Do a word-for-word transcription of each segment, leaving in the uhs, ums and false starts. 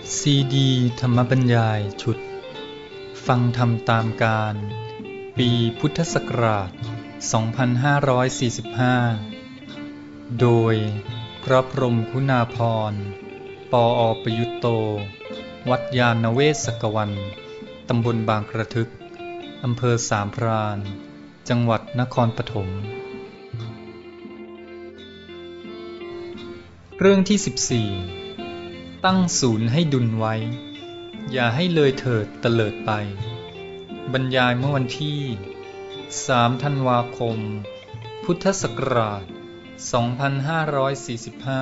ซีดีธรรมบรรยายชุดฟังธรรมตามการปีพุทธศักราชสองพันห้าร้อยสี่สิบห้าโดยพระพรหมคุณาภรณ์ปออประยุตโตวัดยานเวศกวันตำบลบางกระทึกอำเภอสามพรานจังหวัดนครปฐมเรื่องที่สิบสี่ตั้งศูนย์ให้ดุลไว้อย่าให้เลยเถิดเตลิดไปบรรยายเมื่อวันที่สามธันวาคมพุทธศักราชสองพันห้าร้อยสี่สิบห้า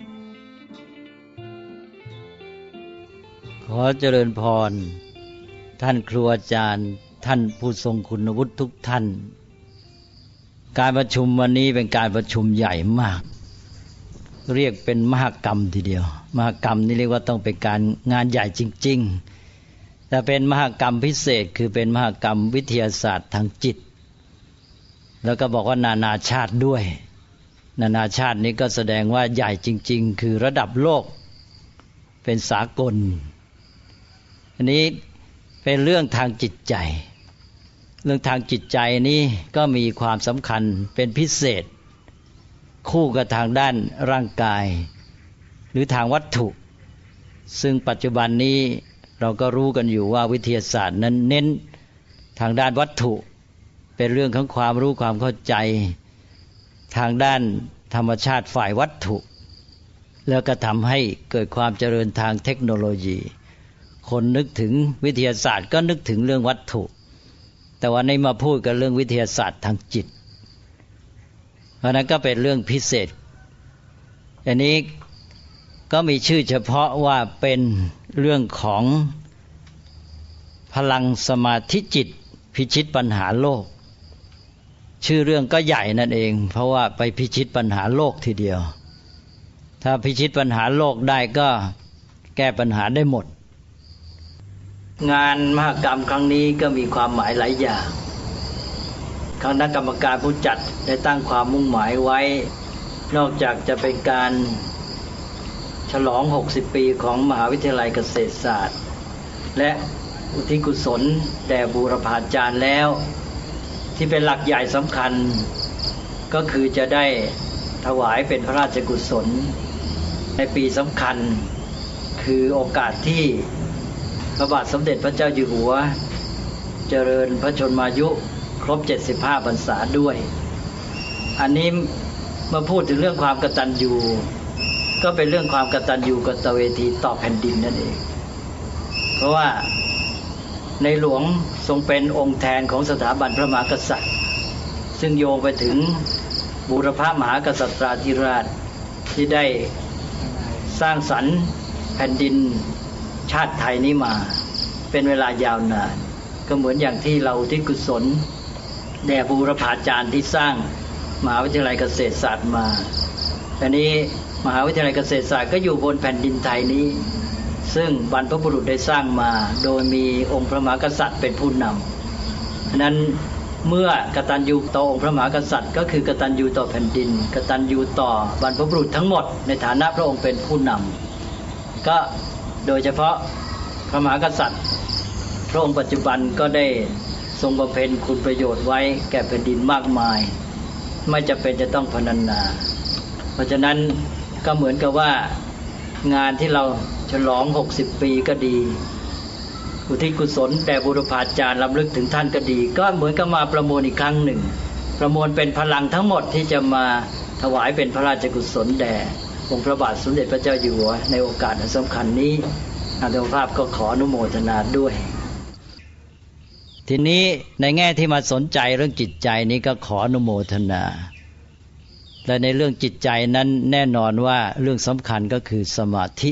ขอเจริญพรท่านครูอาจารย์ท่านผู้ทรงคุณวุฒิทุกท่านการประชุมวันนี้เป็นการประชุมใหญ่มากเรียกเป็นมหกรรมทีเดียวมหกรรมนี่เรียกว่าต้องเป็นการงานใหญ่จริงๆแต่เป็นมหกรรมพิเศษคือเป็นมหกรรมวิทยาศาสตร์ทางจิตแล้วก็บอกว่านานาชาติด้วยนานาชาตินี้ก็แสดงว่าใหญ่จริงๆคือระดับโลกเป็นสากลอันนี้เป็นเรื่องทางจิตใจเรื่องทางจิตใจนี้ก็มีความสำคัญเป็นพิเศษคู่กับทางด้านร่างกายหรือทางวัตถุซึ่งปัจจุบันนี้เราก็รู้กันอยู่ว่าวิทยาศาสตร์นั้นเน้นทางด้านวัตถุเป็นเรื่องของความรู้ความเข้าใจทางด้านธรรมชาติฝ่ายวัตถุแล้วก็ทำให้เกิดความเจริญทางเทคโนโลยีคนนึกถึงวิทยาศาสตร์ก็นึกถึงเรื่องวัตถุแต่วันนี้มาพูดกันเรื่องวิทยาศาสตร์ทางจิตเพราะนั้นก็เป็นเรื่องพิเศษอันนี้ก็มีชื่อเฉพาะว่าเป็นเรื่องของพลังสมาธิจิตพิชิตปัญหาโลกชื่อเรื่องก็ใหญ่นั่นเองเพราะว่าไปพิชิตปัญหาโลกทีเดียวถ้าพิชิตปัญหาโลกได้ก็แก้ปัญหาได้หมดงานมหกรรมครั้งนี้ก็มีความหมายหลายอย่างคณะกรรมการผู้จัดได้ตั้งความมุ่งหมายไว้นอกจากจะเป็นการฉลองหกสิบปีของมหาวิทยาลัยเกษตรศาสตร์และอุทิศกุศลแด่บูรพาจารย์แล้วที่เป็นหลักใหญ่สำคัญก็คือจะได้ถวายเป็นพระราชกุศลในปีสำคัญคือโอกาสที่พระบาทสมเด็จพระเจ้าอยู่หัวเจริญพระชนมายุครบเจ็ดสิบห้าพรรษาด้วยอันนี้เมื่อพูดถึงเรื่องความกตัญญูก็เป็นเรื่องความกตัญญูกตเวทีต่อแผ่นดินนั่นเองเพราะว่าในหลวงทรงเป็นองค์แทนของสถาบันพระมหากษัตริย์ซึ่งโยงไปถึงบูรพมหากษัตริย์ราชที่ได้สร้างสรรค์แผ่นดินชาติไทยนี้มาเป็นเวลายาวนานก็เหมือนอย่างที่เราที่กุศลแด่บูรพาจารย์ที่สร้างมหาวิทยาลัยเกษตรศาสตร์มาอันนี้มหาวิทยาลัยเกษตรศาสตร์ก็อยู่บนแผ่นดินไทยนี้ซึ่งบรรพบุรุษได้สร้างมาโดยมีองค์พระมหากษัตริย์เป็นผู้นำฉะนั้นเมื่อกตัญญูต่อองค์พระมหากษัตริย์ก็คือกตัญญูต่อแผ่นดินกตัญญูต่อบรรพบุรุษทั้งหมดในฐานะพระองค์เป็นผู้นำก็โดยเฉพาะพระมหากษัตริย์พระองค์ปัจจุบันก็ได้ทรงบำเพ็ญคุณประโยชน์ไว้แก่แผ่นดินมากมายไม่จำเป็นจะต้องพรรณนาเพราะฉะนั้นก็เหมือนกับว่างานที่เราฉลองหกสิบปีก็ดีอุทิศกุศลแด่บูรพาจารย์รำลึกถึงท่านก็ดีก็เหมือนกับมาประมวลอีกครั้งหนึ่งประมวลเป็นพลังทั้งหมดที่จะมาถวายเป็นพระราชกุศลแด่องค์พระบาทสมเด็จพระเจ้าอยู่หัวในโอกาสอันสำคัญนี้อาตมาภาพก็ขออนุโมทนาด้วยทีนี้ในแง่ที่มาสนใจเรื่องจิตใจนี้ก็ขออนุโมทนาและในเรื่องจิตใจนั้นแน่นอนว่าเรื่องสำคัญก็คือสมาธิ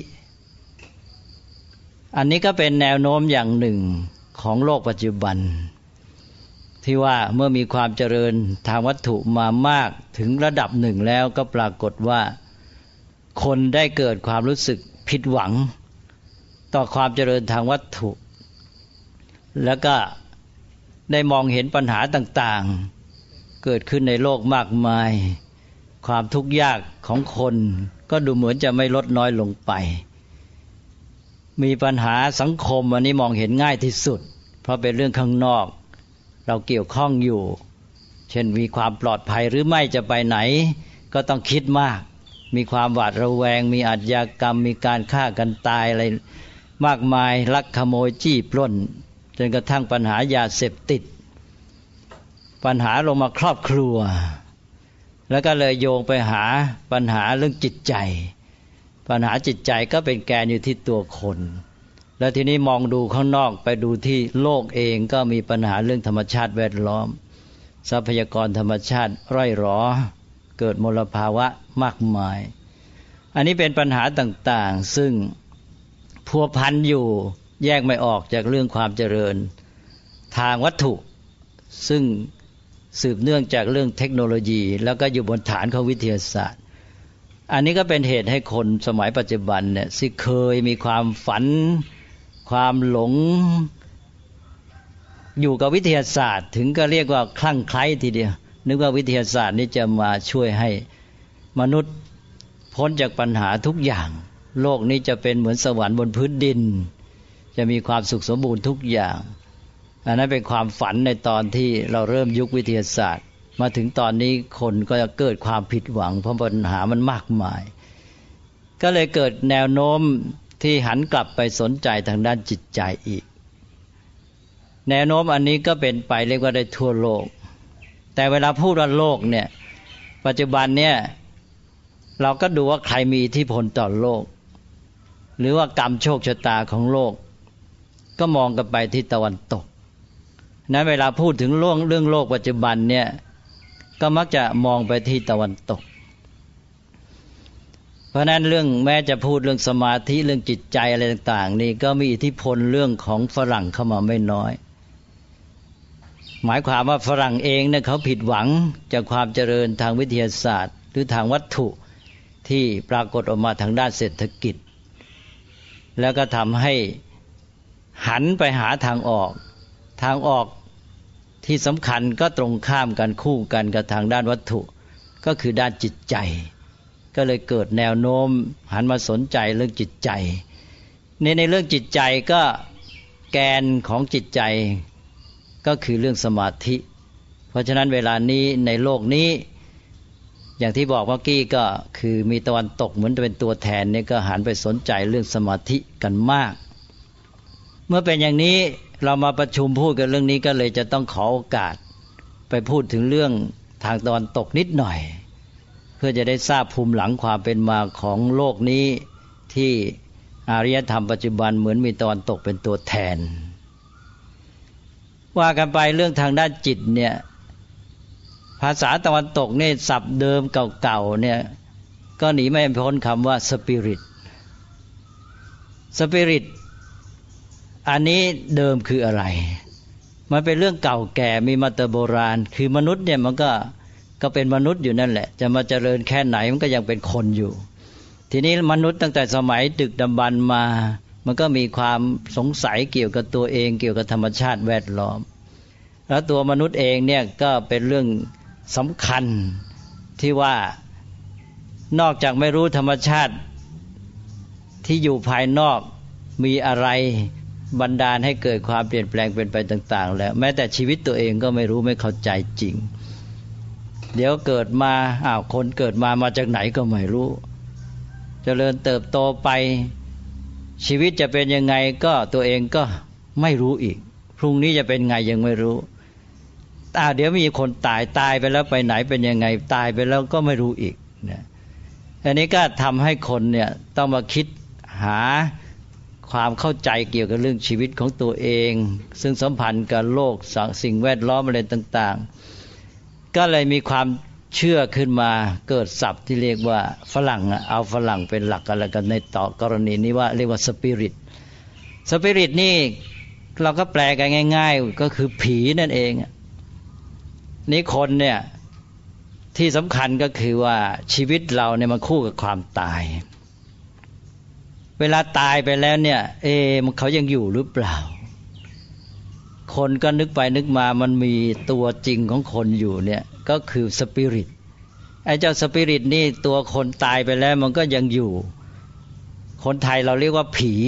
อันนี้ก็เป็นแนวโน้มอย่างหนึ่งของโลกปัจจุบันที่ว่าเมื่อมีความเจริญทางวัตถุมามากถึงระดับหนึ่งแล้วก็ปรากฏว่าคนได้เกิดความรู้สึกผิดหวังต่อความเจริญทางวัตถุแล้วก็ได้มองเห็นปัญหาต่างๆเกิดขึ้นในโลกมากมายความทุกข์ยากของคนก็ดูเหมือนจะไม่ลดน้อยลงไปมีปัญหาสังคมอันนี้มองเห็นง่ายที่สุดเพราะเป็นเรื่องข้างนอกเราเกี่ยวข้องอยู่เช่นมีความปลอดภัยหรือไม่จะไปไหนก็ต้องคิดมากมีความหวาดระแวงมีอาชญากรรมมีการฆ่ากันตายอะไรมากมายลักขโมยจี้ปล้นจนกระทั่งปัญหายาเสพติดปัญหาลงมาครอบครัวแล้วก็เลยโยงไปหาปัญหาเรื่องจิตใจปัญหาจิตใจก็เป็นแกนอยู่ที่ตัวคนแล้วทีนี้มองดูข้างนอกไปดูที่โลกเองก็มีปัญหาเรื่องธรรมชาติแวดล้อมทรัพยากรธรรมชาติร่อยหรอเกิดมลภาวะมากมายอันนี้เป็นปัญหาต่างๆซึ่งพัวพันอยู่แยกไม่ออกจากเรื่องความเจริญทางวัตถุซึ่งสืบเนื่องจากเรื่องเทคโนโลยีแล้วก็อยู่บนฐานของวิทยาศาสตร์อันนี้ก็เป็นเหตุให้คนสมัยปัจจุบันเนี่ยที่เคยมีความฝันความหลงอยู่กับวิทยาศาสตร์ถึงก็เรียกว่าคลั่งไคล้ทีเดียวนึกว่าวิทยาศาสตร์นี้จะมาช่วยให้มนุษย์พ้นจากปัญหาทุกอย่างโลกนี้จะเป็นเหมือนสวรรค์บนพื้นดินจะมีความสุขสมบูรณ์ทุกอย่างอันนั้นเป็นความฝันในตอนที่เราเริ่มยุควิทยาศาสตร์มาถึงตอนนี้คนก็จะเกิดความผิดหวังเพราะปัญหามันมากมายก็เลยเกิดแนวโน้มที่หันกลับไปสนใจทางด้านจิตใจอีกแนวโน้มอันนี้ก็เป็นไปเรียกว่าได้ทั่วโลกแต่เวลาพูดว่าโลกเนี่ยปัจจุบันเนี่ยเราก็ดูว่าใครมีอิทธิพลต่อโลกหรือว่ากรรมโชคชะตาของโลกก็มองกันไปที่ตะวันตกนั้นเวลาพูดถึงเรื่องเรื่องโลกปัจจุบันเนี่ยก็มักจะมองไปที่ตะวันตกเพราะนั้นเรื่องแม้จะพูดเรื่องสมาธิเรื่องจิตใจอะไรต่างๆนี่ก็มีอิทธิพลเรื่องของฝรั่งเข้ามาไม่น้อยหมายความว่าฝรั่งเองเนี่ยเขาผิดหวังจากความเจริญทางวิทยาศาสตร์หรือทางวัตถุที่ปรากฏออกมาทางด้านเศรษฐกิจแล้วก็ทำให้หันไปหาทางออกทางออกที่สำคัญก็ตรงข้ามกันคู่กันกับทางด้านวัตถุก็คือด้านจิตใจก็เลยเกิดแนวโน้มหันมาสนใจเรื่องจิตใจในในเรื่องจิตใจก็แกนของจิตใจก็คือเรื่องสมาธิเพราะฉะนั้นเวลานี้ในโลกนี้อย่างที่บอกเมื่อกี้ก็คือมีตะวันตกเหมือนจะเป็นตัวแทนนี่ก็หันไปสนใจเรื่องสมาธิกันมากเมื่อเป็นอย่างนี้เรามาประชุมพูดกันเรื่องนี้ก็เลยจะต้องขอโอกาสไปพูดถึงเรื่องทางตะวันตกนิดหน่อยเพื่อจะได้ทราบภูมิหลังความเป็นมาของโลกนี้ที่อารยธรรมปัจจุบันเหมือนมีตะวันตกเป็นตัวแทนว่ากันไปเรื่องทางด้านจิตเนี่ยภาษาตะวันตกนี่ศัพท์เดิมเก่าๆเนี่ยก็หนีไม่พ้นคำว่าสปิริตสปิริตอันนี้เดิมคืออะไรมันเป็นเรื่องเก่าแก่มีมาแต่โบราณคือมนุษย์เนี่ยมันก็ก็เป็นมนุษย์อยู่นั่นแหละจะมาเจริญแค่ไหนมันก็ยังเป็นคนอยู่ทีนี้มนุษย์ตั้งแต่สมัยดึกดำบรรพ์มามันก็มีความสงสัยเกี่ยวกับตัวเองเกี่ยวกับธรรมชาติแวดล้อมแล้วตัวมนุษย์เองเนี่ยก็เป็นเรื่องสำคัญที่ว่านอกจากไม่รู้ธรรมชาติที่อยู่ภายนอกมีอะไรบันดาลให้เกิดความเปลี่ยนแปลงเป็นไปต่างๆแล้วแม้แต่ชีวิตตัวเองก็ไม่รู้ไม่เข้าใจจริงเดี๋ยวเกิดมาอ้าวคนเกิดมามาจากไหนก็ไม่รู้เจริญเติบโตไปชีวิตจะเป็นยังไงก็ตัวเองก็ไม่รู้อีกพรุ่งนี้จะเป็นไงยังไม่รู้อ่าเดี๋ยวมีคนตายตายไปแล้วไปไหนเป็นยังไงตายไปแล้วก็ไม่รู้อีกนะอันนี้ก็ทำให้คนเนี่ยต้องมาคิดหาความเข้าใจเกี่ยวกับเรื่องชีวิตของตัวเองซึ่งสัมพันธ์กับโลกสิ่งแวดล้อมอะไรต่างๆก็เลยมีความเชื่อขึ้นมาเกิดศัพท์ที่เรียกว่าฝรั่งเอาฝรั่งเป็นหลักกันแล้วกันในต่อกรณีนี้ว่าเรียกว่าสปิริตสปิริตนี่เราก็แปลกันง่ายๆก็คือผีนั่นเองนี่คนเนี่ยที่สำคัญก็คือว่าชีวิตเราเนี่ยมันคู่กับความตายเวลาตายไปแล้วเนี่ยเอ๊ะเขายังอยู่หรือเปล่าคนก็นึกไปนึกมามันมีตัวจริงของคนอยู่เนี่ยก็คือสปิริตไอ้เจ้าสปิริตนี่ตัวคนตายไปแล้วมันก็ยังอยู่คนไทยเราเรียกว่าผี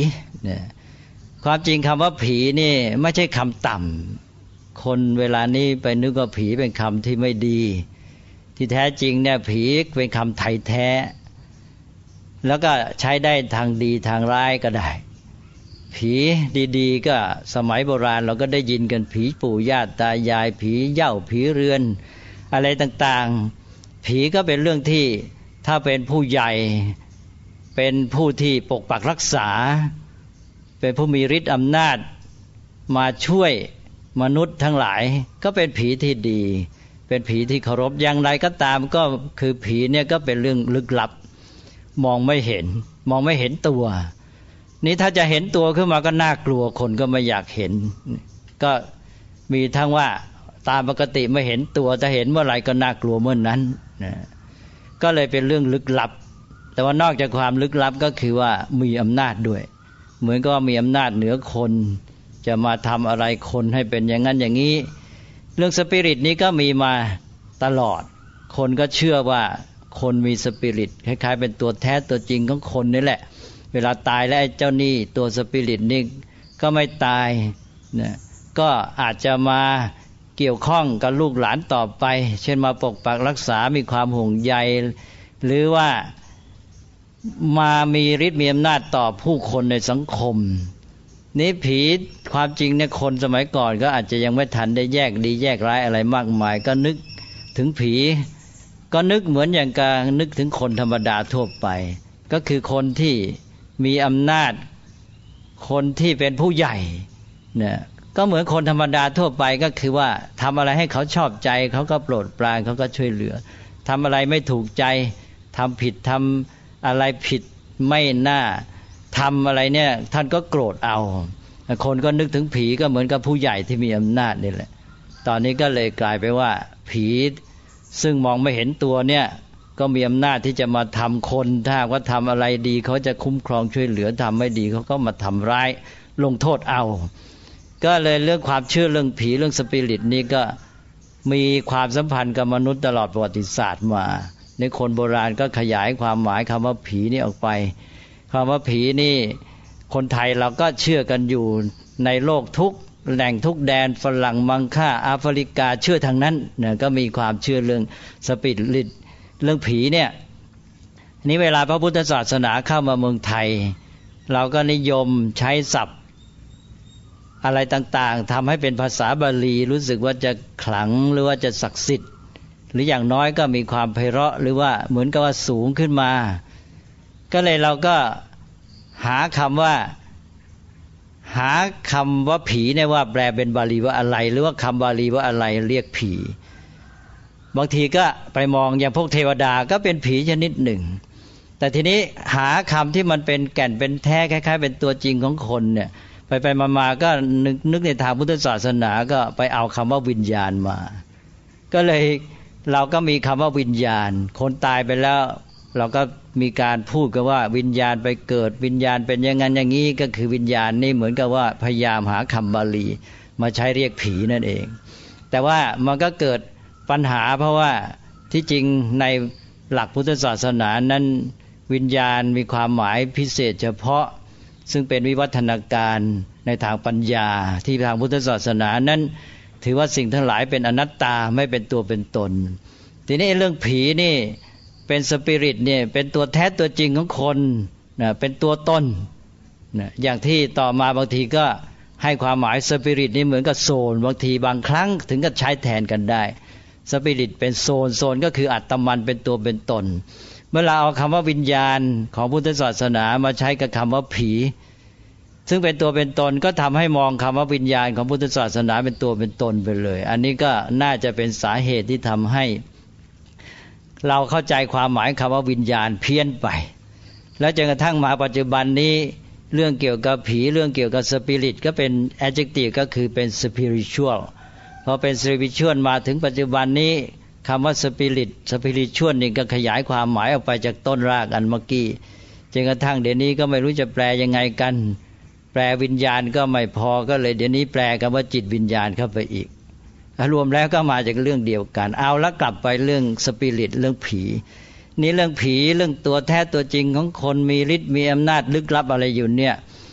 เนี่ยความจริงคำว่าผีนี่ไม่ใช่คำต่ำคนเวลานี้ไปนึกว่าผีเป็นคำที่ไม่ดีที่แท้จริงเนี่ยผีเป็นคำไทยแท้แล้วก็ใช้ได้ทางดีทางร้ายก็ได้ผีดีๆก็สมัยโบราณเราก็ได้ยินกันผีปู่ย่าตายายผีเหย้าผีเรือนอะไรต่างๆผีก็เป็นเรื่องที่ถ้าเป็นผู้ใหญ่เป็นผู้ที่ปกปักรักษาเป็นผู้มีฤทธิ์อำนาจมาช่วยมนุษย์ทั้งหลายก็เป็นผีที่ดีเป็นผีที่เคารพอย่างไรก็ตามก็คือผีเนี่ยก็เป็นเรื่องลึกลับมองไม่เห็นมองไม่เห็นตัวนี่ถ้าจะเห็นตัวขึ้นมาก็น่ากลัวคนก็ไม่อยากเห็นก็มีทั้งว่าตามปกติไม่เห็นตัวจะเห็นเมื่อไหร่ก็น่ากลัวเมื่อนนั้นนะก็เลยเป็นเรื่องลึกลับแต่ว่านอกจากความลึกลับก็คือว่ามีอำนาจด้วยเหมือนก็มีอำนาจเหนือคนจะมาทำอะไรคนให้เป็นอย่างนั้นอย่างนี้เรื่องสปิริตนี้ก็มีมาตลอดคนก็เชื่อว่าคนมีสปิริตคล้ายๆเป็นตัวแท้ตัวจริงของคนนี่แหละเวลาตายแล้วไอ้เจ้านี่ตัวสปิริตนี่ก็ไม่ตายนะก็อาจจะมาเกี่ยวข้องกับลูกหลานต่อไปเช่นมาปกปักรักษามีความห่วงใยหรือว่ามามีฤทธิ์มีอำนาจต่อผู้คนในสังคมนี้ผีความจริงเนี่ยคนสมัยก่อนก็อาจจะยังไม่ทันได้แยกดีแยกร้ายอะไรมากมายก็นึกถึงผีก็นึกเหมือนอย่างการนึกถึงคนธรรมดาทั่วไปก็คือคนที่มีอำนาจคนที่เป็นผู้ใหญ่เนี่ยก็เหมือนคนธรรมดาทั่วไปก็คือว่าทำอะไรให้เขาชอบใจเขาก็โปรดปรานเขาก็ช่วยเหลือทำอะไรไม่ถูกใจทำผิดทำอะไรผิดไม่น่าทำอะไรเนี่ยท่านก็โกรธเอาคนก็นึกถึงผีก็เหมือนกับผู้ใหญ่ที่มีอำนาจนี่แหละตอนนี้ก็เลยกลายไปว่าผีซึ่งมองไม่เห็นตัวเนี่ยก็มีอำนาจที่จะมาทำคนถ้าว่าทำอะไรดีเขาจะคุ้มครองช่วยเหลือทำไม่ดีเขาก็มาทำร้ายลงโทษเอาก็เลยเรื่องความเชื่อเรื่องผีเรื่องสปิริตนี้ก็มีความสัมพันธ์กับมนุษย์ตลอดประวัติศาสตร์มาในคนโบราณก็ขยายความหมายคำว่าผีนี่ออกไปคำว่าผีนี่คนไทยเราก็เชื่อกันอยู่ในโลกทุกแหล่งทุกแดนฝรั่งมังค่าแอฟริกาเชื่อทางนั้นเนี่ยก็มีความเชื่อเรื่องสปิริตเรื่องผีเนี่ยนี้เวลาพระพุทธศาสนาเข้ามาเมืองไทยเราก็นิยมใช้ศัพท์อะไรต่างๆทำให้เป็นภาษาบาลีรู้สึกว่าจะขลังหรือว่าจะศักดิ์สิทธิ์หรืออย่างน้อยก็มีความไพเราะหรือว่าเหมือนกับว่าสูงขึ้นมาก็เลยเราก็หาคำว่าหาคำว่าผีเนี่ยว่าแปลเป็นบาลีว่าอะไรหรือว่าคำบาลีว่าอะไรเรียกผีบางทีก็ไปมองอย่างพวกเทวดาก็เป็นผีชนิดหนึ่งแต่ทีนี้หาคำที่มันเป็นแก่นเป็นแท้คล้ายๆเป็นตัวจริงของคนเนี่ยไปไปมาๆก็นึกนึกในทางพุทธศาสนาก็ไปเอาคำว่าวิญญาณมาก็เลยเราก็มีคำว่าวิญญาณคนตายไปแล้วเราก็มีการพูดกันว่าวิญญาณไปเกิดวิญญาณเป็นอย่างนั้นอย่างนี้ก็คือวิญญาณนี่เหมือนกับว่าพยายามหาคำบาลีมาใช้เรียกผีนั่นเองแต่ว่ามันก็เกิดปัญหาเพราะว่าที่จริงในหลักพุทธศาสนานั้นวิญญาณมีความหมายพิเศษเฉพาะซึ่งเป็นวิวัฒนาการในทางปัญญาที่ทางพุทธศาสนานั้นถือว่าสิ่งทั้งหลายเป็นอนัตตาไม่เป็นตัวเป็นตนทีนี้เรื่องผีนี่เป็นสปิริตเนี่ยเป็นตัวแท้ตัวจริงของคนนะเป็นตัวตนนะอย่างที่ต่อมาบางทีก็ให้ความหมายสปิริตนี่เหมือนกับโซนบางทีบางครั้งถึงกับใช้แทนกันได้สปิริตเป็นโซนโซนก็คืออัตมันเป็นตัวเป็นตนเมื่อเราเอาคำว่าวิญญาณของพุทธศาสนามาใช้กับคำว่าผีซึ่งเป็นตัวเป็นตนก็ทำให้มองคำว่าวิญญาณของพุทธศาสนาเป็นตัวเป็นตนไปเลยอันนี้ก็น่าจะเป็นสาเหตุที่ทำให้เราเข้าใจความหมายคำว่าวิญญาณเพี้ยนไปแล้วจนกระทั่งมาปัจจุบันนี้เรื่องเกี่ยวกับผีเรื่องเกี่ยวกับสปิริตก็เป็น adjective ก็คือเป็น spiritual พอเป็น spiritual มาถึงปัจจุบันนี้คำว่า spirit spiritual นี่ก็ขยายความหมายออกไปจากต้นรากอันเมื่อกี้จนกระทั่งเดี๋ยวนี้ก็ไม่รู้จะแปลยังไงกันแปลวิญญาณก็ไม่พอก็เลยเดี๋ยวนี้แปลคำว่าจิตวิญญาณเข้าไปอีกรวมแล้วก็มาจากเรื่องเดียวกันเอาแล้วกลับไปเรื่องสปิริตเรื่องผีนี่เรื่องผีเรื่องตัวแท้ตัวจริงของคนมีฤทธิ์มีอำนาจลึกลับอะไรอยู่เนี่ย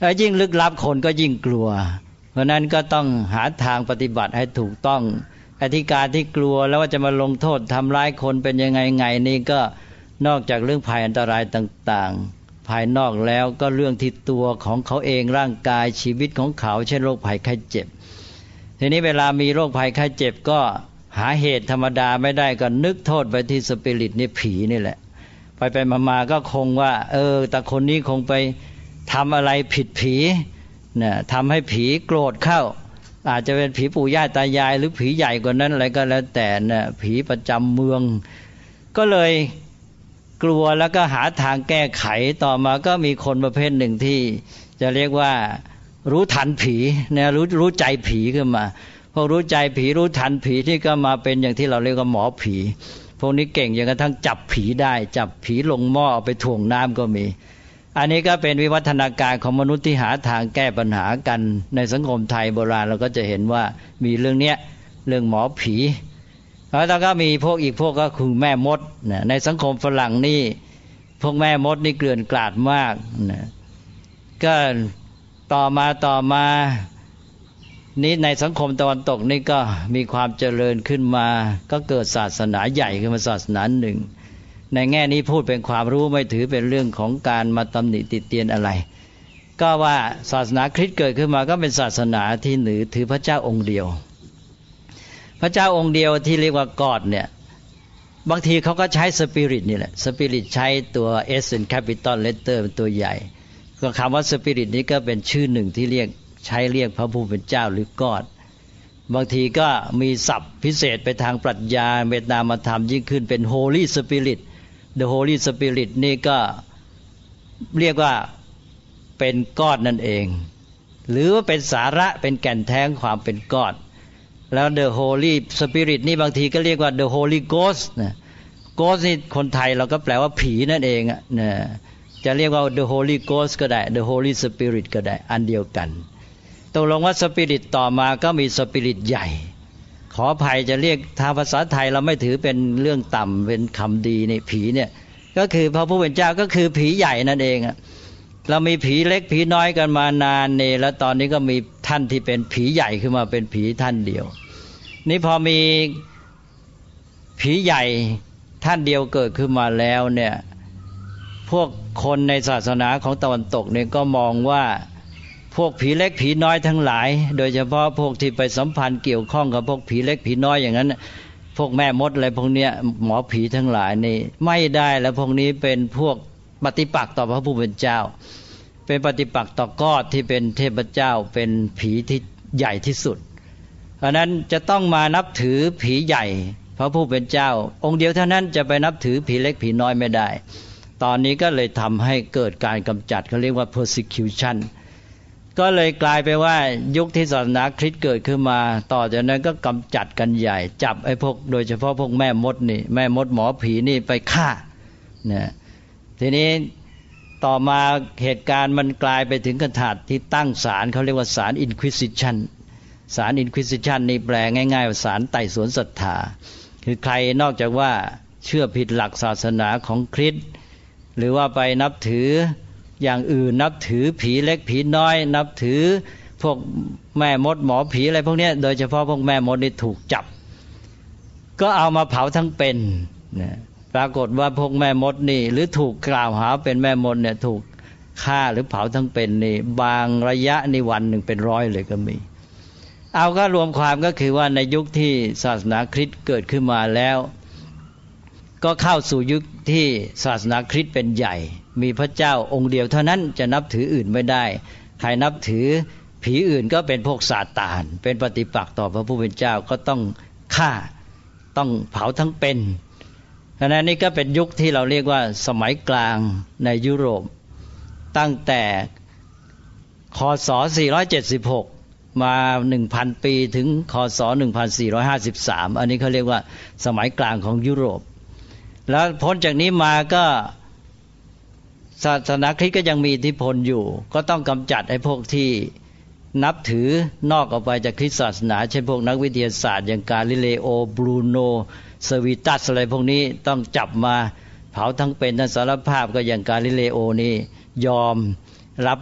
แล้วยิ่งลึกลับคนก็ยิ่งกลัวเพราะนั้นก็ต้องหาทางปฏิบัติให้ถูกต้องอธิการที่กลัวแล้วว่าจะมาลงโทษทำร้ายคนเป็นยังไงไงนี่ก็นอกจากเรื่องภัยอันตรายต่างๆภายนอกแล้วก็เรื่องที่ตัวของเขาเองร่างกายชีวิตของเขาเช่นโรคภัยไข้เจ็บทีนี้เวลามีโรคภัยไข้เจ็บก็หาเหตุธรรมดาไม่ได้ก็นึกโทษไปที่สปิริตนี่ผีนี่แหละไปไปมาๆก็คงว่าเออแต่คนนี้คงไปทำอะไรผิดผีเนี่ยทำให้ผีโกรธเข้าอาจจะเป็นผีปู่ย่าตายายหรือผีใหญ่กว่านั้นอะไรก็แล้วแต่เนี่ยผีประจำเมืองก็เลยกลัวแล้วก็หาทางแก้ไขต่อมาก็มีคนประเภทหนึ่งที่จะเรียกว่ารู้ทันผีเนี่ยรู้รู้ใจผีขึ้นมาพอรู้ใจผีรู้ทันผีที่ก็มาเป็นอย่างที่เราเรียกว่าหมอผีพวกนี้เก่งจนกระทั่งจับผีได้จับผีลงหม้อไปถ่วงน้ำก็มีอันนี้ก็เป็นวิวัฒนาการของมนุษย์ที่หาทางแก้ปัญหากันในสังคมไทยโบราณเราก็จะเห็นว่ามีเรื่องเนี้ยเรื่องหมอผีแล้วก็มีพวกอีกพวกก็คือแม่มดในสังคมฝรั่งนี่พวกแม่มดนี่เกลื่อนกลาดมากนะก็ต่อมาต่อมานี้ในสังคมตะวันตกนี่ก็มีความเจริญขึ้นมาก็เกิดศาสนาใหญ่ขึ้นมาศาสนาหนึ่งในแง่นี้พูดเป็นความรู้ไม่ถือเป็นเรื่องของการมาตำหนิติเตียนอะไรก็ว่าศาสนาคริสต์เกิดขึ้นมาก็เป็นศาสนาที่หนือถือพระเจ้าองค์เดียวพระเจ้าองค์เดียวที่เรียกว่ากอดเนี่ยบางทีเขาก็ใช้สปิริตนี่แหละสปิริตใช้ตัว S เป็น capital letter เป็นตัวใหญ่ก็คำว่าสปิริตนี้ก็เป็นชื่อหนึ่งที่เรียกใช้เรียกพระผู้เป็นเจ้าหรือกอดบางทีก็มีศัพท์พิเศษไปทางปรัชญาเมตตามธรรมยิ่งขึ้นเป็น Holy Spirit The Holy Spirit นี่ก็เรียกว่าเป็นกอดนั่นเองหรือว่าเป็นสาระเป็นแก่นแท้งความเป็นกอดแล้ว The Holy Spirit นี่บางทีก็เรียกว่า The Holy Ghost นะ Ghost นี่คนไทยเราก็แปลว่าผีนั่นเองอ่ะนะจะเรียกว่า The Holy Ghost ก็ได้ The Holy Spirit ก็ได้อันเดียวกันตกลงว่าสปิริตต่อมาก็มีสปิริตใหญ่ขออภัยจะเรียกทางภาษาไทยเราไม่ถือเป็นเรื่องต่ำเป็นคำดีนี่ผีเนี่ยก็คือพระผู้เป็นเจ้าก็คือผีใหญ่นั่นเองอ่ะเรามีผีเล็กผีน้อยกันมานานเนี่ยแล้วตอนนี้ก็มีท่านที่เป็นผีใหญ่ขึ้นมาเป็นผีท่านเดียวนี่พอมีผีใหญ่ท่านเดียวเกิดขึ้นมาแล้วเนี่ยพวกคนในศาสนาของตะวันตกเนี่ยก็มองว่าพวกผีเล็กผีน้อยทั้งหลายโดยเฉพาะพวกที่ไปสัมพันธ์เกี่ยวข้องกับพวกผีเล็กผีน้อยอย่างนั้นพวกแม่มดอะไรพวกเนี้ยหมอผีทั้งหลายนี่ไม่ได้แล้วพวกนี้เป็นพวกปฏิปักษ์ต่อพระผู้เป็นเจ้าเป็นปฏิปักษ์ต่อกอดที่เป็นเทพเจ้าเป็นผีที่ใหญ่ที่สุดเพราะนั้นจะต้องมานับถือผีใหญ่พระผู้เป็นเจ้าองค์เดียวเท่านั้นจะไปนับถือผีเล็กผีน้อยไม่ได้ตอนนี้ก็เลยทำให้เกิดการกำจัดเขาเรียกว่า persecutionก็เลยกลายไปว่ายุคที่ศาสนาคริสต์เกิดขึ้นมาต่อจากนั้นก็กำจัดกันใหญ่จับไอ้พวกโดยเฉพาะพวกแม่มดนี่แม่มดหมอผีนี่ไปฆ่าเนี่ยทีนี้ต่อมาเหตุการณ์มันกลายไปถึงขนาดที่ตั้งศาลเขาเรียกว่าศาล Inquisition ศาล Inquisition นี่แปลง่ายๆว่าศาลไต่สวนศรัทธาคือใครนอกจากว่าเชื่อผิดหลักศาสนาของคริสต์หรือว่าไปนับถืออย่างอื่นนับถือผีเล็กผีน้อยนับถือพวกแม่มดหมอผีอะไรพวกนี้โดยเฉพาะพวกแม่มดนี่ถูกจับก็เอามาเผาทั้งเป็นนะปรากฏว่าพวกแม่มดนี่หรือถูกกล่าวหาเป็นแม่มดเนี่ยถูกฆ่าหรือเผาทั้งเป็นนี่บางระยะในวันหนึ่งเป็นร้อยเลยก็มีเอาก็รวมความก็คือว่าในยุคที่ศาสนาคริสต์เกิดขึ้นมาแล้วก็เข้าสู่ยุคที่ศาสนาคริสต์เป็นใหญ่มีพระเจ้าองค์เดียวเท่านั้นจะนับถืออื่นไม่ได้ใครนับถือผีอื่นก็เป็นพวกซาตานเป็นปฏิปักษ์ต่อพระผู้เป็นเจ้าก็ต้องฆ่าต้องเผาทั้งเป็นฉะนั้นนี่ก็เป็นยุคที่เราเรียกว่าสมัยกลางในยุโรปตั้งแต่คศสี่ร้อยเจ็ดสิบหกมา หนึ่งพัน ปีถึงคศหนึ่งพันสี่ร้อยห้าสิบสามอันนี้เขาเรียกว่าสมัยกลางของยุโรปแล้วพ้นจากนี้มาก็ศาสนาคริสต์ก็ยังมีอิทธิพลอยู่ก็ต้องกำจัดไอ้พวกที่นับถือนอกออกไปจากคริสตศาสนาเช่นพวกนักวิทยาศาสตร์อย่างกาลิเลโอบรูโนเซวิตัสอะไรพวกนี้ต้องจับมาเผาทั้งเป็นทั้งสารภาพก็อย่างกาลิเลโอนี่ยอมรับผิด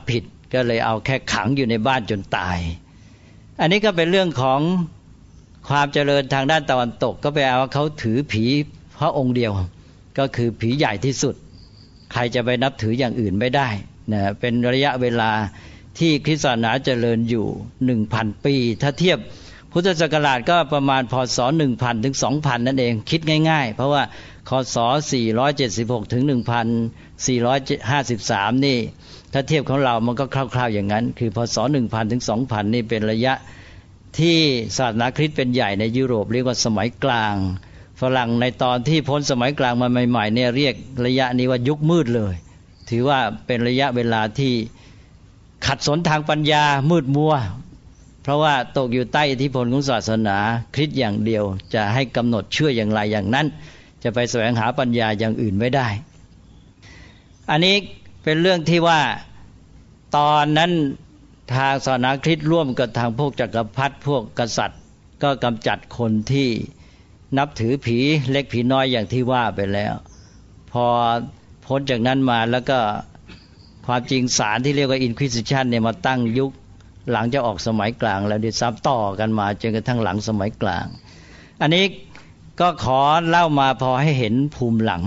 ก็เลยเอาแค่ขังอยู่ในบ้านจนตายอันนี้ก็เป็นเรื่องของความเจริญทางด้านตะวันตกก็ไปเอาว่าเขาถือผีพระองค์เดียวก็คือผีใหญ่ที่สุดใครจะไปนับถืออย่างอื่นไม่ได้นะเป็นระยะเวลาที่คริสตศาสนาเจริญอยู่ หนึ่งพัน ปีถ้าเทียบพุทธศักราชก็ประมาณพ.ศ. หนึ่งพัน ถึง สองพัน นั่นเองคิดง่ายๆเพราะว่าค.ศ. สี่ร้อยเจ็ดสิบหก ถึง หนึ่งพันสี่ร้อยห้าสิบสาม นี่ถ้าเทียบของเรามันก็คร่าวๆอย่างนั้นคือพ.ศ. หนึ่งพัน ถึง สองพัน นี่เป็นระยะที่ศาสนาคริสต์เป็นใหญ่ในยุโรปเรียกว่าสมัยกลางฝรั่งในตอนที่พ้นสมัยกลางมาใหม่ๆเนี่ยเรียกระยะนี้ว่ายุคมืดเลยถือว่าเป็นระยะเวลาที่ขัดสนทางปัญญามืดมัวเพราะว่าตกอยู่ใต้อิทธิพลของศาสนาคริสต์อย่างเดียวจะให้กำหนดเชื่ออย่างไรอย่างนั้นจะไปแสวงหาปัญญาอย่างอื่นไม่ได้อันนี้เป็นเรื่องที่ว่าตอนนั้นทางศาสนาคริสต์ร่วมกับทางพวกจักรพรรดิพวกกษัตริย์ก็กำจัดคนที่นับถือผีเล็กผีน้อยอย่างที่ว่าไปแล้วพอพ้นจากนั้นมาแล้วก็ความจริงศาลที่เรียกว่า Inquisition เนี่ยมาตั้งยุคหลังจะออกสมัยกลางแล้วได้ซ้ำต่อกันมาจนกระทั่งหลังสมัยกลางอันนี้ก็ขอเล่ามาพอให้เห็นภูมิหลัง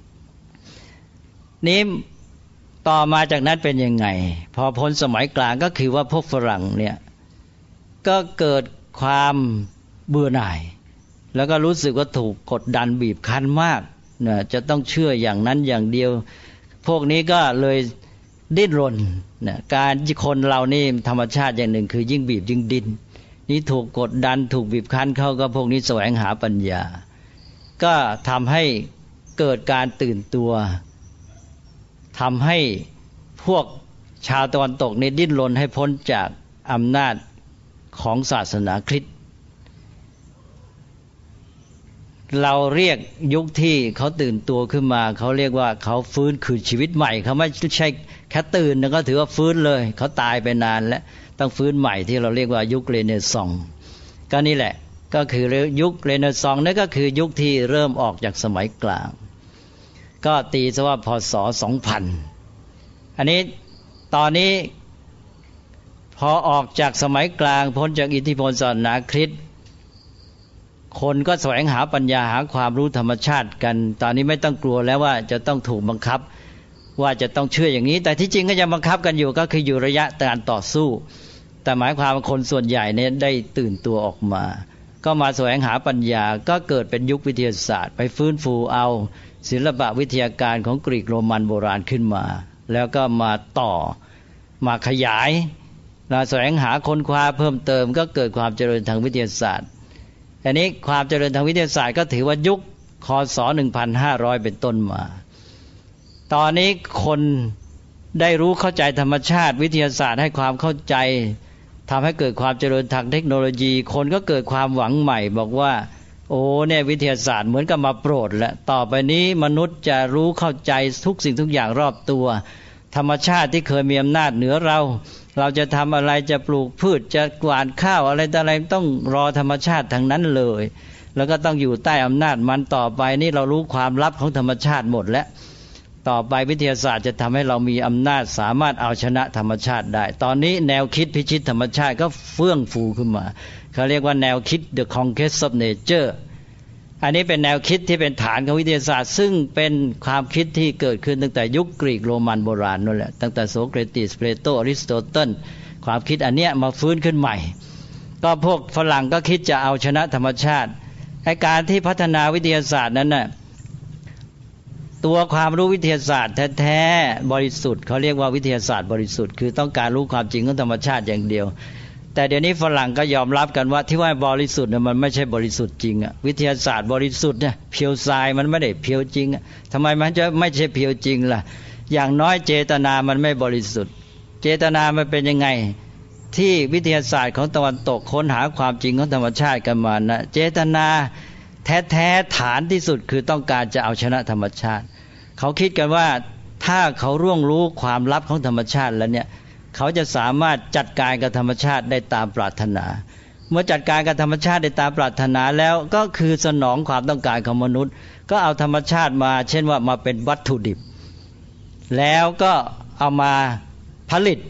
นี้ต่อมาจากนั้นเป็นยังไงพอพ้นสมัยกลางก็คือว่าพวกฝรั่งเนี่ยก็เกิดความเบื่อหน่ายแล้วก็รู้สึกว่าถูกกดดันบีบคั้นมากนะจะต้องเชื่ออย่างนั้นอย่างเดียวพวกนี้ก็เลยดิ้นรนนะการคนเรานี่ธรรมชาติอย่างหนึ่งคือยิ่งบีบยิ่งดิ้นนี่ถูกกดดันถูกบีบคั้นเข้าก็พวกนี้แสวงหาปัญญาก็ทำให้เกิดการตื่นตัวทำให้พวกชาวตะวันตกนี่ดิ้นรนให้พ้นจากอำนาจของศาสนาคริสต์เราเรียกยุคที่เขาตื่นตัวขึ้นมาเขาเรียกว่าเขาฟื้นคืนชีวิตใหม่เขาไม่ใช่แค่ตื่นนะก็ถือว่าฟื้นเลยเขาตายไปนานแล้วต้องฟื้นใหม่ที่เราเรียกว่ายุคเรเนซองส์ก็นี่แหละก็คือยุคเรเนซองส์นั่นก็คือยุคที่เริ่มออกจากสมัยกลางก็ตีซะว่าพ.ศ. สองพันอันนี้ตอนนี้พอออกจากสมัยกลางพ้นจากอิทธิพลศาสนาคริสต์คนก็แสวงหาปัญญาหาความรู้ธรรมชาติกันตอนนี้ไม่ต้องกลัวแล้วว่าจะต้องถูกบังคับว่าจะต้องเชื่ออย่างนี้แต่ที่จริงก็ยังบังคับกันอยู่ก็คืออยู่ระยะการต่อสู้แต่หมายความว่าคนส่วนใหญ่เนี่ยได้ตื่นตัวออกมาก็มาแสวงหาปัญญาก็เกิดเป็นยุควิทยาศาสตร์ไปฟื้นฟูเอาศิลปะวิทยาการของกรีกโรมันโบราณขึ้นมาแล้วก็มาต่อมาขยายมาแสวงหาค้นคว้าเพิ่มเติมก็เกิดความเจริญทางวิทยาศาสตร์อันนี้ความเจริญทางวิทยาศาสตร์ก็ถือว่ายุคค.ศ. หนึ่งพันห้าร้อยเป็นต้นมาตอนนี้คนได้รู้เข้าใจธรรมชาติวิทยาศาสตร์ให้ความเข้าใจทำให้เกิดความเจริญทางเทคโนโลยีคนก็เกิดความหวังใหม่บอกว่าโอ้เนี่ยวิทยาศาสตร์เหมือนกับมาโปรดแล้วต่อไปนี้มนุษย์จะรู้เข้าใจทุกสิ่งทุกอย่างรอบตัวธรรมชาติที่เคยมีอำนาจเหนือเราเราจะทำอะไรจะปลูกพืชจะหว่านข้าวอะไรต่ออะไรต้องรอธรรมชาติทั้งนั้นเลยแล้วก็ต้องอยู่ใต้อำนาจมันต่อไปนี่เรารู้ความลับของธรรมชาติหมดแล้วต่อไปวิทยาศาสตร์จะทำให้เรามีอำนาจสามารถเอาชนะธรรมชาติได้ตอนนี้แนวคิดพิชิตธรรมชาติก็เฟื่องฟูขึ้นมาเขาเรียกว่าแนวคิด The Conquest of Nature อันนี้เป็นแนวคิดที่เป็นฐานของวิทยาศาสตร์ซึ่งเป็นความคิดที่เกิดขึ้นตั้งแต่ยุคกรีกโรมันโบราณนั่นแหละตั้งแต่โสเครติสเพลโตอริสโตเติลความคิดอันเนี้ยมาฟื้นขึ้นใหม่ก็พวกฝรั่งก็คิดจะเอาชนะธรรมชาติไอ้การที่พัฒนาวิทยาศาสตร์นั้นน่ะตัวความรู้วิทยาศาสตร์แท้ๆบริสุทธิ์เขาเรียกว่าวิทยาศาสตร์บริสุทธิ์คือต้องการรู้ความจริงของธรรมชาติอย่างเดียวแต่เดี๋ยวนี้ฝรั่งก็ยอมรับกันว่าที่ว่าบริสุทธิ์เนี่ยมันไม่ใช่บริสุทธิ์จริงอ่ะวิทยาศาสตร์บริสุทธิ์เนี่ยเพียวทรายมันไม่ได้เพียวจริงอ่ะทำไมมันจะไม่ใช่เพียวจริงล่ะอย่างน้อยเจตนามันไม่บริสุทธิ์เจตนามันเป็นยังไงที่วิทยาศาสตร์ของตะวันตกค้นหาความจริงของธรรมชาติกันมานะเจตนาแท้ๆฐานที่สุดคือต้องการจะเอาชนะธรรมชาติเขาคิดกันว่าถ้าเขาร่วงรู้ความลับของธรรมชาติแล้วเนี่ยเขาจะสามารถจัดการกับธรรมชาติได้ตามปรารถนาเมื่อจัดการกับธรรมชาติได้ตามปรารถนาแล้วก็คือสนองความต้องการของมนุษย์ก็เอาธรรมชาติมาเช่นว่ามาเป็นวัตถุดิบแล้วก็เอามาผลิต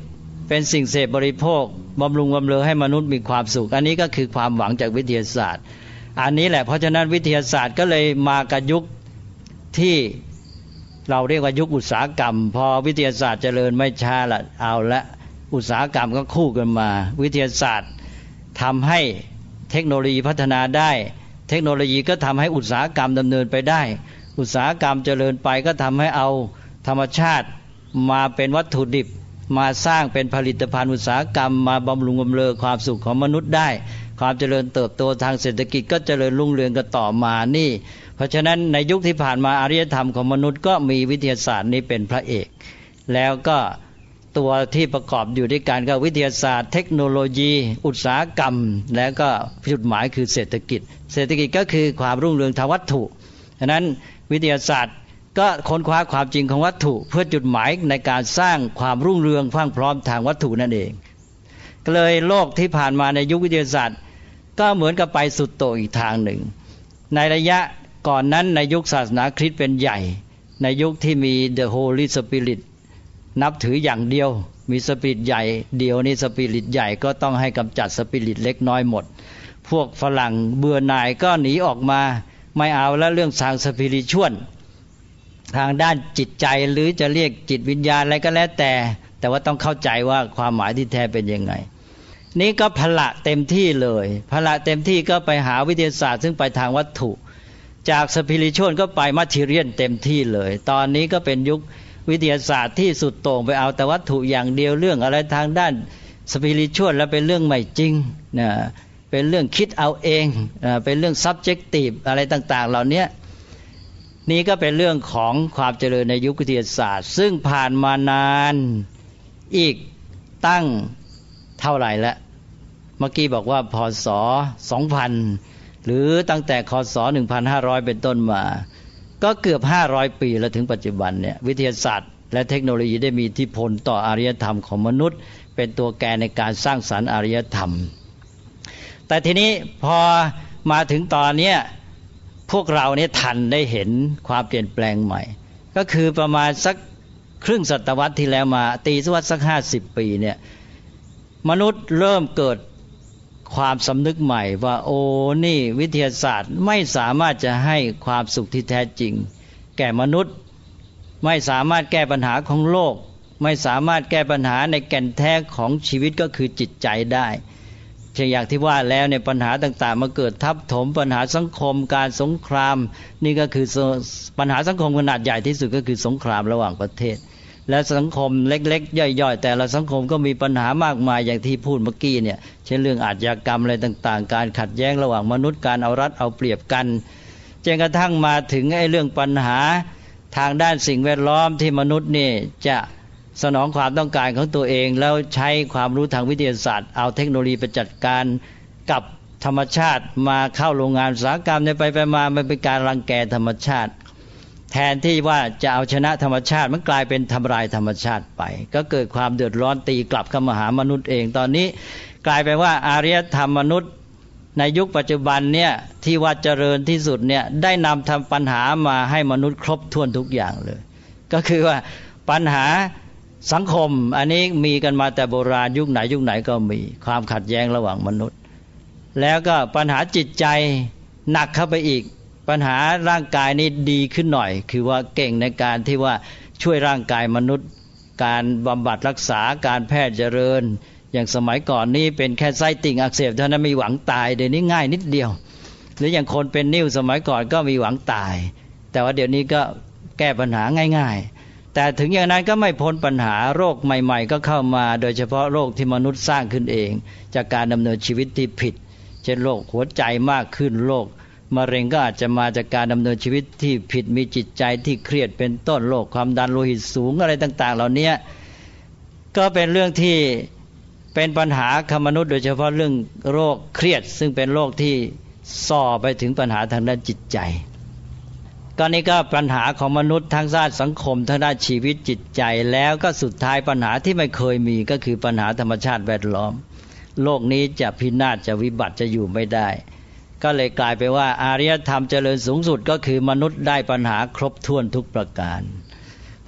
เป็นสิ่งเสพบริโภคบำรุงบำเรอให้มนุษย์มีความสุขอันนี้ก็คือความหวังจากวิทยาศาสตร์อันนี้แหละเพราะฉะนั้นวิทยาศาสตร์ก็เลยมากับยุคที่เราเรียกว่ายุคอุตสาหกรรมพอวิทยาศาสตร์เจริญไม่ช้าละเอาละอุตสาหกรรมก็คู่กันมาวิทยาศาสตร์ทำให้เทคโนโลยีพัฒนาได้เทคโนโลยีก็ทำให้อุตสาหกรรมดำเนินไปได้อุตสาหกรรมเจริญไปก็ทำให้เอาธรรมชาติมาเป็นวัตถุดิบมาสร้างเป็นผลิตภัณฑ์อุตสาหกรรมมาบำรุงบำเรอความสุขของมนุษย์ได้ความเจริญเติบโตทางเศรษฐกิจก็เจริญรุ่งเรืองกันต่อมานี่เพราะฉะนั้นในยุคที่ผ่านมาอารยธรรมของมนุษย์ก็มีวิทยาศาสตร์นี้เป็นพระเอกแล้วก็ตัวที่ประกอบอยู่ด้วยกันก็วิทยาศาสตร์เทคโนโลยีอุตสาหกรรมแล้วก็จุดหมายคือเศรษฐกิจเศรษฐกิจก็คือความรุ่งเรืองทางวัตถุฉะนั้นวิทยาศาสตร์ก็ค้นคว้าความจริงของวัตถุเพื่อจุดหมายในการสร้างความรุ่งเรืองพรั่งพร้อมทางวัตถุนั่นเองก็เลยโลกที่ผ่านมาในยุควิทยาศาสตร์ก็เหมือนกับไปสุดโต่งอีกทางหนึ่งในระยะก่อนนั้นในยุคศาสนาคริสต์เป็นใหญ่ในยุคที่มี The Holy Spirit นับถืออย่างเดียวมีสปิริตใหญ่เดียวนี่สปิริตใหญ่ก็ต้องให้กำจัดสปิริตเล็กน้อยหมดพวกฝรั่งเบื่อหน่ายก็หนีออกมาไม่เอาแล้วเรื่องทางสปิริตชวลทางด้านจิตใจหรือจะเรียกจิตวิญญาณอะไรก็แล้วแต่แต่ว่าต้องเข้าใจว่าความหมายที่แท้เป็นยังไงนี่ก็พละเต็มที่เลยพละเต็มที่ก็ไปหาวิทยาศาสตร์ซึ่งไปทางวัตถุจากสปิริตชวลก็ไปมัททีเรียลเต็มที่เลยตอนนี้ก็เป็นยุควิทยาศาสตร์ที่สุดโต่งไปเอาแต่วัตถุอย่างเดียวเรื่องอะไรทางด้านสปิริตชวลแล้วเป็นเรื่องไม่จริงนะเป็นเรื่องคิดเอาเองนะเป็นเรื่อง subjective อะไรต่างๆเหล่านี้นี่ก็เป็นเรื่องของความเจริญในยุควิทยาศาสตร์ซึ่งผ่านมานานอีกตั้งเท่าไหร่แล้วเมื่อกี้บอกว่าพ.ศ. สองพันหรือตั้งแต่ค.ศ. หนึ่งพันห้าร้อยเป็นต้นมาก็เกือบห้าร้อยปีแล้วถึงปัจจุบันเนี่ยวิทยาศาสตร์และเทคโนโลยีได้มีอิทธิพลต่ออารยธรรมของมนุษย์เป็นตัวแกนในการสร้างสรรค์อารยธรรมแต่ทีนี้พอมาถึงตอนนี้พวกเราเนี่ยทันได้เห็นความเปลี่ยนแปลงใหม่ก็คือประมาณสักครึ่งศตวรรษที่แล้วมาตีสักวัดสักห้าสิบปีเนี่ยมนุษย์เริ่มเกิดความสำนึกใหม่ว่าโอ้นี่วิทยาศาสตร์ไม่สามารถจะให้ความสุขที่แท้จริงแก่มนุษย์ไม่สามารถแก้ปัญหาของโลกไม่สามารถแก้ปัญหาในแก่นแท้ของชีวิตก็คือจิตใจได้เช่นอย่างที่ว่าแล้วในปัญหาต่างๆมาเกิดทับถมปัญหาสังคมการสงครามนี่ก็คือปัญหาสังคมขนาดใหญ่ที่สุดก็คือสงครามระหว่างประเทศและสังคมเล็กๆย่อยๆแต่ละสังคมก็มีปัญหามากมายอย่างที่พูดเมื่อกี้เนี่ยเช่นเรื่องอาชญากรรมอะไรต่างๆการขัดแย้งระหว่างมนุษย์การเอารัดเอาเปรียบกันจนกระทั่งมาถึงไอ้เรื่องปัญหาทางด้านสิ่งแวดล้อมที่มนุษย์นี่จะสนองความต้องการของตัวเองแล้วใช้ความรู้ทางวิทยาศาสตร์เอาเทคโนโลยีไปจัดการกับธรรมชาติมาเข้าโรงงานอุตสาหกรรมเนี่ยไปไปมามันเป็นการรังแกธรรมชาติแทนที่ว่าจะเอาชนะธรรมชาติมันกลายเป็นทำลายธรรมชาติไปก็เกิดความเดือดร้อนตีกลับเข้ามาหามนุษย์เองตอนนี้กลายเป็นว่าอารยธรรมมนุษย์ในยุคปัจจุบันเนี่ยที่ว่าเจริญที่สุดเนี่ยได้นำทำปัญหามาให้มนุษย์ครบถ้วนทุกอย่างเลยก็คือว่าปัญหาสังคมอันนี้มีกันมาแต่โบราณยุคไหนยุคไหนก็มีความขัดแย้งระหว่างมนุษย์แล้วก็ปัญหาจิตใจหนักเข้าไปอีกปัญหาร่างกายนี่ดีขึ้นหน่อยคือว่าเก่งในการที่ว่าช่วยร่างกายมนุษย์การบำบัดรักษาการแพทย์เจริญอย่างสมัยก่อนนี่เป็นแค่ไส้ติ่งอักเสบเท่านั้นมีหวังตายเดี๋ยวนี้ง่ายนิดเดียวหรืออย่างคนเป็นนิ่วสมัยก่อนก็มีหวังตายแต่ว่าเดี๋ยวนี้ก็แก้ปัญหาง่ายๆแต่ถึงอย่างนั้นก็ไม่พ้นปัญหาโรคใหม่ๆก็เข้ามาโดยเฉพาะโรคที่มนุษย์สร้างขึ้นเองจากการดำเนินชีวิตที่ผิดเช่นโรคหัวใจมากขึ้นโรคมะเร็งก็อาจจะมาจากการดำเนินชีวิตที่ผิดมีจิตใจที่เครียดเป็นต้นโรคความดันโลหิตสูงอะไรต่างๆเหล่านี้ก็เป็นเรื่องที่เป็นปัญหาของมนุษย์โดยเฉพาะเรื่องโรคเครียดซึ่งเป็นโรคที่ส่อไปถึงปัญหาทางด้านจิตใจก็นี่ก็ปัญหาของมนุษย์ทั้งด้านสังคมทั้งด้านชีวิตจิตใจแล้วก็สุดท้ายปัญหาที่ไม่เคยมีก็คือปัญหาธรรมชาติแวดล้อมโลกนี้จะพินาศจะวิบัติจะอยู่ไม่ได้ก็เลยกลายไปว่าอารยธรรมเจริญสูงสุดก็คือมนุษย์ได้ปัญหาครบถ้วนทุกประการพ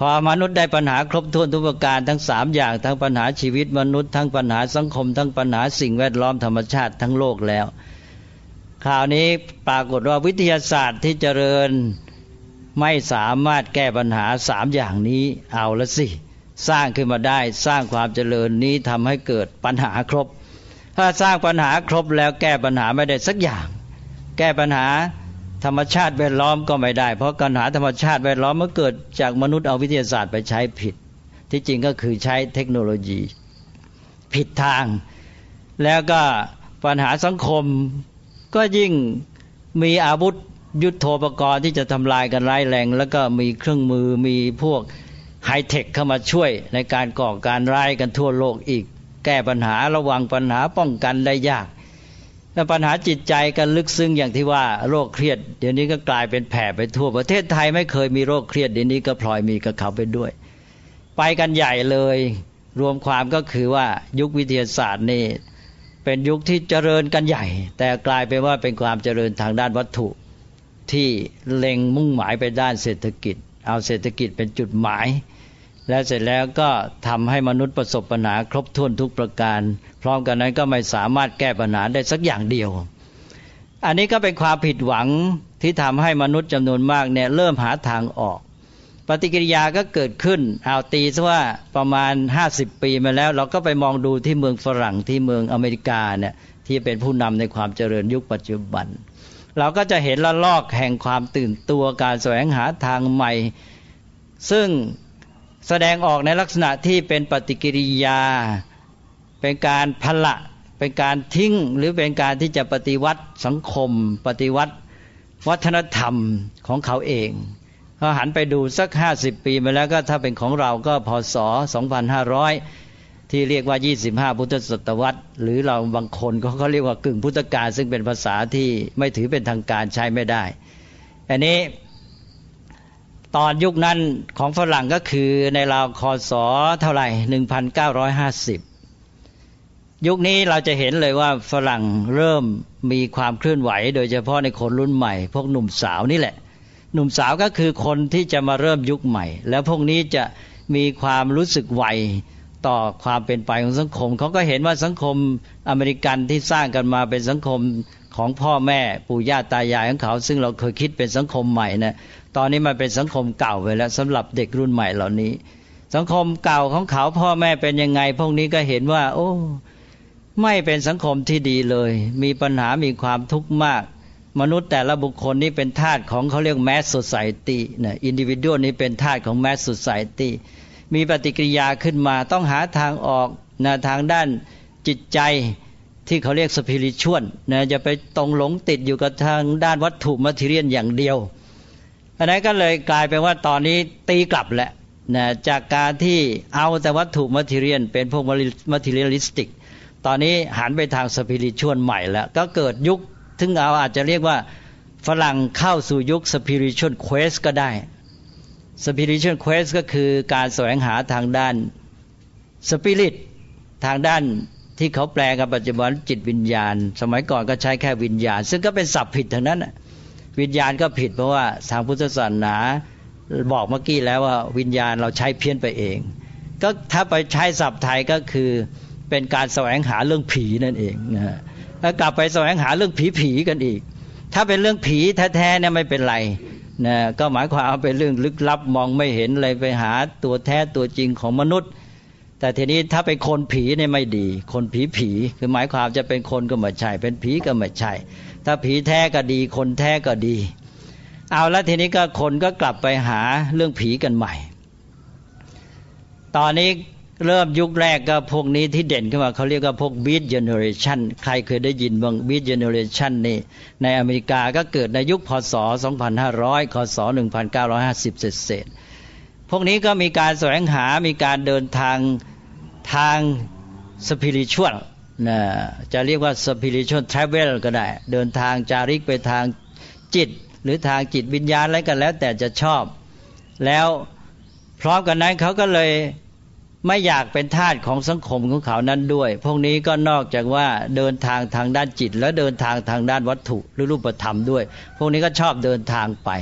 พอมนุษย์ได้ปัญหาครบถ้วนทุกประการทั้งสามอย่างทั้งปัญหาชีวิตมนุษย์ทั้งปัญหาสังคมทั้งปัญหาสิ่งแวดล้อมธรรมชาติทั้งโลกแล้วคราวนี้ปรากฏว่าวิทยาศาสตร์ที่เจริญไม่สามารถแก้ปัญหาสามอย่างนี้เอาละสิสร้างขึ้นมาได้สร้างความเจริญนี้ทำให้เกิดปัญหาครบถ้าสร้างปัญหาครบแล้วแก้ปัญหาไม่ได้สักอย่างแก้ปัญหาธรรมชาติแวดล้อมก็ไม่ได้เพราะปัญหาธรรมชาติแวดล้อมมันเกิดจากมนุษย์เอาวิทยาศาสตร์ไปใช้ผิดที่จริงก็คือใช้เทคโนโลยีผิดทางแล้วก็ปัญหาสังคมก็ยิ่งมีอาวุธยุทโธปกรณ์ที่จะทำลายกันร้ายแรงแล้วก็มีเครื่องมือมีพวกไฮเทคเข้ามาช่วยในการก่อการร้ายกันทั่วโลกอีกแก้ปัญหาระวังปัญหาป้องกันได้ยากและปัญหาจิตใจกันลึกซึ้งอย่างที่ว่าโรคเครียดเดี๋ยวนี้ก็กลายเป็นแผ่ไปทั่วประเทศไทยไม่เคยมีโรคเครียดเดี๋ยวนี้ก็พลอยมีกับเขาไปด้วยไปกันใหญ่เลยรวมความก็คือว่ายุควิทยาศาสตร์นี่เป็นยุคที่เจริญกันใหญ่แต่กลายเป็นว่าเป็นความเจริญทางด้านวัตถุที่เล็งมุ่งหมายไปด้านเศรษฐกิจเอาเศรษฐกิจเป็นจุดหมายและเสร็จแล้วก็ทำให้มนุษย์ประสบปัญหาครบถ้วนทุกประการพร้อมกันนั้นก็ไม่สามารถแก้ปัญหาได้สักอย่างเดียวอันนี้ก็เป็นความผิดหวังที่ทำให้มนุษย์จำนวนมากเนี่ยเริ่มหาทางออกปฏิกิริยาก็เกิดขึ้นเอาตีซะว่าประมาณห้าสิบปีมาแล้วเราก็ไปมองดูที่เมืองฝรั่งที่เมืองอเมริกาเนี่ยที่เป็นผู้นำในความเจริญยุคปัจจุบันเราก็จะเห็นละลอกแห่งความตื่นตัวการแสวงหาทางใหม่ซึ่งแสดงออกในลักษณะที่เป็นปฏิกิริยาเป็นการพละเป็นการทิ้งหรือเป็นการที่จะปฏิวัติสังคมปฏิวัติวัฒนธรรมของเขาเองพอหันไปดูสักห้าสิบปีมาแล้วก็ถ้าเป็นของเราก็พศสองพันห้าร้อยที่เรียกว่ายี่สิบห้าพุทธศตวรรษหรือเราบางคนก็เขาเรียกว่ากึ่งพุทธกาลซึ่งเป็นภาษาที่ไม่ถือเป็นทางการใช้ไม่ได้อันนี้ตอนยุคนั้นของฝรั่งก็คือในราวคศเท่าไหร่ หนึ่งพันเก้าร้อยห้าสิบ ยุคนี้เราจะเห็นเลยว่าฝรั่งเริ่มมีความเคลื่อนไหวโดยเฉพาะในคนรุ่นใหม่พวกหนุ่มสาวนี่แหละหนุ่มสาวก็คือคนที่จะมาเริ่มยุคใหม่แล้วพวกนี้จะมีความรู้สึกไวต่อความเป็นไปของสังคมเขาก็เห็นว่าสังคมอเมริกันที่สร้างกันมาเป็นสังคมของพ่อแม่ปู่ย่าตายายของเขาซึ่งเราเคยคิดเป็นสังคมใหม่นะตอนนี้มันเป็นสังคมเก่าไปแล้วสำหรับเด็กรุ่นใหม่เหล่านี้สังคมเก่าของเขาพ่อแม่เป็นยังไงพวกนี้ก็เห็นว่าโอ้ไม่เป็นสังคมที่ดีเลยมีปัญหามีความทุกข์มากมนุษย์แต่ละบุคคลนี้เป็นทาสของเขาเรียก mass society นะอินดิวิดวลนี้เป็นทาสของ mass society มีปฏิกิริยาขึ้นมาต้องหาทางออกนะทางด้านจิตใจที่เขาเรียกสปิริชวลนะจะไปตรงหลงติดอยู่กับทางด้านวัตถุมัทีเรียลอย่างเดียวอันนั้นก็เลยกลายเป็นว่าตอนนี้ตีกลับแหละนะจากการที่เอาแต่วัตถุมัทีเรียลเป็นพวกมัทีเรียลิสติกตอนนี้หันไปทางสปิริชวลใหม่แล้วก็เกิดยุคถึงเอาอาจจะเรียกว่าฝรั่งเข้าสู่ยุคสปิริชวลเควสก็ได้สปิริชวลเควสก็คือการแสวงหาทางด้านสปิริตทางด้านที่เขาแปลกับปัจจุบันจิตวิญญาณสมัยก่อนก็ใช้แค่วิญญาณซึ่งก็เป็นศัพท์ผิดทั้งนั้นวิญญาณก็ผิดเพราะว่าทางพุทธศาสนาบอกเมื่อกี้แล้วว่าวิญญาณเราใช้เพี้ยนไปเองก็ถ้าไปใช้ศัพท์ไทยก็คือเป็นการแสวงหาเรื่องผีนั่นเองนะฮะแล้วกลับไปแสวงหาเรื่องผีผีกันอีกถ้าเป็นเรื่องผีแท้ๆเนี่ยไม่เป็นไรนะก็หมายความว่าเป็นเรื่องลึกลับมองไม่เห็นเลยไปหาตัวแท้ตัวจริงของมนุษย์แต่ทีนี้ถ้าเป็นคนผีเนี่ยไม่ดีคนผีผีคือหมายความจะเป็นคนก็ไม่ใช่เป็นผีก็ไม่ใช่ถ้าผีแท้ก็ดีคนแท้ก็ดีเอาแล้วทีนี้ก็คนก็กลับไปหาเรื่องผีกันใหม่ตอนนี้เริ่มยุคแรกก็พวกนี้ที่เด่นขึ้นมาเขาเรียกว่าพวก Beat Generation ใครเคยได้ยินบ้าง Beat Generation นี่ในอเมริกาก็เกิดในยุคพศสองพันห้าร้อยคศหนึ่งพันเก้าร้อยห้าสิบเศษๆพวกนี้ก็มีการแสวงหามีการเดินทางทางสปิริชวลนะจะเรียกว่าสปิริชวลทราเวลก็ได้เดินทางจาริกไปทางจิตหรือทางจิตวิญญาณอะไรกันแล้วแต่จะชอบแล้วพร้อมกันนั้นเขาก็เลยไม่อยากเป็นทาสของสังคมของเขานั้นด้วยพวกนี้ก็นอกจากว่าเดินทางทางด้านจิตแล้วเดินทางทางด้านวัตถุหรือรูปธรรมด้วยพวกนี้ก็ชอบเดินทางไป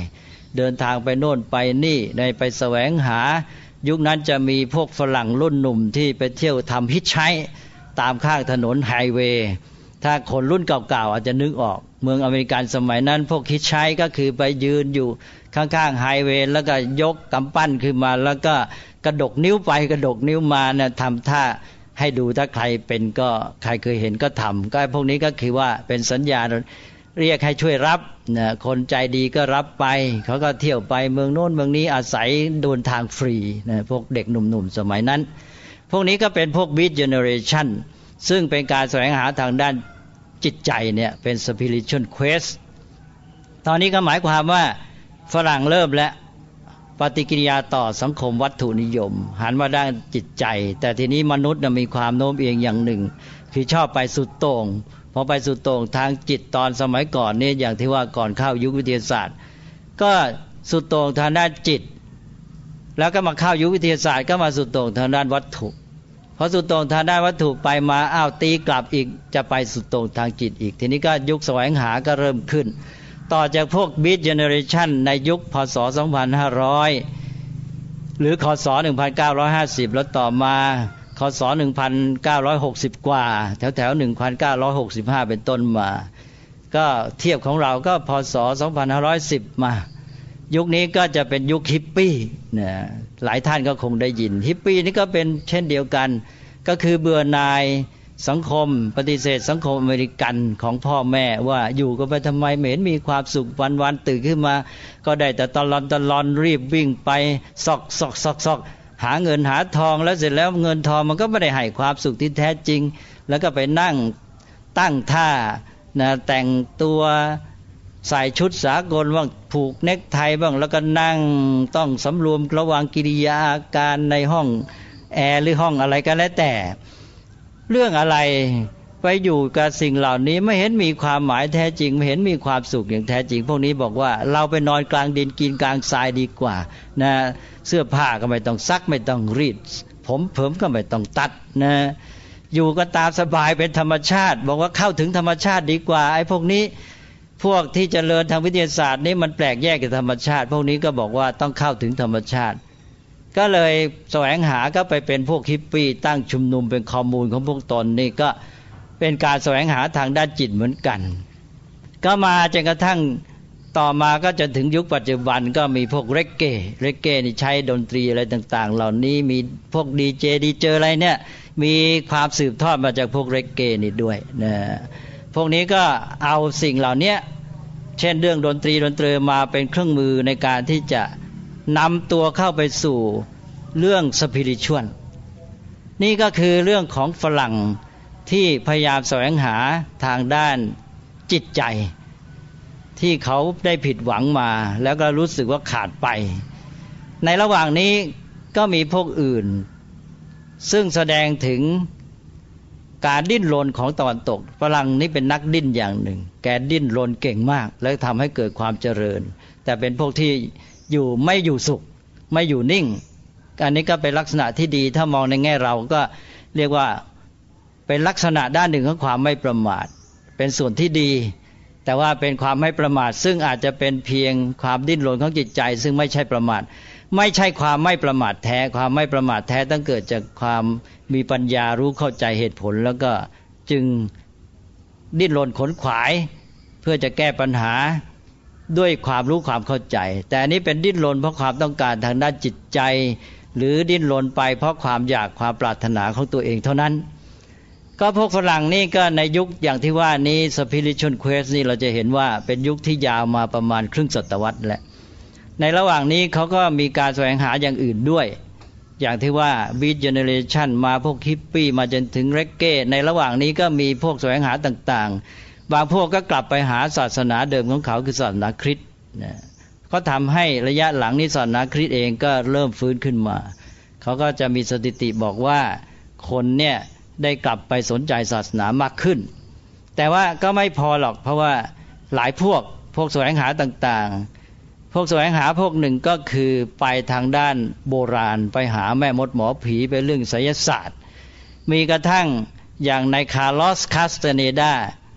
เดินทางไปโน่นไปนี่ในไปแสวงหายุคนั้นจะมีพวกฝรั่งรุ่นหนุ่มที่ไปเที่ยวทำฮิตไชค์ตามข้างถนนไฮเวย์ถ้าคนรุ่นเก่าๆอาจจะนึกออกเมืองอเมริกันสมัยนั้นพวกฮิตไชค์ก็คือไปยืนอยู่ข้างๆไฮเวย์แล้วก็ยกกำปั้นขึ้นมาแล้วก็กระดกนิ้วไปกระดกนิ้วมาเนี่ยทำท่าให้ดูถ้าใครเป็นก็ใครเคยเห็นก็ทำก็พวกนี้ก็คือว่าเป็นสัญญาณเรียกให้ช่วยรับนะคนใจดีก็รับไปเขาก็เที่ยวไปเมืองโน้นเมืองนี้อาศัยเดินทางฟรีนะพวกเด็กหนุ่มๆสมัยนั้นพวกนี้ก็เป็นพวก Beat Generation ซึ่งเป็นการแสวงหาทางด้านจิตใจเนี่ยเป็น Spiritual Quest ตอนนี้ก็หมายความว่าฝรั่งเริ่มและปฏิกิริยาต่อสังคมวัตถุนิยมหันมาด้านจิตใจแต่ทีนี้มนุษย์มีความโน้มเอียงอย่างหนึ่งคือชอบไปสุดโต่งพอไปสุดโต่งทางจิตตอนสมัยก่อนนี่อย่างที่ว่าก่อนเข้ายุควิทยาศาสตร์ก็สุดโต่งทางด้านจิตแล้วก็มาเข้ายุควิทยาศาสตร์ก็มาสุดโต่งทางด้านวัตถุพอสุดโต่งทางด้านวัตถุไปมาอ้าวตีกลับอีกจะไปสุดโต่งทางจิตอีกทีนี้ก็ยุคแสวงหาก็เริ่มขึ้นต่อจากพวก Beat Generation ในยุคพ.ศ. สองพันห้าร้อยหรือค.ศ. หนึ่งพันเก้าร้อยห้าสิบแล้วต่อมาค.ศ. หนึ่งพันเก้าร้อยหกสิบกว่าแถวๆหนึ่งพันเก้าร้อยหกสิบห้าเป็นต้นมาก็เทียบของเราก็พ.ศ. สองพันห้าร้อยสิบมายุคนี้ก็จะเป็นยุคฮิปปี้นะหลายท่านก็คงได้ยินฮิปปี้นี่ก็เป็นเช่นเดียวกันก็คือเบื่อหน่ายสังคมปฏิเสธสังคมอเมริกันของพ่อแม่ว่าอยู่กันไปทำไมไม่เห็นมีความสุขวันๆตื่นขึ้นมาก็ได้แต่ตะลอนตะลอนรีบวิ่งไปซอกซอกซอกซอกหาเงินหาทองแล้วเสร็จแล้วเงินทองมันก็ไม่ได้ให้ความสุขที่แท้จริงแล้วก็ไปนั่งตั้งท่านะแต่งตัวใส่ชุดสากลบ้างผูกเนคไทบ้างแล้วก็นั่งต้องสำรวมระวังกิริยาอาการในห้องแอร์หรือห้องอะไรก็แล้วแต่เรื่องอะไรไปอยู่กับสิ่งเหล่านี้ไม่เห็นมีความหมายแท้จริงไม่เห็นมีความสุขอย่างแท้จริงพวกนี้บอกว่าเราไปนอนกลางดินกินกลางทรายดีกว่านะเสื้อผ้าก็ไม่ต้องซักไม่ต้องรีดผมเผิมก็ไม่ต้องตัดนะอยู่ก็ตามสบายเป็นธรรมชาติบอกว่าเข้าถึงธรรมชาติดีกว่าไอ้พวกนี้พวกที่เจริญทางวิทยาศาสตร์นี่มันแปลกแยกกับธรรมชาติพวกนี้ก็บอกว่าต้องเข้าถึงธรรมชาติก็เลยแสวงหาก็ไปเป็นพวกฮิปปี้ตั้งชุมนุมเป็นคอมมูนของพวกตนนี่ก็เป็นการแสวงหาทางด้านจิตเหมือนกันก็มาจนกระทั่งต่อมาก็จนถึงยุคปัจจุบันก็มีพวกเรกเก้เรกเก้นี่ใช้ดนตรีอะไรต่างๆเหล่านี้มีพวกดีเจดีเจอะไรเนี่ยมีความสืบทอดมาจากพวกเรกเก้นี่ด้วยนะพวกนี้ก็เอาสิ่งเหล่านี้เช่นเรื่องดนตรีดนตรีมาเป็นเครื่องมือในการที่จะนำตัวเข้าไปสู่เรื่องสปิริตชวลนี่ก็คือเรื่องของฝรั่งที่พยายามแสวงหาทางด้านจิตใจที่เขาได้ผิดหวังมาแล้วก็รู้สึกว่าขาดไปในระหว่างนี้ก็มีพวกอื่นซึ่งแสดงถึงการดิ้นรนของตะวันตกฝรั่งนี่เป็นนักดิ้นอย่างหนึ่งแกดิ้นรนเก่งมากแล้วทำให้เกิดความเจริญแต่เป็นพวกที่อยู่ไม่อยู่สุขไม่อยู่นิ่งอันนี้ก็เป็นลักษณะที่ดีถ้ามองในแง่เราก็เรียกว่าเป็นลักษณะด้านหนึ่งของความไม่ประมาทเป็นส่วนที่ดีแต่ว่าเป็นความไม่ประมาทซึ่งอาจจะเป็นเพียงความดิ้นรนของจิตใจซึ่งไม่ใช่ประมาทไม่ใช่ความไม่ประมาทแท้ความไม่ประมาทแท้ต้องเกิดจากความมีปัญญารู้เข้าใจเหตุผลแล้วก็จึงดิ้นรนขนขวายเพื่อจะแก้ปัญหาด้วยความรู้ความเข้าใจแต่อันนี้เป็นดิ้นรนเพราะความต้องการทางด้านจิตใจหรือดิ้นรนไปเพราะความอยากความปรารถนาของตัวเองเท่านั้นก็พวกฝรั่งนี่ก็ในยุคอย่างที่ว่านี้ Spiritual Quest นี่เราจะเห็นว่าเป็นยุคที่ยาวมาประมาณครึ่งศตวรรษแหละในระหว่างนี้เขาก็มีการแสวงหาอย่างอื่นด้วยอย่างที่ว่า Beat Generation มาพวกฮิปปี้มาจนถึงเรกเก้ในระหว่างนี้ก็มีพวกแสวงหาต่างๆบางพวกก็กลับไปหาศาสนาเดิมของเขาคือศาสนาคริสต์นะก็ทำให้ระยะหลังนี้ศาสนาคริสต์เองก็เริ่มฟื้นขึ้นมาเขาก็จะมีสถิติบอกว่าคนเนี่ยได้กลับไปสนใจศาสนามากขึ้นแต่ว่าก็ไม่พอหรอกเพราะว่าหลายพวกพวกแสวงหาต่างๆพวกแสวงหาพวกหนึ่งก็คือไปทางด้านโบราณไปหาแม่มดหมอผีไปเรื่องไสยศาสตร์มีกระทั่งอย่างในคาร์ลอสคาสเตเนดา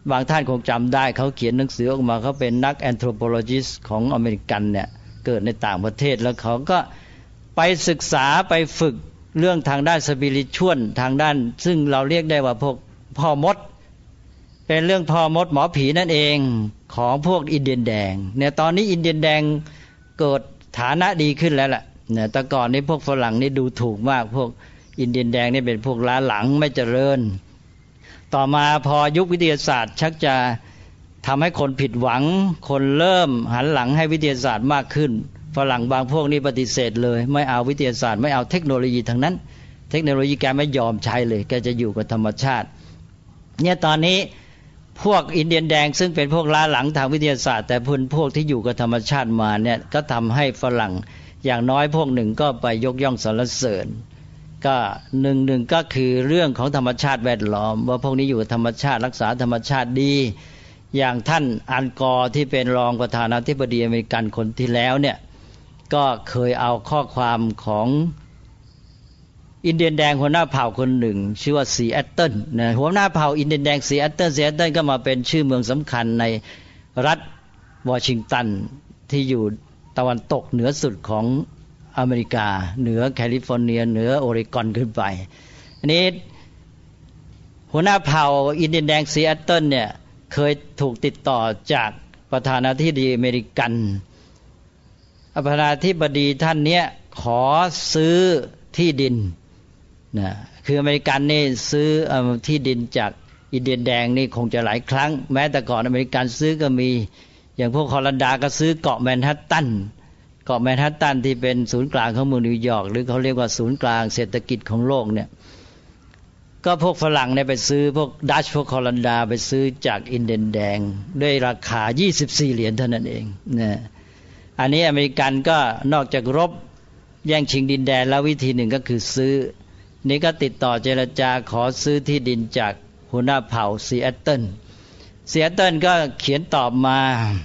บางท่านคงจำได้เขาเขียนหนังสือออกมาเขาเป็นนักแอนโทรโพโลจิสต์ของอเมริกันเนี่ยเกิดในต่างประเทศแล้วเขาก็ไปศึกษาไปฝึกเรื่องทางด้านสปิริชวลทางด้านซึ่งเราเรียกได้ว่าพวกพ่อมดเป็นเรื่องพ่อมดหมอผีนั่นเองของพวกอินเดียนแดงเนี่ยตอนนี้อินเดียนแดงเกิดฐานะดีขึ้นแล้วล่ะเนี่ยแต่ก่อนนี้พวกฝรั่งนี่ดูถูกมากพวกอินเดียนแดงนี่เป็นพวกล้าหลังไม่เจริญต่อมาพอยุควิทยาศาสตร์ชักจะทำให้คนผิดหวังคนเริ่มหันหลังให้วิทยาศาสตร์มากขึ้นฝรั่งบางพวกนี้ปฏิเสธเลยไม่เอาวิทยาศาสตร์ไม่เอาเทคโนโลยีทั้งนั้นเทคโนโลยีแกไม่ยอมใช้เลยแกจะอยู่กับธรรมชาติเนี่ยตอนนี้พวกอินเดียนแดงซึ่งเป็นพวกล้าหลังทางวิทยาศาสตร์แต่พวกพวกที่อยู่กับธรรมชาติมาเนี่ยก็ทำให้ฝรั่งอย่างน้อยพวกหนึ่งก็ไปยกย่องสรรเสริญก็หนึ่งหนึ่งก็คือเรื่องของธรรมชาติแวดล้อมว่าพวกนี้อยู่กับธรรมชาติรักษาธรรมชาติดีอย่างท่านอัลกอร์ที่เป็นรองประธานาธิบดีอเมริกันคนที่แล้วเนี่ยก็เคยเอาข้อความของอินเดียนแดงหัวหน้าเผ่าคนหนึ่งชื่อว่าซีแอตเทิลนะหัวหน้าเผ่าอินเดียนแดงซีแอตเทิลซีแอตเทิลก็มาเป็นชื่อเมืองสำคัญในรัฐวอชิงตันที่อยู่ตะวันตกเหนือสุดของอเมริกาเหนือแคลิฟอร์เนียเหนือโอเรกอนขึ้นไปอันนี้หัวหน้าเผ่าอินเดียนแดงซีแอตเทิลเนี่ยเคยถูกติดต่อจากประธานาธิบดีอเมริกันประธานาธิบดีท่านเนี้ยขอซื้อที่ดินนะคืออเมริกันนี่ซื้อที่ดินจากอินเดียนแดงนี่คงจะหลายครั้งแม้แต่ก่อนอเมริกันซื้อก็มีอย่างพวกฮอลันดาก็ซื้อเกาะแมนฮัตตันเกาะแมนฮัตตันที่เป็นศูนย์กลางของเมืองนิวยอร์กหรือเขาเรียกว่าศูนย์กลางเศรษฐกิจของโลกเนี่ยก็พวกฝรั่งเนี่ยไปซื้อพวกดัชพวกฮอลันดาไปซื้อจากอินเดียนแดงด้วยราคายี่สิบสี่เหรียญเท่านั้นเองนะอันนี้อเมริกันก็นอกจากรบแย่งชิงดินแดนแล้ววิธีหนึ่งก็คือซื้อนี่ก็ติดต่อเจรจาขอซื้อที่ดินจากหัวหน้าเผ่าซีแอตเทิลซีแอตเทิลก็เขียนตอบมา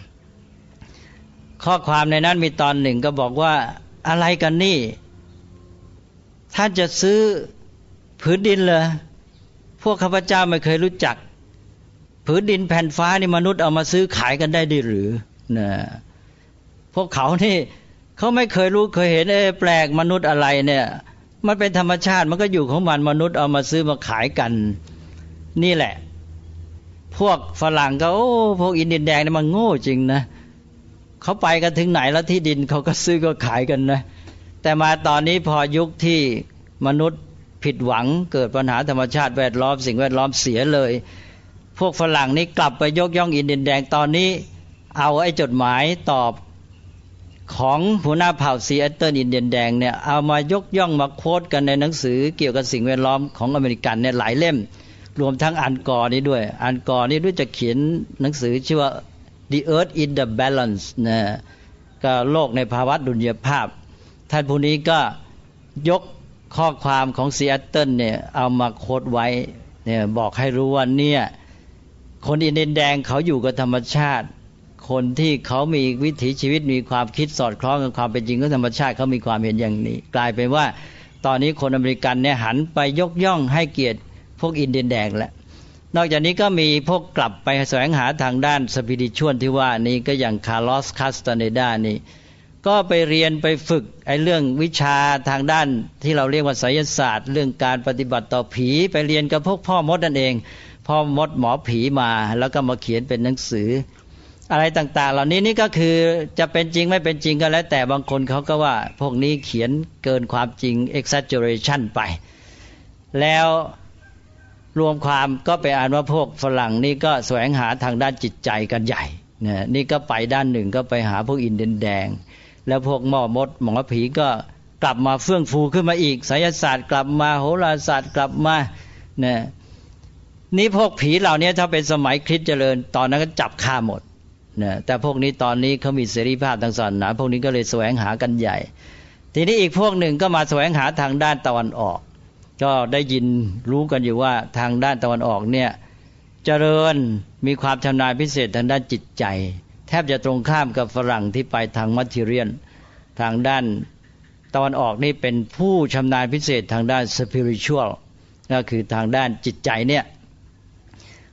ข้อความในนั้นมีตอนหนึ่งก็บอกว่าอะไรกันนี่ท่านจะซื้อผืนดินเหรอพวกข้าพเจ้าไม่เคยรู้จักผืนดินแผ่นฟ้านี่มนุษย์เอามาซื้อขายกันได้ดีหรือนะพวกเขานี่เขาไม่เคยรู้เคยเห็นเอ๊ะแปลกมนุษย์อะไรเนี่ยมันเป็นธรรมชาติมันก็อยู่ของมันมนุษย์เอามาซื้อมาขายกันนี่แหละพวกฝรั่งก็โอ้พวกอินเดียนแดงนี่มันโง่จริงนะเขาไปกันถึงไหนแล้วที่ดินเขาก็ซื้อก็ขายกันนะแต่มาตอนนี้พอยุคที่มนุษย์ผิดหวังเกิดปัญหาธรรมชาติแวดล้อมสิ่งแวดล้อมเสียเลยพวกฝรั่งนี่กลับไปยกย่องอินเดียนแดงตอนนี้เอาไอ้จดหมายตอบของหัวหน้าเผ่าซีแอตเทิลอินเดียนแดงเนี่ยเอามายกย่องมาโค้ดกันในหนังสือเกี่ยวกับสิ่งแวดล้อมของอเมริกันเนี่ยหลายเล่มรวมทั้งอันกอร์นี้ด้วยอันกอร์นี่ด้วยจะเขียนหนังสือชื่อว่า The Earth in the Balance นะก็โลกในภาวะดุลยภาพท่านผู้นี้ก็ยกข้อความของซีแอตเทิลเนี่ยเอามาโค้ดไว้เนี่ยบอกให้รู้ว่าเนี่ยคนอินเดียนแดงเขาอยู่กับธรรมชาติคนที่เขามีวิถีชีวิตมีความคิดสอดคล้องกับความเป็นจริงของธรรมชาติเขามีความเห็นอย่างนี้กลายเป็นว่าตอนนี้คนอเมริกันเนี่ยหันไปยกย่องให้เกียรติพวกอินเดียนแดงแล้วนอกจากนี้ก็มีพวกกลับไปแสวงหาทางด้านสปิริชวลที่ว่านี้ก็อย่างคาร์ลอสคาสตาเนดานี่ก็ไปเรียนไปฝึกไอ้เรื่องวิชาทางด้านที่เราเรียกว่าไสยศาสตร์เรื่องการปฏิบัติต่อผีไปเรียนกับพวกพ่อมดนั่นเองพ่อมดหมอผีมาแล้วก็มาเขียนเป็นหนังสืออะไรต่างๆเหล่านี้นี่ก็คือจะเป็นจริงไม่เป็นจริงก็แล้วแต่บางคนเขาก็ว่าพวกนี้เขียนเกินความจริง exaggeration ไปแล้วรวมความก็ไปอ่านว่าพวกฝรั่งนี่ก็แสวงหาทางด้านจิตใจกันใหญ่เนี่ยนี่ก็ไปด้านหนึ่งก็ไปหาพวกอินเดียนแดงแล้วพวกหมอมดหมอผีก็กลับมาเฟื่องฟูขึ้นมาอีกไสยศาสตร์กลับมาโหราศาสตร์กลับมาเนี่ยนี่พวกผีเหล่านี้ถ้าเป็นสมัยคริสต์เจริญตอนนั้นก็จับฆ่าหมดนะแต่พวกนี้ตอนนี้เขามีเสรีภาพทางศาสนาพวกนี้ก็เลยแสวงหากันใหญ่ทีนี้อีกพวกหนึ่งก็มาแสวงหาทางด้านตะวันออกก็ได้ยินรู้กันอยู่ว่าทางด้านตะวันออกเนี่ยเจริญมีความชำนาญพิเศษทางด้านจิตใจแทบจะตรงข้ามกับฝรั่งที่ไปทางมัทเรียนทางด้านตะวันออกนี่เป็นผู้ชำนาญพิเศษทางด้านสปิริชวลก็คือทางด้านจิตใจเนี่ย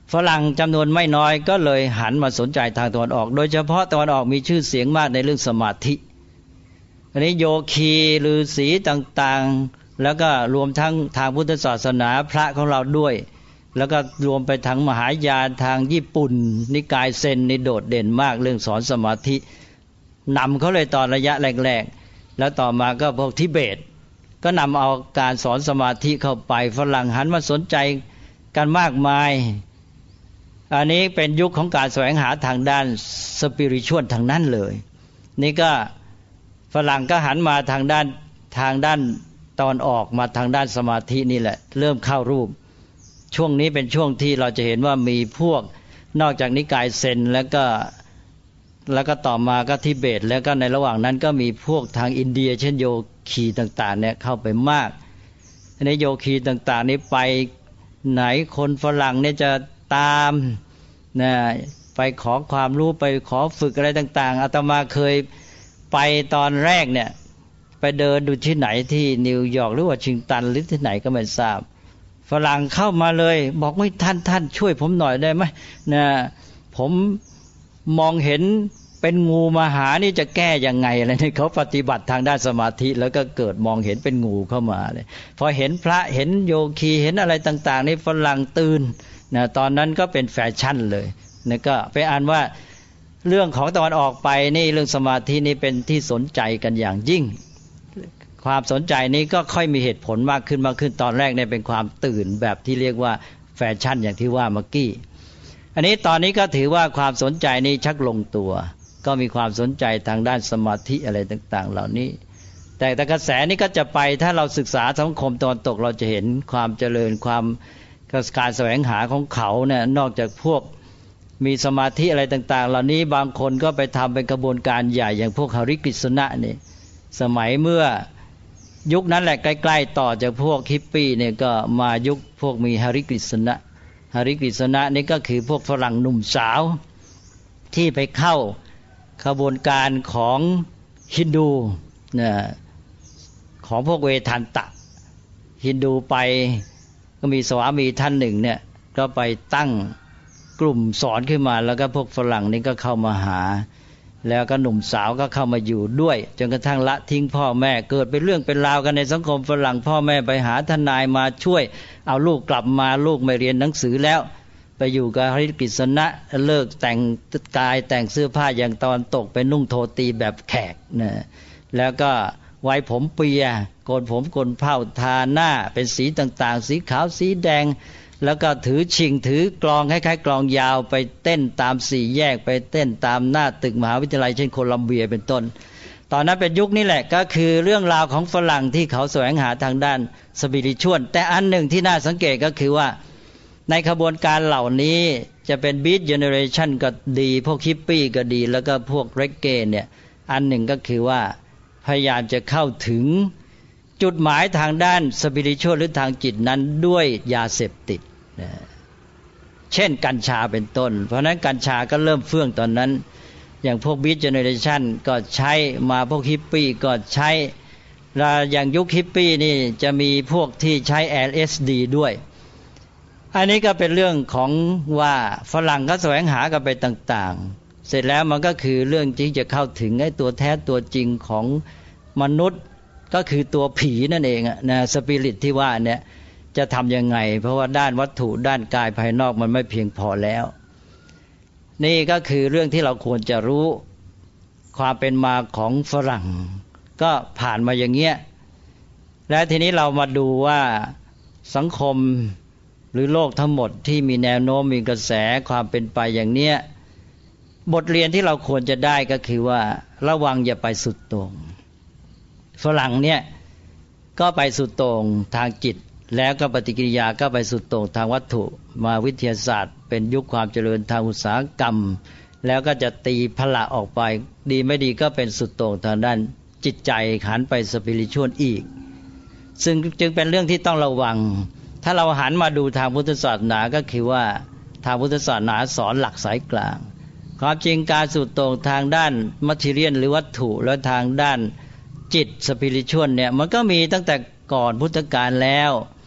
ฝรั่งจำนวนไม่น้อยก็เลยหันมาสนใจทางตะวันออกโดยเฉพาะตะวันออกมีชื่อเสียงมากในเรื่องสมาธิอันนี้โยคีฤาษีต่างๆแล้วก็รวมทั้งทางพุทธศาสนาพระของเราด้วยแล้วก็รวมไปทางมหายานทางญี่ปุ่นนิกายเซนนี่โดดเด่นมากเรื่องสอนสมาธินำเขาเลยตอนระยะแรกๆแล้วต่อมาก็พวกทิเบตก็นำเอาการสอนสมาธิเข้าไปฝรั่งหันมาสนใจกันมากมายอันนี้เป็นยุคของการแสวงหาทางด้านสปิริชวลทางนั้นเลยนี่ก็ฝรั่งก็หันมาทางด้านทางด้านตอนออกมาทางด้านสมาธินี่แหละเริ่มเข้ารูปช่วงนี้เป็นช่วงที่เราจะเห็นว่ามีพวกนอกจากนิกายเซนแล้วก็แล้วก็ต่อมาก็ทิเบตแล้วก็ในระหว่างนั้นก็มีพวกทางอินเดียเช่นโยคีต่างๆเนี่ยเข้าไปมากในโยคีต่างๆนี้ไปไหนคนฝรั่งเนี่ยจะตามนะไปขอความรู้ไปขอฝึกอะไรต่างๆอาตมาเคยไปตอนแรกเนี่ยไปเดินดูที่ไหนที่นิวยอร์กหรือวอชิงตันหรือที่ไหนก็ไม่ทราบฝรั่งเข้ามาเลยบอกไม่ท่านท่านช่วยผมหน่อยได้ไหมนะผมมองเห็นเป็นงูมาหานี่จะแก้ยังไงอะไรนี่เขาปฏิบัติทางด้านสมาธิแล้วก็เกิดมองเห็นเป็นงูเข้ามาเลยพอเห็นพระเห็นโยคีเห็นอะไรต่างๆนี่ฝรั่งตื่นนะตอนนั้นก็เป็นแฟชั่นเลยนะก็ไปอ่านว่าเรื่องของตะวันออกไปนี่เรื่องสมาธินี่เป็นที่สนใจกันอย่างยิ่งความสนใจนี้ก็ค่อยมีเหตุผลมากขึ้นมากขึ้นตอนแรกเนี่ยเป็นความตื่นแบบที่เรียกว่าแฟชั่นอย่างที่ว่าเมื่อกี้อันนี้ตอนนี้ก็ถือว่าความสนใจนี้ชักลงตัวก็มีความสนใจทางด้านสมาธิอะไรต่างๆเหล่านี้แต่แต่กระแสนี้ก็จะไปถ้าเราศึกษาสังคมตะวันตกเราจะเห็นความเจริญความการแสวงหาของเขาเนี่ยนอกจากพวกมีสมาธิอะไรต่างๆเหล่านี้บางคนก็ไปทำเป็นกระบวนการใหญ่อย่างพวกหริกฤษณะนี่สมัยเมื่อยุคนั้นแหละใกล้ๆต่อจากพวกฮิปปี้เนี่ยก็มายุคพวกมีหริกฤษณะหริกฤษณะนี่ก็คือพวกฝรั่งหนุ่มสาวที่ไปเข้าขบวนการของฮินดูนะของพวกเวทันตะฮินดูไปก็มีสวามีท่านหนึ่งเนี่ยก็ไปตั้งกลุ่มสอนขึ้นมาแล้วก็พวกฝรั่งนี่ก็เข้ามาหาแล้วก็หนุ่มสาวก็เข้ามาอยู่ด้วยจนกระทั่งละทิ้งพ่อแม่เกิดเป็นเรื่องเป็นราวกันในสังคมฝรั่งพ่อแม่ไปหาทนายมาช่วยเอาลูกกลับมาลูกไม่เรียนหนังสือแล้วไปอยู่กับหริกฤษณะเลิกแต่งกายแต่งเสื้อผ้าอย่างตอนตกไปนุ่งโทตีแบบแขกนะแล้วก็ไว้ผมเปียโกนผมโกนเผ้าทาหน้าเป็นสีต่างๆสีขาวสีแดงแล้วก็ถือชิงถือกลองคล้ายๆกลองยาวไปเต้นตามสี่แยกไปเต้นตามหน้าตึกมหาวิทยาลัยเช่นโคลัมเบียเป็นต้นตอนนั้นเป็นยุคนี้แหละก็คือเรื่องราวของฝรั่งที่เขาแสวงหาทางด้านสปิริชวลแต่อันหนึ่งที่น่าสังเกตก็คือว่าในขบวนการเหล่านี้จะเป็นบีทเจเนเรชันก็ดีพวกฮิปปี้ก็ดีแล้วก็พวกเรกเก้เนี่ยอันหนึ่งก็คือว่าพยายามจะเข้าถึงจุดหมายทางด้านสปิริชวลหรือทางจิตนั้นด้วยยาเสพติดเช่นกัญชาเป็นต้นเพราะนั้นกัญชาก็เริ่มเฟื่องตอนนั้นอย่างพวกบีทเจเนเรชันก็ใช้มาพวกฮิปปี้ก็ใช้อย่างยุคฮิปปี้นี่จะมีพวกที่ใช้ แอล เอส ดี ด้วยอันนี้ก็เป็นเรื่องของว่าฝรั่งก็แสวงหากันไปต่างๆเสร็จแล้วมันก็คือเรื่องที่จะเข้าถึงไอ้ตัวแท้ตัวจริงของมนุษย์ก็คือตัวผีนั่นเองนะสปิริตที่ว่าเนี่ยจะทำยังไงเพราะว่าด้านวัตถุด้านกายภายนอกมันไม่เพียงพอแล้วนี่ก็คือเรื่องที่เราควรจะรู้ความเป็นมาของฝรั่งก็ผ่านมาอย่างเงี้ยและทีนี้เรามาดูว่าสังคมหรือโลกทั้งหมดที่มีแนวโน้มมีกระแสความเป็นไปอย่างเนี้ยบทเรียนที่เราควรจะได้ก็คือว่าระวังอย่าไปสุดโต่งฝรั่งเนี่ยก็ไปสุดโต่งทางจิตแล้วก็ปฏิกิริยาก็ไปสุดโต่งทางวัตถุมาวิทยาศาสตร์เป็นยุคความเจริญทางอุตสาหกรรมแล้วก็จะตีพละออกไปดีไม่ดีก็เป็นสุดโต่งทางด้านจิตใจหันไปสปิริชวลอีกซึ่งจึงเป็นเรื่องที่ต้องระวังถ้าเราหันมาดูทางพุทธศาสนาก็คือว่าทางพุทธศาสนาสอนหลักสายกลางความจริงการสุดโต่งทางด้านมัททีเรียนหรือวัตถุและทางด้านจิตสปิริชวลเนี่ยมันก็มีตั้งแต่ก่อนพุทธกาลแล้ว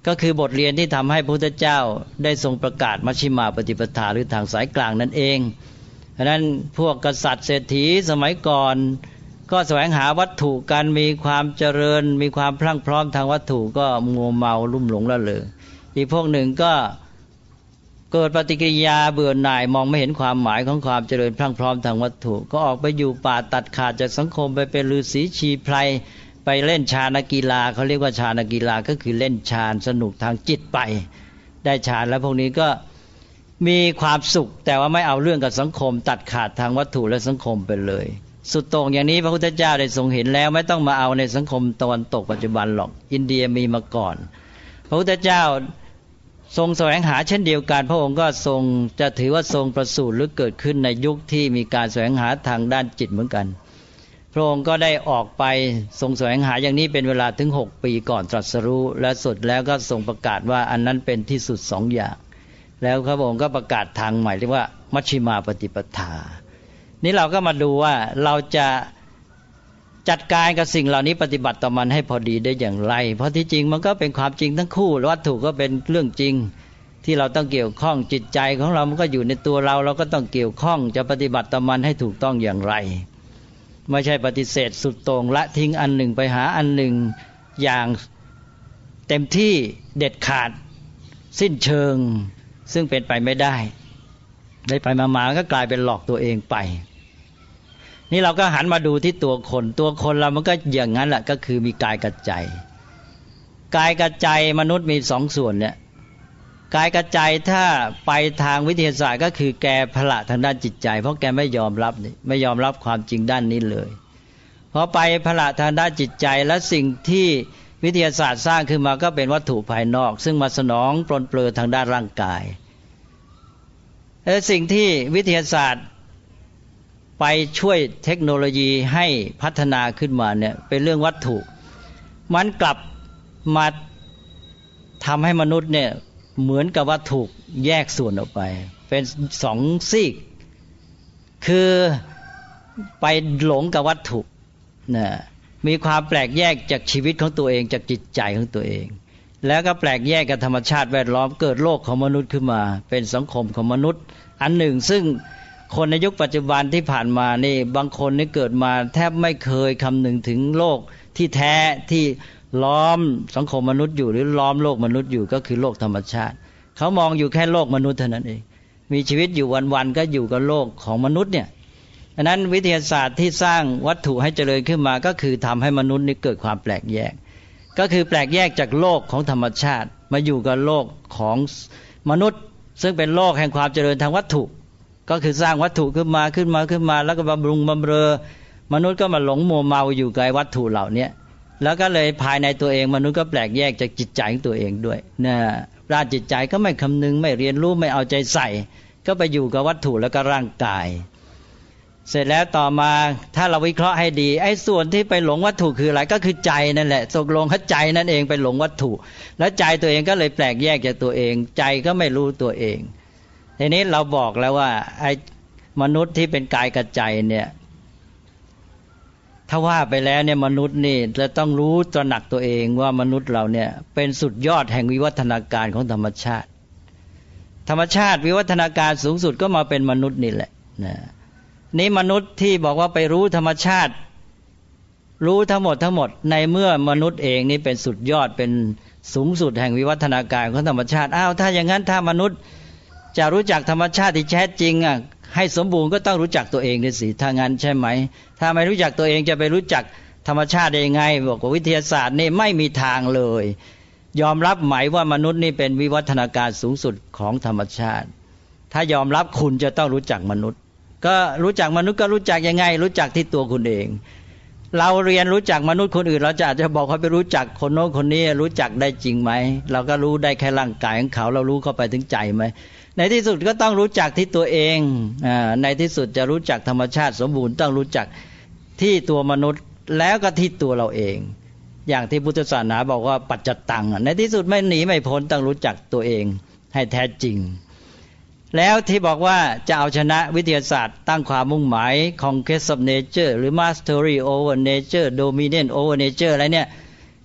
ก็คือบทเรียนที่ทำให้พระพุทธเจ้าได้ทรงประกาศมัชฌิมาปฏิปทาหรือทางสายกลางนั่นเองเพราะนั้นพวกกษัตริย์เศรษฐีสมัยก่อนก็แสวงหาวัตถุกันมีความเจริญมีความพรั่งพร้อมทางวัตถุก็มัวเมาลุ่มหลงละเลงอีกพวกหนึ่งก็เกิดปฏิกิริยาเบื่อหน่ายมองไม่เห็นความหมายของความเจริญพรั่งพร้อมทางวัตถุก็ออกไปอยู่ป่าตัดขาดจากสังคมไปเป็นฤาษีชีไพรไปเล่นฌานกีฬาเขาเรียกว่าฌานกีฬาก็คือเล่นฌานสนุกทางจิตไปได้ฌานแล้วพวกนี้ก็มีความสุขแต่ว่าไม่เอาเรื่องกับสังคมตัดขาดทางวัตถุและสังคมไปเลยสุดโต่งอย่างนี้พระพุทธเจ้าได้ทรงเห็นแล้วไม่ต้องมาเอาในสังคมตะวันตกปัจจุบันหรอกอินเดียมีมาก่อนพระพุทธเจ้าทรงแสวงหาเช่นเดียวกันพระองค์ก็ทรงจะถือว่าทรงประสูติหรือเกิดขึ้นในยุคที่มีการแสวงหาทางด้านจิตเหมือนกันพระองค์ก็ได้ออกไปทรงแสวงหาอย่างนี้เป็นเวลาถึงหกปีก่อนตรัสรู้และสุดแล้วก็ทรงประกาศว่าอันนั้นเป็นที่สุดสองอย่างแล้วพระองค์ก็ประกาศทางใหม่เรียกว่ามัชฌิมาปฏิปทานี่เราก็มาดูว่าเราจะจัดการกับสิ่งเหล่านี้ปฏิบัติต่อมันให้พอดีได้อย่างไรเพราะที่จริงมันก็เป็นความจริงทั้งคู่วัตถุก็เป็นเรื่องจริงที่เราต้องเกี่ยวข้องจิตใจของเรามันก็อยู่ในตัวเราเราก็ต้องเกี่ยวข้องจะปฏิบัติต่อมันให้ถูกต้องอย่างไรไม่ใช่ปฏิเสธสุดโต่งละทิ้งอันหนึ่งไปหาอันหนึ่งอย่างเต็มที่เด็ดขาดสิ้นเชิงซึ่งเป็นไปไม่ได้ได้ไปมาๆก็กลายเป็นหลอกตัวเองไปนี่เราก็หันมาดูที่ตัวคนตัวคนเรามันก็อย่างนั้นแหละก็คือมีกายกับใจกายกับใจมนุษย์มีสองส่วนเนี่ยกายกับใจถ้าไปทางวิทยาศาสตร์ก็คือแกพละทางด้านจิตใจเพราะแกไม่ยอมรับไม่ยอมรับความจริงด้านนี้เลยพอไปพละทางด้านจิตใจและสิ่งที่วิทยาศาสตร์สร้างขึ้นมาก็เป็นวัตถุภายนอกซึ่งมาสนองปรนเปลือทางด้านร่างกายและสิ่งที่วิทยาศาสตร์ไปช่วยเทคโนโลยีให้พัฒนาขึ้นมาเนี่ยเป็นเรื่องวัตถุมันกลับมาทำให้มนุษย์เนี่ยเหมือนกับว่าถูกแยกส่วนออกไปเป็นสองซีกคือไปหลงกับวัตถุนะมีความแปลกแยกจากชีวิตของตัวเองจากจิตใจของตัวเองแล้วก็แปลกแยกกับธรรมชาติแวดล้อมเกิดโลกของมนุษย์ขึ้นมาเป็นสังคมของมนุษย์อันหนึ่งซึ่งคนในยุคปัจจุบันที่ผ่านมานี่บางคนนี่เกิดมาแทบไม่เคยคำนึงถึงโลกที่แท้ที่ล้อมสังคมมนุษย์อยู่หรือล้อมโลกมนุษย์อยู่ก็คือโลกธรรมชาติเขามองอยู่แค่โลกมนุษย์เท่านั้นเองมีชีวิตอยู่วันๆก็อยู่กับโลกของมนุษย์เนี่ยฉะนั้นวิทยาศาสตร์ที่สร้างวัตถุให้เจริญขึ้นมาก็คือทำให้มนุษย์นี่เกิดความแปลกแยกก็คือแปลกแยกจากโลกของธรรมชาติมาอยู่กับโลกของมนุษย์ซึ่งเป็นโลกแห่งความเจริญทางวัตถุก็คือสร้างวัตถุขึ้นมาขึ้นมาขึ้นมาแล้วก็บำรุงบำเรอมนุษย์ก็มาหลงมัวเมาอยู่กับวัตถุเหล่านี้แล้วก็เลยภายในตัวเองมนุษย์ก็แปลกแยกจากจิตใจของตัวเองด้วยนะด้านจิตใจก็ไม่คำนึงไม่เรียนรู้ไม่เอาใจใส่ก็ไปอยู่กับวัตถุแล้วก็ร่างกายเสร็จแล้วต่อมาถ้าเราวิเคราะห์ให้ดีไอ้ส่วนที่ไปหลงวัตถุคืออะไรก็คือใจนั่นแหละตกลงให้ใจนั่นเองไปหลงวัตถุแล้วใจตัวเองก็เลยแปลกแยกจากตัวเองใจก็ไม่รู้ตัวเองทีนี้เราบอกแล้วว่าไอ้มนุษย์ที่เป็นกายกับใจเนี่ยถ้าว่าไปแล้วเนี่ยมนุษย์นี่จะต้องรู้ตระหนักตัวเองว่ามนุษย์เราเนี่ยเป็นสุดยอดแห่งวิวัฒนาการของธรรมชาติธรรมชาติวิวัฒนาการสูงสุดก็มาเป็นมนุษย์นี่แหละนะนี่มนุษย์ที่บอกว่าไปรู้ธรรมชาติรู้ทั้งหมดทั้งหมดในเมื่อมนุษย์เองนี่เป็นสุดยอดเป็นสูงสุดแห่งวิวัฒนาการของธรรมชาติอ้าวถ้าอย่างนั้นถ้ามนุษย์จะรู้จักธรรมชาติที่แท้จริงอ่ะให้สมบูรณ์ก็ต้องรู้จักตัวเองด้วยสิถ้างั้นใช่ไหมถ้าไม่รู้จักตัวเองจะไปรู้จักธรรมชาติได้ยังไงบอกว่าวิทยาศาสตร์นี่ไม่มีทางเลยยอมรับไหมว่ามนุษย์นี่เป็นวิวัฒนาการสูงสุดของธรรมชาติถ้ายอมรับคุณจะต้องรู้จักมนุษย์ก็รู้จักมนุษย์ก็รู้จักยังไงรู้จักที่ตัวคุณเองเราเรียนรู้จักมนุษย์คนอื่นเราจะอาจจะบอกเขาไปรู้จักคนโน้นคนนี้รู้จักได้จริงไหมเราก็รู้ได้แค่ร่างกายของเขาเรารู้เข้าไปถึงใจไหมในที่สุดก็ต้องรู้จักที่ตัวเองอ่าในที่สุดจะรู้จักธรรมชาติสมบูรณ์ต้องรู้จักที่ตัวมนุษย์แล้วก็ที่ตัวเราเองอย่างที่พุทธศาสนาบอกว่าปัจจตังในที่สุดไม่หนีไม่พ้นต้องรู้จักตัวเองให้แท้จริงแล้วที่บอกว่าจะเอาชนะวิทยาศาสตร์ตั้งความมุ่งหมาย Conquest of Nature หรือ Mastery over Nature Dominion over Nature อะไรเนี่ย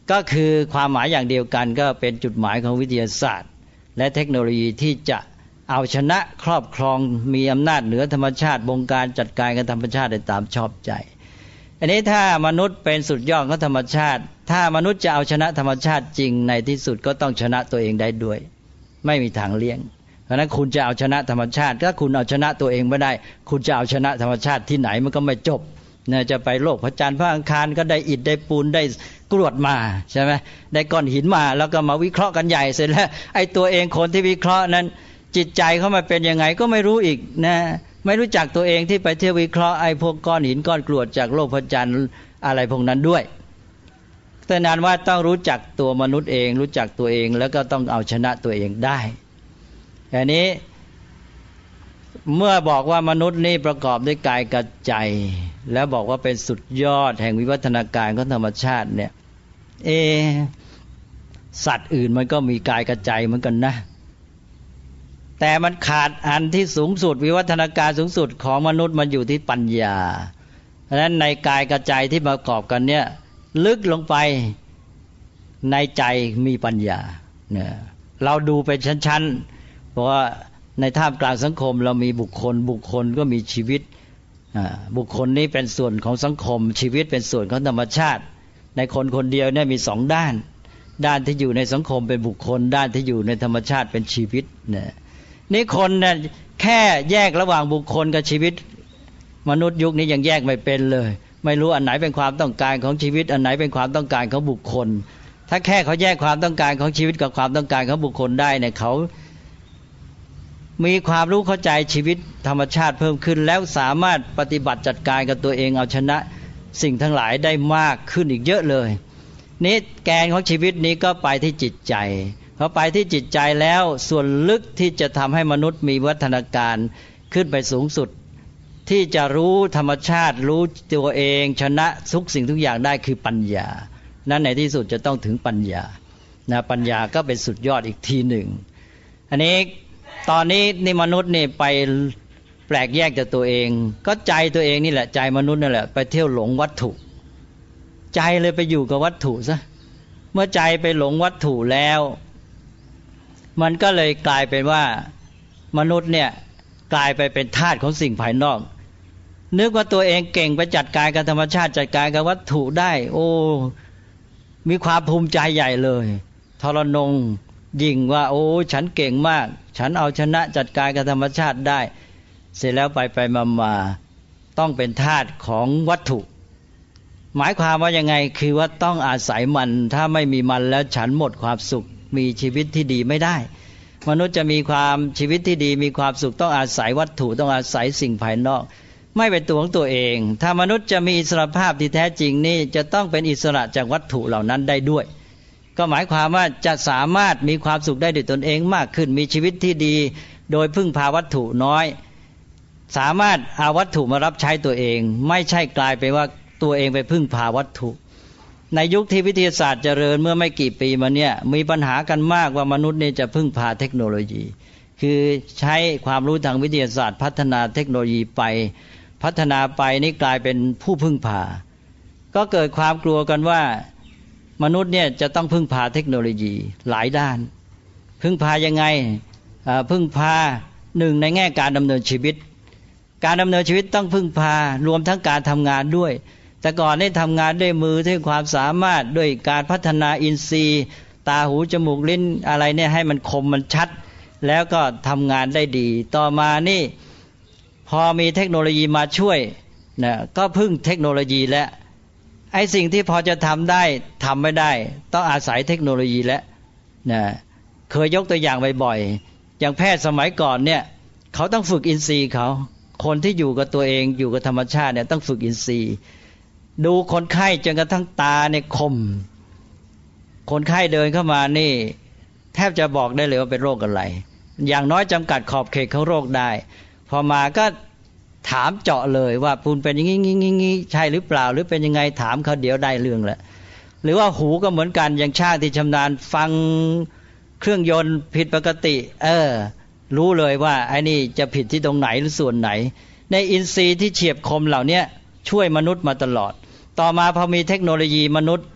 ก็คือความหมายอย่างเดียวกันก็เป็นจุดหมายของวิทยาศาสตร์และเทคโนโลยีที่จะเอาชนะครอบครองมีอำนาจเหนือธรรมชาติบงการจัดการกับธรรมชาติได้ตามชอบใจอันนี้ถ้ามนุษย์เป็นสุดยอดของธรรมชาติถ้ามนุษย์จะเอาชนะธรรมชาติจริงในที่สุดก็ต้องชนะตัวเองได้ด้วยไม่มีทางเลี่ยงเพราะนั้นคุณจะเอาชนะธรรมชาติถ้าคุณเอาชนะตัวเองไม่ได้คุณจะเอาชนะธรรมชาติที่ไหนมันก็ไม่จบเนี่ยจะไปโลกพระจันทร์พระอังคารก็ได้อิฐได้ปูนได้กรวดมาใช่ไหมได้ก้อนหินมาแล้วก็มาวิเคราะห์กันใหญ่เสร็จแล้วไอ้ตัวเองคนที่วิเคราะห์นั้นจิตใจเขามาเป็นยังไงก็ไม่รู้อีกนะไม่รู้จักตัวเองที่ไปเที่ยววิเคราะห์ไอ้พวกก้อนหินก้อนกรวดจากโลกพระจันทร์อะไรพวกนั้นด้วยแต่นั้นว่าต้องรู้จักตัวมนุษย์เองรู้จักตัวเองแล้วก็ต้องเอาชนะตัวเองได้อันนี้เมื่อบอกว่ามนุษย์นี่ประกอบด้วยกายกับใจแล้วบอกว่าเป็นสุดยอดแห่งวิวัฒนาการของธรรมชาติเนี่ยเอสัตว์อื่นมันก็มีกายกับใจเหมือนกันนะแต่มันขาดอันที่สูงสุดวิวัฒนาการสูงสุดของมนุษย์มันอยู่ที่ปัญญาเพราะฉะนั้นในกายกับใจที่ประกอบกันเนี่ยลึกลงไปในใจมีปัญญาเนี่ยเราดูไปชั้นๆเพราะว่าในท่ามกลางสังคมเรามีบุคคลบุคคลก็มีชีวิตบุคคลนี้เป็นส่วนของสังคมชีวิตเป็นส่วนของธรรมชาติในคนคนเดียวเนี่ยมีสองด้านด้านที่อยู่ในสังคมเป็นบุคคลด้านที่อยู่ในธรรมชาติเป็นชีวิตเนี่ยนี่คนเนี่ยแค่แยกระหว่างบุคคลกับชีวิตมนุษย์ยุคนี้ยังแยกไม่เป็นเลยไม่รู้อันไหนเป็นความต้องการของชีวิตอันไหนเป็นความต้องการของบุคคลถ้าแค่เขาแยกความต้องการของชีวิตกับความต้องการของบุคคลได้เนี่ยเขามีความรู้เข้าใจชีวิตธรรมชาติเพิ่มขึ้นแล้วสามารถปฏิบัติจัดการกับตัวเองเอาชนะสิ่งทั้งหลายได้มากขึ้นอีกเยอะเลยนี่แกนของชีวิตนี้ก็ไปที่จิตใจพอไปที่จิตใจแล้วส่วนลึกที่จะทำให้มนุษย์มีวัฒนาการขึ้นไปสูงสุดที่จะรู้ธรรมชาติรู้ตัวเองชนะทุกสิ่งทุกอย่างได้คือปัญญานั้นในที่สุดจะต้องถึงปัญญานะปัญญาก็เป็นสุดยอดอีกทีหนึ่งอันนี้ตอนนี้นี่มนุษย์นี่ไปแปลกแยกจากตัวเองก็ใจตัวเองนี่แหละใจมนุษย์นั่นแหละไปเที่ยวหลงวัตถุใจเลยไปอยู่กับวัตถุซะเมื่อใจไปหลงวัตถุแล้วมันก็เลยกลายเป็นว่ามนุษย์เนี่ยกลายไปเป็นทาสของสิ่งภายนอกนึกว่าตัวเองเก่งไปจัดการกับธรรมชาติจัดการกับวัตถุได้โอ้มีความภูมิใจใหญ่เลยทรนงยิ่งว่าโอ้ฉันเก่งมากฉันเอาชนะจัดการกับธรรมชาติได้เสร็จแล้วไปไปมามาต้องเป็นทาสของวัตถุหมายความว่ายังไงคือว่าต้องอาศัยมันถ้าไม่มีมันแล้วฉันหมดความสุขมีชีวิตที่ดีไม่ได้มนุษย์จะมีความชีวิตที่ดีมีความสุขต้องอาศัยวัตถุต้องอาศัยสิ่งภายนอกไม่เป็นตัวของตัวเองถ้ามนุษย์จะมีอิสรภาพที่แท้จริงนี่จะต้องเป็นอิสระจากวัตถุเหล่านั้นได้ด้วยก็หมายความว่าจะสามารถมีความสุขได้ด้วยตนเองมากขึ้นมีชีวิตที่ดีโดยพึ่งพาวัตถุน้อยสามารถเอาวัตถุมารับใช้ตัวเองไม่ใช่กลายไปว่าตัวเองไปพึ่งพาวัตถุในยุคที่วิทยาศาสตร์เจริญเมื่อไม่กี่ปีมาเนี่ยมีปัญหากันมากว่ามนุษย์นี่จะพึ่งพาเทคโนโลยีคือใช้ความรู้ทางวิทยาศาสตร์พัฒนาเทคโนโลยีไปพัฒนาไปนี่กลายเป็นผู้พึ่งพาก็เกิดความกลัวกันว่ามนุษย์เนี่ยจะต้องพึ่งพาเทคโนโลยีหลายด้านพึ่งพายังไงพึ่งพาหนึ่งในแง่การดำเนินชีวิตการดำเนินชีวิตต้องพึ่งพารวมทั้งการทำงานด้วยแต่ก่อนนี่ทำงานด้วยมือด้วยความสามารถด้วยการพัฒนาอินทรีย์ตาหูจมูกลิ้นอะไรเนี่ยให้มันคมมันชัดแล้วก็ทำงานได้ดีต่อมานี่พอมีเทคโนโลยีมาช่วยนะก็พึ่งเทคโนโลยีและไอ้สิ่งที่พอจะทำได้ทำไม่ได้ต้องอาศัยเทคโนโลยีและนะเคยยกตัวอย่างบ่อยๆอย่างแพทย์สมัยก่อนเนี่ยเขาต้องฝึกอินทรีย์เขาคนที่อยู่กับตัวเองอยู่กับธรรมชาติเนี่ยต้องฝึกอินทรีย์ดูคนไข้จนกระทั่งตาเนี่ยคมคนไข้เดินเข้ามานี่แทบจะบอกได้เลยว่าเป็นโรคอะไรอย่างน้อยจำกัดขอบเขตของโรคได้พอมาก็ถามเจาะเลยว่าคุณเป็นอย่างงี้ๆๆใช่หรือเปล่าหรือเป็นยังไงถามเขาเดี๋ยวได้เรื่องแหละหรือว่าหูก็เหมือนกันอย่างช่างที่ชำนาญฟังเครื่องยนต์ผิดปกติเออรู้เลยว่าไอ้นี่จะผิดที่ตรงไหนหรือส่วนไหนในอินทรีย์ที่เฉียบคมเหล่านี้ช่วยมนุษย์มาตลอดต่อมาพอมีเทคโนโลยีมนุษย์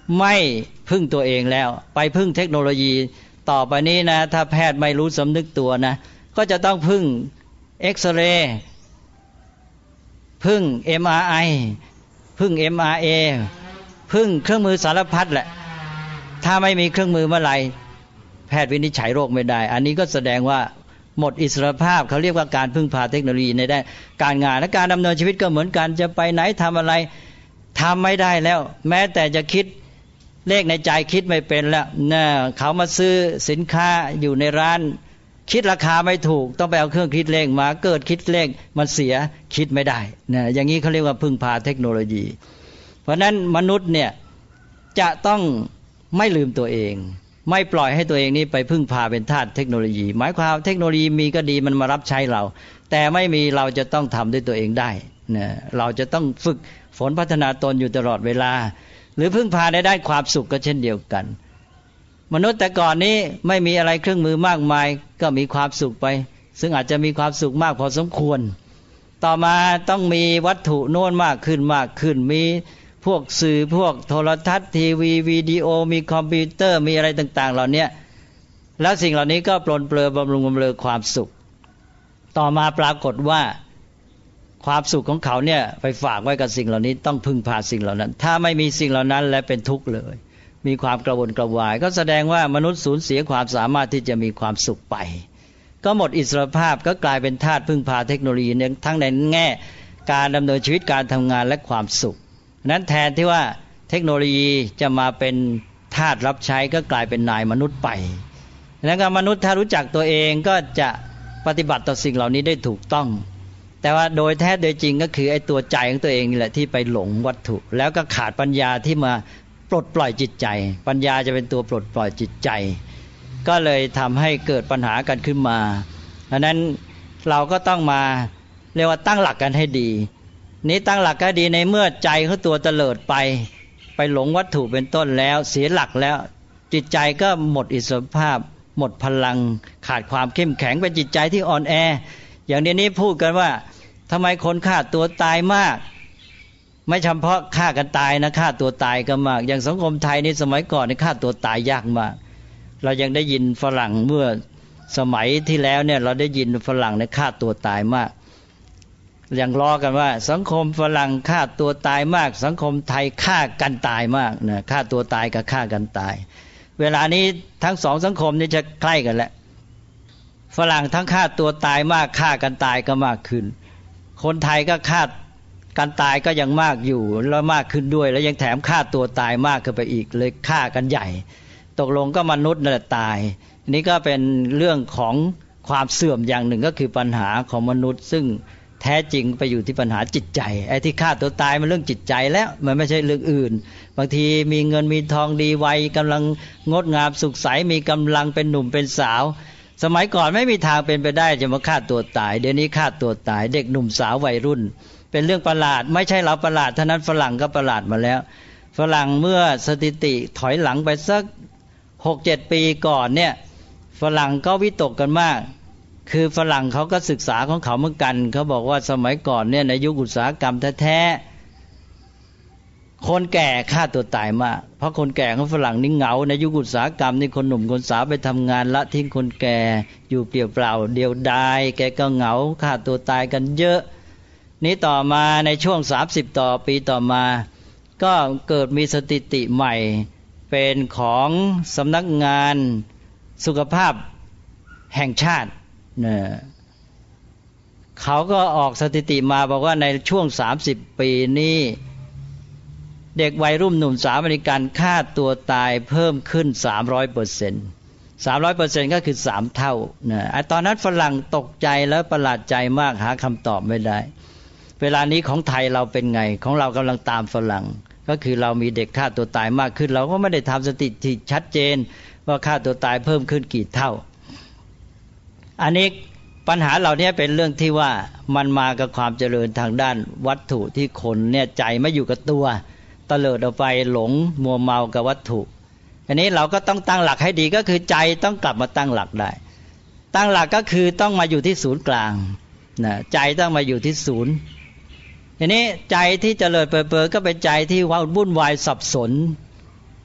ไม่พึ่งตัวเองแล้วไปพึ่งเทคโนโลยีต่อไปนี้นะถ้าแพทย์ไม่รู้สำนึกตัวนะก็จะต้องพึ่งเอ็กซเรย์พึ่ง เอ็ม อาร์ ไอ พึ่ง เอ็ม อาร์ เอ พึ่งเครื่องมือสารพัดแหละถ้าไม่มีเครื่องมือเมื่อไหร่แพทย์วินิจฉัยโรคไม่ได้อันนี้ก็แสดงว่าหมดอิสรภาพเขาเรียกว่าการพึ่งพาเทคโนโลยีในด้านการงานและการดำเนินชีวิตก็เหมือนกันจะไปไหนทำอะไรทำไม่ได้แล้วแม้แต่จะคิดเลขในใจคิดไม่เป็นแล้วนะเขามาซื้อสินค้าอยู่ในร้านคิดราคาไม่ถูกต้องไปเอาเครื่องคิดเลขมาเกิดคิดเลขมันเสียคิดไม่ได้นะอย่างนี้เขาเรียกว่าพึ่งพาเทคโนโลยีเพราะนั้นมนุษย์เนี่ยจะต้องไม่ลืมตัวเองไม่ปล่อยให้ตัวเองนี้ไปพึ่งพาเป็นทาสเทคโนโลยีหมายความเทคโนโลยีมีก็ดีมันมารับใช้เราแต่ไม่มีเราจะต้องทำด้วยตัวเองได้นะเราจะต้องฝึกฝนพัฒนาตนอยู่ตลอดเวลาหรือพึ่งพาในด้านความสุขก็เช่นเดียวกันมนุษย์แต่ก่อนนี้ไม่มีอะไรเครื่องมือมากมายก็มีความสุขไปซึ่งอาจจะมีความสุขมากพอสมควรต่อมาต้องมีวัตถุโน้นมากขึ้นมากขึ้นมีพวกสื่อพวกโทรทัศน์ทีวีวิดีโอมีคอมพิวเตอร์มีอะไรต่างๆเหล่านี้แล้วสิ่งเหล่านี้ก็ปลนเปลือบำรุงบำเรอความสุขต่อมาปรากฏว่าความสุขของเขาเนี่ยไปฝากไว้กับสิ่งเหล่านี้ต้องพึ่งพาสิ่งเหล่านั้นถ้าไม่มีสิ่งเหล่านั้นและเป็นทุกข์เลยมีความกระวนกระวายก็แสดงว่ามนุษย์สูญเสียความสามารถที่จะมีความสุขไปก็หมดอิสรภาพก็กลายเป็นทาสพึ่งพาเทคโนโลยีทั้งในแง่การดำเนินชีวิตการทำงานและความสุขนั้นแทนที่ว่าเทคโนโลยีจะมาเป็นทาสรับใช้ก็กลายเป็นนายมนุษย์ไปแล้วก็มนุษย์ถ้ารู้จักตัวเองก็จะปฏิบัติต่อสิ่งเหล่านี้ได้ถูกต้องแต่ว่าโดยแท้โดยจริงก็คือไอ้ตัวใจของตัวเองนี่แหละที่ไปหลงวัตถุแล้วก็ขาดปัญญาที่มาปลดปล่อยจิตใจปัญญาจะเป็นตัวปลดปล่อยจิตใจก็เลยทำให้เกิดปัญหากันขึ้นมาดังนั้นเราก็ต้องมาเรียกว่าตั้งหลักกันให้ดีนี้ตั้งหลักก็ดีในเมื่อใจเขาตัวเตลิดไปไปหลงวัตถุเป็นต้นแล้วเสียหลักแล้วจิตใจก็หมดอิสรภาพหมดพลังขาดความเข้มแข็งเป็นจิตใจที่อ่อนแออย่างเดี๋ยวนี้พูดกันว่าทำไมคนฆ่าตัวตายมากไม่เฉพาะฆ่ากันตายนะฆ่าตัวตายก็มากอย่างสังคมไทยนี่สมัยก่อนนี่ฆ่าตัวตายยากมากเรายังได้ยินฝรั่งเมื่อสมัยที่แล้วเนี่ยเราได้ยินฝรั่งเนี่ยฆ่าตัวตายมากยังล้อกันว่าสังคมฝรั่งฆ่าตัวตายมากสังคมไทยฆ่ากันตายมากนะฆ่าตัวตายกับฆ่ากันตายเวลานี้ทั้งสองสังคมนี่จะใกล้กันแล้วฝรั่งทั้งฆ่าตัวตายมากฆ่ากันตายก็มากขึ้นคนไทยก็ฆ่ากันตายก็ยังมากอยู่แล้วมากขึ้นด้วยแล้วยังแถมฆ่าตัวตายมากขึ้นไปอีกเลยฆ่ากันใหญ่ตกลงก็มนุษย์นั่นแหละตายนี่ก็เป็นเรื่องของความเสื่อมอย่างหนึ่งก็คือปัญหาของมนุษย์ซึ่งแท้จริงไปอยู่ที่ปัญหาจิตใจไอ้ที่ฆ่าตัวตายมันเรื่องจิตใจแล้วมันไม่ใช่เรื่องอื่นบางทีมีเงินมีทองดีวัยกำลังงดงามสุขใสมีกำลังเป็นหนุ่มเป็นสาวสมัยก่อนไม่มีทางเป็นไปได้จะมาฆ่าตัวตายเดี๋ยวนี้ฆ่าตัวตายเด็กหนุ่มสาววัยรุ่นเป็นเรื่องประหลาดไม่ใช่เราประหลาดเท่านั้นฝรั่งก็ประหลาดมาแล้วฝรั่งเมื่อสถิติถอยหลังไปสัก หกเจ็ด ปีก่อนเนี่ยฝรั่งก็วิตกกันมากคือฝรั่งเขาก็ศึกษาของเขาเหมือนกันเขาบอกว่าสมัยก่อนเนี่ยในยุคอุตสาหกรรมแท้ๆคนแก่ฆ่าตัวตายมากเพราะคนแก่ของฝรั่งนี่เหงาในยุคอุตสาหกรรมนี่คนหนุ่มคนสาวไปทำงานละทิ้งคนแก่อยู่เปลี่ยวเปล่าเดียวดายแกก็เหงาฆ่าตัวตายกันเยอะนี้ต่อมาในช่วงสามสิบต่อปีต่อมาก็เกิดมีสถิติใหม่เป็นของสำนักงานสุขภาพแห่งชาติเนี่ยเขาก็ออกสถิติมาบอกว่าในช่วงสามสิบปีนี้เด็กวัยรุ่นหนุ่มสาวอเมริกันฆ่าตัวตายเพิ่มขึ้น สามร้อยเปอร์เซ็นต์ สามร้อยเปอร์เซ็นต์ ก็คือสามเท่านะตอนนั้นฝรั่งตกใจแล้วประหลาดใจมากหาคำตอบไม่ได้เวลานี้ของไทยเราเป็นไงของเรากำลังตามฝรั่งก็คือเรามีเด็กฆ่าตัวตายมากขึ้นเราก็ไม่ได้ทำสถิติชัดเจนว่าฆ่าตัวตายเพิ่มขึ้นกี่เท่าอันนี้ปัญหาเหล่านี้เป็นเรื่องที่ว่ามันมากับความเจริญทางด้านวัตถุที่คนเนี่ยใจไม่อยู่กับตัวเตลิดออกไปหลงมัวเมากับวัตถุอันนี้เราก็ต้องตั้งหลักให้ดีก็คือใจต้องกลับมาตั้งหลักได้ตั้งหลักก็คือต้องมาอยู่ที่ศูนย์กลางนะใจต้องมาอยู่ที่ศูนย์ทีนี้ใจที่เจริญเปิดเผยก็เป็นใจที่วุ่นวายสับสน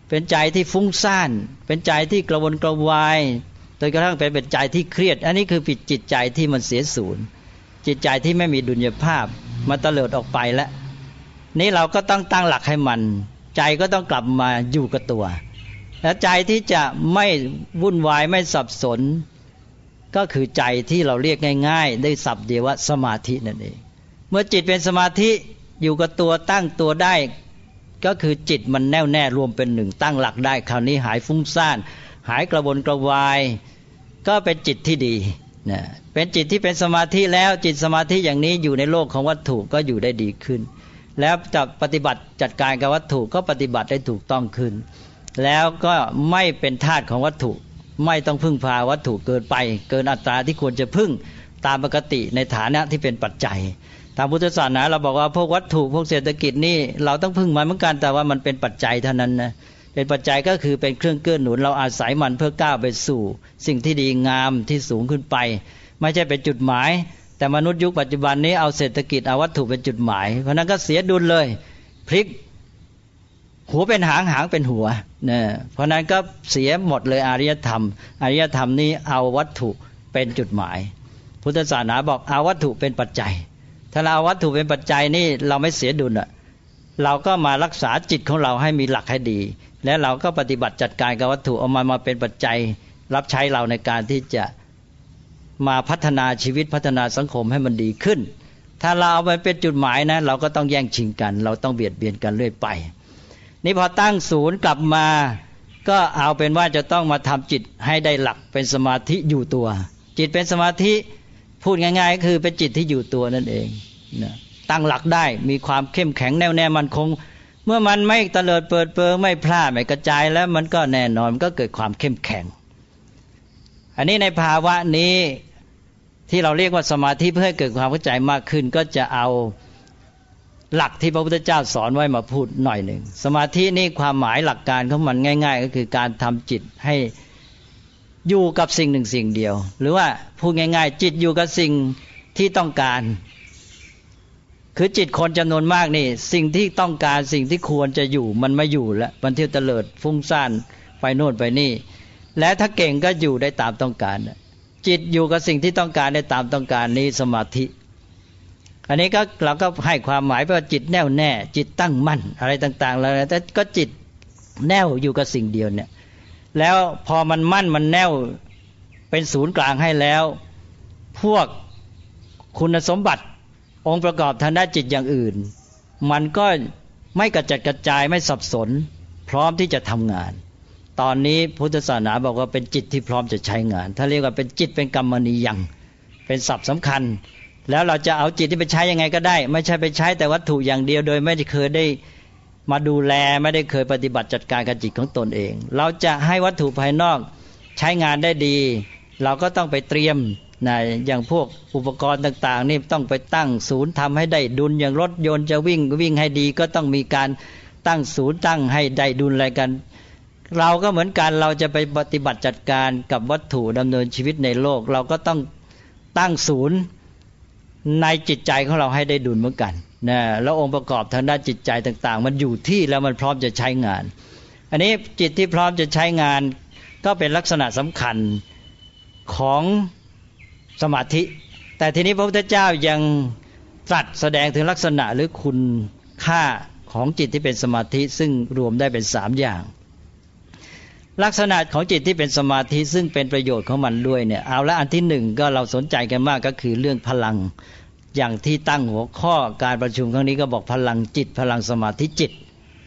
เป็นใจที่ฟุ้งซ่านเป็นใจที่กระวนกระวายจนกระทั่งเป็นเป็นใจที่เครียดอันนี้คือผิดจิตใจที่มันเสียศูนย์จิตใจที่ไม่มีดุลยภาพมาเตลิดออกไปแล้วนี่เราก็ต้องตั้งหลักให้มันใจก็ต้องกลับมาอยู่กับตัวและใจที่จะไม่วุ่นวายไม่สับสนก็คือใจที่เราเรียกง่ายๆได้ศัพท์เดียวว่าสมาธินั่นเองเมื่อจิตเป็นสมาธิอยู่กับตัวตั้งตัวได้ก็คือจิตมันแน่วแน่รวมเป็นหนึ่งตั้งหลักได้คราวนี้หายฟุ้งซ่านหายกระวนกระวายก็เป็นจิตที่ดีนะเป็นจิตที่เป็นสมาธิแล้วจิตสมาธิอย่างนี้อยู่ในโลกของวัตถุก็อยู่ได้ดีขึ้นแล้วจะปฏิบัติจัดการกับวัตถุก็ปฏิบัติได้ถูกต้องขึ้นแล้วก็ไม่เป็นทาสของวัตถุไม่ต้องพึ่งพาวัตถุเกินไปเกินอัตราที่ควรจะพึ่งตามปกติในฐานะที่เป็นปัจจัยทางพุทธศาสนาเราบอกว่าพวกวัตถุพวกเศรษฐกิจนี่เราต้องพึ่งมันเหมือนกันแต่ว่ามันเป็นปัจจัยเท่านั้นนะเป็นปัจจัยก็คือเป็นเครื่องเกื้อหนุนเราอาศัยมันเพื่อก้าวไปสู่สิ่งที่ดีงามที่สูงขึ้นไปไม่ใช่เป็นจุดหมายแต่มนุษย์ยุคปัจจุบันนี้เอาเศรษฐกิจเอาวัตถุเป็นจุดหมายเพราะนั้นก็เสียดุลเลยพลิกหัวเป็นหางหางเป็นหัวเนี่ยเพราะนั้นก็เสียหมดเลยอารยธรรมอารยธรรมนี้เอาวัตถุเป็นจุดหมายพุทธศาสนาบอกเอาวัตถุเป็นปัจจัยถ้าเราเอาวัตถุเป็นปัจจัยนี่เราไม่เสียดุลอ่ะเราก็มารักษาจิตของเราให้มีหลักให้ดีและเราก็ปฏิบัติจัดการกับวัตถุเอามามาเป็นปัจจัยรับใช้เราในการที่จะมาพัฒนาชีวิตพัฒนาสังคมให้มันดีขึ้นถ้าเราเอาไปเป็นจุดหมายนะเราก็ต้องแย่งชิงกันเราต้องเบียดเบียนกันเรื่อยไปนี่พอตั้งศูนย์กลับมาก็เอาเป็นว่าจะต้องมาทำจิตให้ได้หลักเป็นสมาธิอยู่ตัวจิตเป็นสมาธิพูดง่ายๆก็คือเป็นจิตที่อยู่ตัวนั่นเองนะตั้งหลักได้มีความเข้มแข็งแน่วแน่มั่นคงเมื่อมันไม่เตลิดเปิดเปิงไม่พลาดไม่กระจายแล้วมันก็แน่นอนมันก็เกิดความเข้มแข็งอันนี้ในภาวะนี้ที่เราเรียกว่าสมาธิเพื่อให้เกิดความเข้าใจมากขึ้นก็จะเอาหลักที่พระพุทธเจ้าสอนไว้มาพูดหน่อยหนึ่งสมาธินี่ความหมายหลักการของมันง่ายๆก็คือการทำจิตให้อยู่กับสิ่งหนึ่งสิ่งเดียวหรือว่าพูดง่ายๆจิตอยู่กับสิ่งที่ต้องการคือจิตคนจำนวนมากนี่สิ่งที่ต้องการสิ่งที่ควรจะอยู่มันไม่อยู่แล้วมันเที่ยวเตลิดฟุ้งซ่านไปโน่นไปนี่และถ้าเก่งก็อยู่ได้ตามต้องการจิตอยู่กับสิ่งที่ต้องการได้ตามต้องการนี้สมาธิอันนี้ก็เราก็ให้ความหมายว่าจิตแน่วแน่จิตตั้งมั่นอะไรต่างๆแล้วแต่ก็จิตแน่วอยู่กับสิ่งเดียวเนี่ยแล้วพอมันมั่นมันแน่วเป็นศูนย์กลางให้แล้วพวกคุณสมบัติองค์ประกอบทางด้านจิตอย่างอื่นมันก็ไม่กระจัดกระจายไม่สับสนพร้อมที่จะทำงานตอนนี้พุทธศาสนาบอกว่าเป็นจิตที่พร้อมจะใช้งานถ้าเรียกว่าเป็นจิตเป็นกัมมณียังเป็นศัพท์สำคัญแล้วเราจะเอาจิตที่ไปใช้ยังไงก็ได้ไม่ใช่ไปใช้แต่วัตถุอย่างเดียวโดยไม่ได้เคยได้มาดูแลไม่ได้เคยปฏิบัติจัดการกับจิตของตนเองเราจะให้วัตถุภายนอกใช้งานได้ดีเราก็ต้องไปเตรียมนะอย่างพวกอุปกรณ์ต่างๆนี่ต้องไปตั้งศูนย์ทำให้ได้ดุลอย่างรถยนต์จะวิ่งวิ่งให้ดีก็ต้องมีการตั้งศูนย์ตั้งให้ได้ดุลอะไรกันเราก็เหมือนกันเราจะไปปฏิบัติจัดการกับวัตถุดำเนินชีวิตในโลกเราก็ต้องตั้งศูนย์ในจิตใจของเราให้ได้ดุลเหมือนกันนะแล้วองค์ประกอบทางด้านจิตใจต่างๆมันอยู่ที่แล้วมันพร้อมจะใช้งานอันนี้จิตที่พร้อมจะใช้งานก็เป็นลักษณะสำคัญของสมาธิแต่ทีนี้พระพุทธเจ้ายังตรัสแสดงถึงลักษณะหรือคุณค่าของจิตที่เป็นสมาธิซึ่งรวมได้เป็นสามอย่างลักษณะของจิตที่เป็นสมาธิซึ่งเป็นประโยชน์ของมันด้วยเนี่ยเอาละอันที่หนึ่งก็เราสนใจกันมากก็คือเรื่องพลังอย่างที่ตั้งหัวข้อการประชุมครั้งนี้ก็บอกพลังจิตพลังสมาธิจิต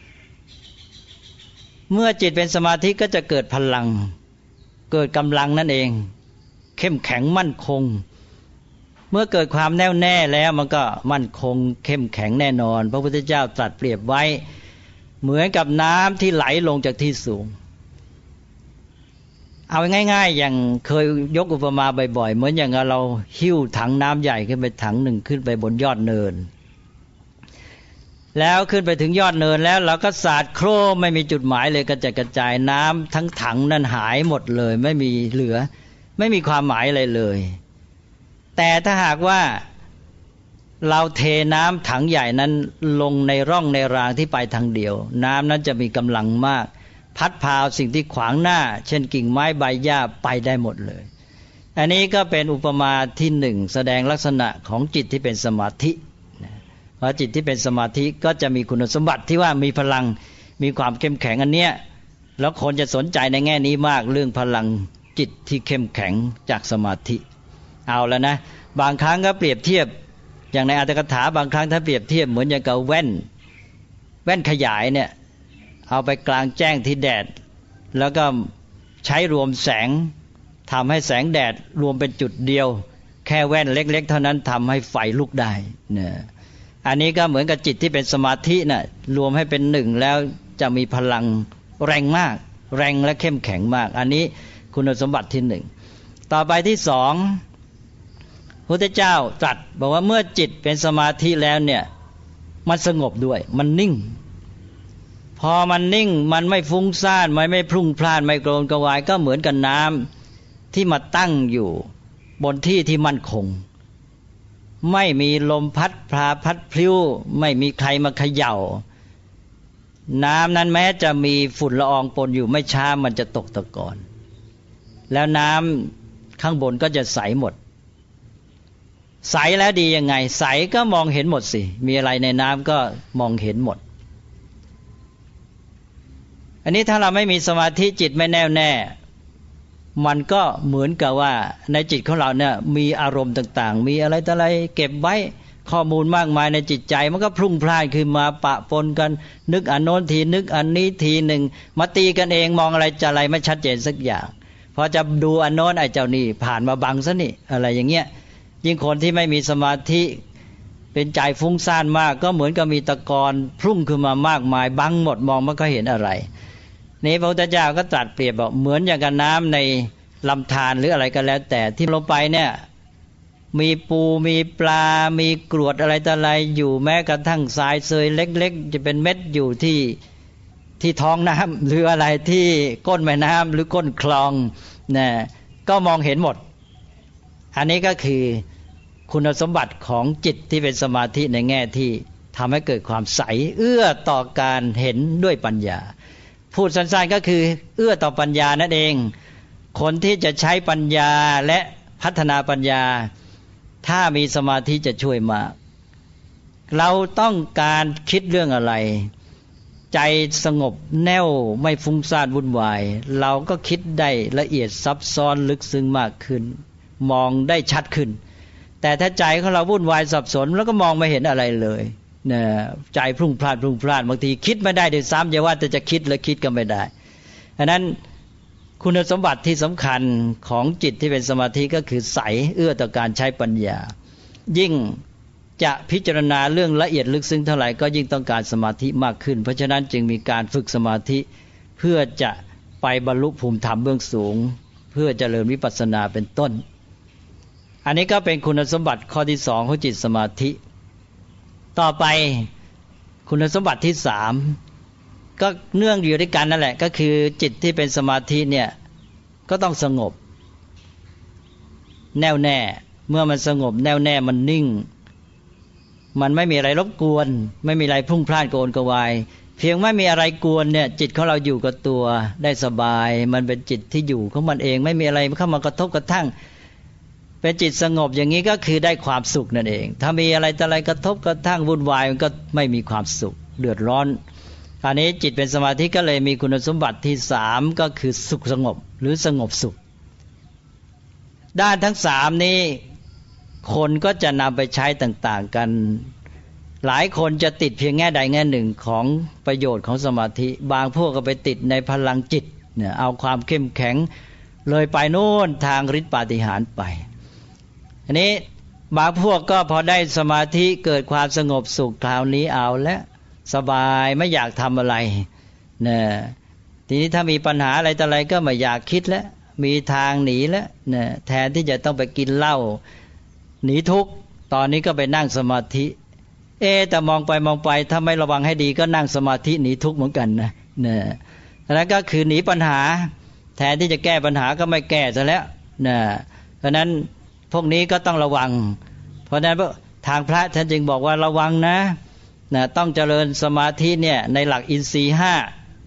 เมื่อจิตเป็นสมาธิก็จะเกิดพลังเกิดกำลังนั่นเองเข้มแข็งมั่นคงเมื่อเกิดความแน่วแน่แล้วมันก็มั่นคงเข้มแข็งแน่นอนพระพุทธเจ้าตรัสเปรียบไว้เหมือนกับน้ำที่ไหลลงจากที่สูงเอาง่ายๆอย่างเคยยกอุปมาบ่อยๆเหมือนอย่างเราหิ้วถังน้ำใหญ่ขึ้นไปถังหนึ่งขึ้นไปบนยอดเนินแล้วขึ้นไปถึงยอดเนินแล้วเราก็สาดโครมไม่มีจุดหมายเลยกระจายกระจายน้ำทั้งถังนั้นหายหมดเลยไม่มีเหลือไม่มีความหมายอะไรเลยแต่ถ้าหากว่าเราเทน้ำถังใหญ่นั้นลงในร่องในรางที่ไปทางเดียวน้ำนั้นจะมีกำลังมากพัดพาสิ่งที่ขวางหน้าเช่นกิ่งไม้ใบหญ้าไปได้หมดเลยอันนี้ก็เป็นอุปมาที่หนึ่งแสดงลักษณะของจิตที่เป็นสมาธิเพราะจิตที่เป็นสมาธิก็จะมีคุณสมบัติที่ว่ามีพลังมีความเข้มแข็งอันเนี้ยแล้วคนจะสนใจในแง่นี้มากเรื่องพลังจิตที่เข้มแข็งจากสมาธิเอาแล้วนะบางครั้งก็เปรียบเทียบอย่างในอรรถกถาบางครั้งถ้าเปรียบเทียบเหมือนอย่างกับแว่นแว่นขยายเนี่ยเอาไปกลางแจ้งที่แดดแล้วก็ใช้รวมแสงทำให้แสงแดดรวมเป็นจุดเดียวแค่แว่นเล็กๆเท่านั้นทำให้ไฟลุกได้เนี่ยอันนี้ก็เหมือนกับจิตที่เป็นสมาธิน่ะรวมให้เป็นหนึ่งแล้วจะมีพลังแรงมากแรงและเข้มแข็งมากอันนี้คุณสมบัติที่หนึ่งต่อไปที่สองพระพุทธเจ้าตรัสบอกว่าเมื่อจิตเป็นสมาธิแล้วเนี่ยมันสงบด้วยมันนิ่งพอมันนิ่งมันไม่ฟุ้งซ่านมันไม่พลุ่งพล่านไม่โกรนกระวายก็เหมือนกับน้ำที่มาตั้งอยู่บนที่ที่มั่นคงไม่มีลมพัดพาพัดพลิ้วไม่มีใครมาเขย่าน้ำนั้นแม้จะมีฝุ่นละอองปนอยู่ไม่ช้ามันจะตกตะกอนแล้วน้ำข้างบนก็จะใสหมดใสแล้วดียังไงใสก็มองเห็นหมดสิมีอะไรในน้ำก็มองเห็นหมดอันนี้ถ้าเราไม่มีสมาธิจิตไม่แน่วแน่มันก็เหมือนกับว่าในจิตของเราเนี่ยมีอารมณ์ต่างๆมีอะไรต่ออะไรเก็บไว้ข้อมูลมากมายในจิตใจมันก็พลุ่งพล่านขึ้นมาปะปนกันนึกอันโน้นทีนึกอันนี้ทีหนึ่งมาตีกันเองมองอะไรจะอะไรไม่ชัดเจนสักอย่างพอจะดูอันโน้นไอ้เจ้านี่ผ่านมาบังซะนี่อะไรอย่างเงี้ยยิ่งคนที่ไม่มีสมาธิเป็นใจฟุ้งซ่านมากก็เหมือนกับมีตะกอนพุ่งขึ้นมามากมายบังหมดมองไม่ค่อยเห็นอะไรนี่พระพุทธเจ้าก็ตรัสเปรียบบอกเหมือนอย่างกับน้ำในลำธารหรืออะไรก็แล้วแต่ที่ลงไปเนี่ยมีปูมีปลามีกรวดอะไรต่ออะไรอยู่แม้กระทั่งทรายเซยเล็กๆจะเป็นเม็ดอยู่ที่ที่ท้องน้ำหรืออะไรที่ก้นแม่น้ำหรือก้นคลองนะก็มองเห็นหมดอันนี้ก็คือคุณสมบัติของจิตที่เป็นสมาธิในแง่ที่ทำให้เกิดความใสเอื้อต่อการเห็นด้วยปัญญาพูดสั้นๆก็คือเอื้อต่อปัญญานั่นเองคนที่จะใช้ปัญญาและพัฒนาปัญญาถ้ามีสมาธิจะช่วยมากเราต้องการคิดเรื่องอะไรใจสงบแน่วไม่ฟุ้งซ่านวุ่นวายเราก็คิดได้ละเอียดซับซ้อนลึกซึ้งมากขึ้นมองได้ชัดขึ้นแต่ถ้าใจของเราวุ่นวายสับสนแล้วก็มองไม่เห็นอะไรเลยเนี่ยใจพลุ่งพล่านพลุ่งพล่านบางทีคิดไม่ได้ด้วยซ้ำอย่าว่าแต่จะคิดแล้วคิดก็ไม่ได้ฉะนั้นคุณสมบัติที่สำคัญของจิตที่เป็นสมาธิก็คือใสเอื้อต่อการใช้ปัญญายิ่งจะพิจารณาเรื่องละเอียดลึกซึ้งเท่าไหร่ก็ยิ่งต้องการสมาธิมากขึ้นเพราะฉะนั้นจึงมีการฝึกสมาธิเพื่อจะไปบรรลุภูมิธรรมเบื้องสูงเพื่อเจริญวิปัสสนาเป็นต้นอันนี้ก็เป็นคุณสมบัติข้อที่สองของจิตสมาธิต่อไปคุณสมบัติที่สามก็เนื่องอยู่ด้วยกันนั่นแหละก็คือจิตที่เป็นสมาธิเนี่ยก็ต้องสงบแน่วแน่เมื่อมันสงบแน่วแน่มันนิ่งมันไม่มีอะไรรบกวนไม่มีอะไรพลุ่งพล่านโกนกวายเพียงไม่มีอะไรกวนเนี่ยจิตของเราอยู่กับตัวได้สบายมันเป็นจิตที่อยู่ของมันเองไม่มีอะไรเข้ามากระทบกระทั่งเป็นจิตสงบอย่างนี้ก็คือได้ความสุขนั่นเองถ้ามีอะไรแต่อะไรกระทบกระทั่งวุ่นวายมันก็ไม่มีความสุขเดือดร้อนอันนี้จิตเป็นสมาธิก็เลยมีคุณสมบัติที่สามก็คือสุขสงบหรือสงบสุขด้านทั้งสามนี้คนก็จะนำไปใช้ต่างๆกันหลายคนจะติดเพียงแง่ใดแง่หนึ่งของประโยชน์ของสมาธิบางพวกก็ไปติดในพลังจิตเนี่ยเอาความเข้มแข็งเลยไปโน่นทางฤทธิปาฏิหาริย์ไปอันนี้บางพวกก็พอได้สมาธิเกิดความสงบสุขคราวนี้เอาและสบายไม่อยากทำอะไรเนี่ยทีนี้ถ้ามีปัญหาอะไรต่ออะไรก็ไม่อยากคิดแล้วมีทางหนีแล้วเนี่ยแทนที่จะต้องไปกินเหล้าหนีทุกข์ตอนนี้ก็ไปนั่งสมาธิเอ๊แต่มองไปมองไปถ้าไม่ระวังให้ดีก็นั่งสมาธิหนีทุกข์เหมือนกันนะเนี่ยแล้วก็คือหนีปัญหาแทนที่จะแก้ปัญหาก็ไม่แก้ซะแล้วนะเพราะนั้นพวกนี้ก็ต้องระวังเพราะนั้นทางพระท่านจึงบอกว่าระวังนะนะต้องเจริญสมาธิเนี่ยในหลักอินทรีย์ห้า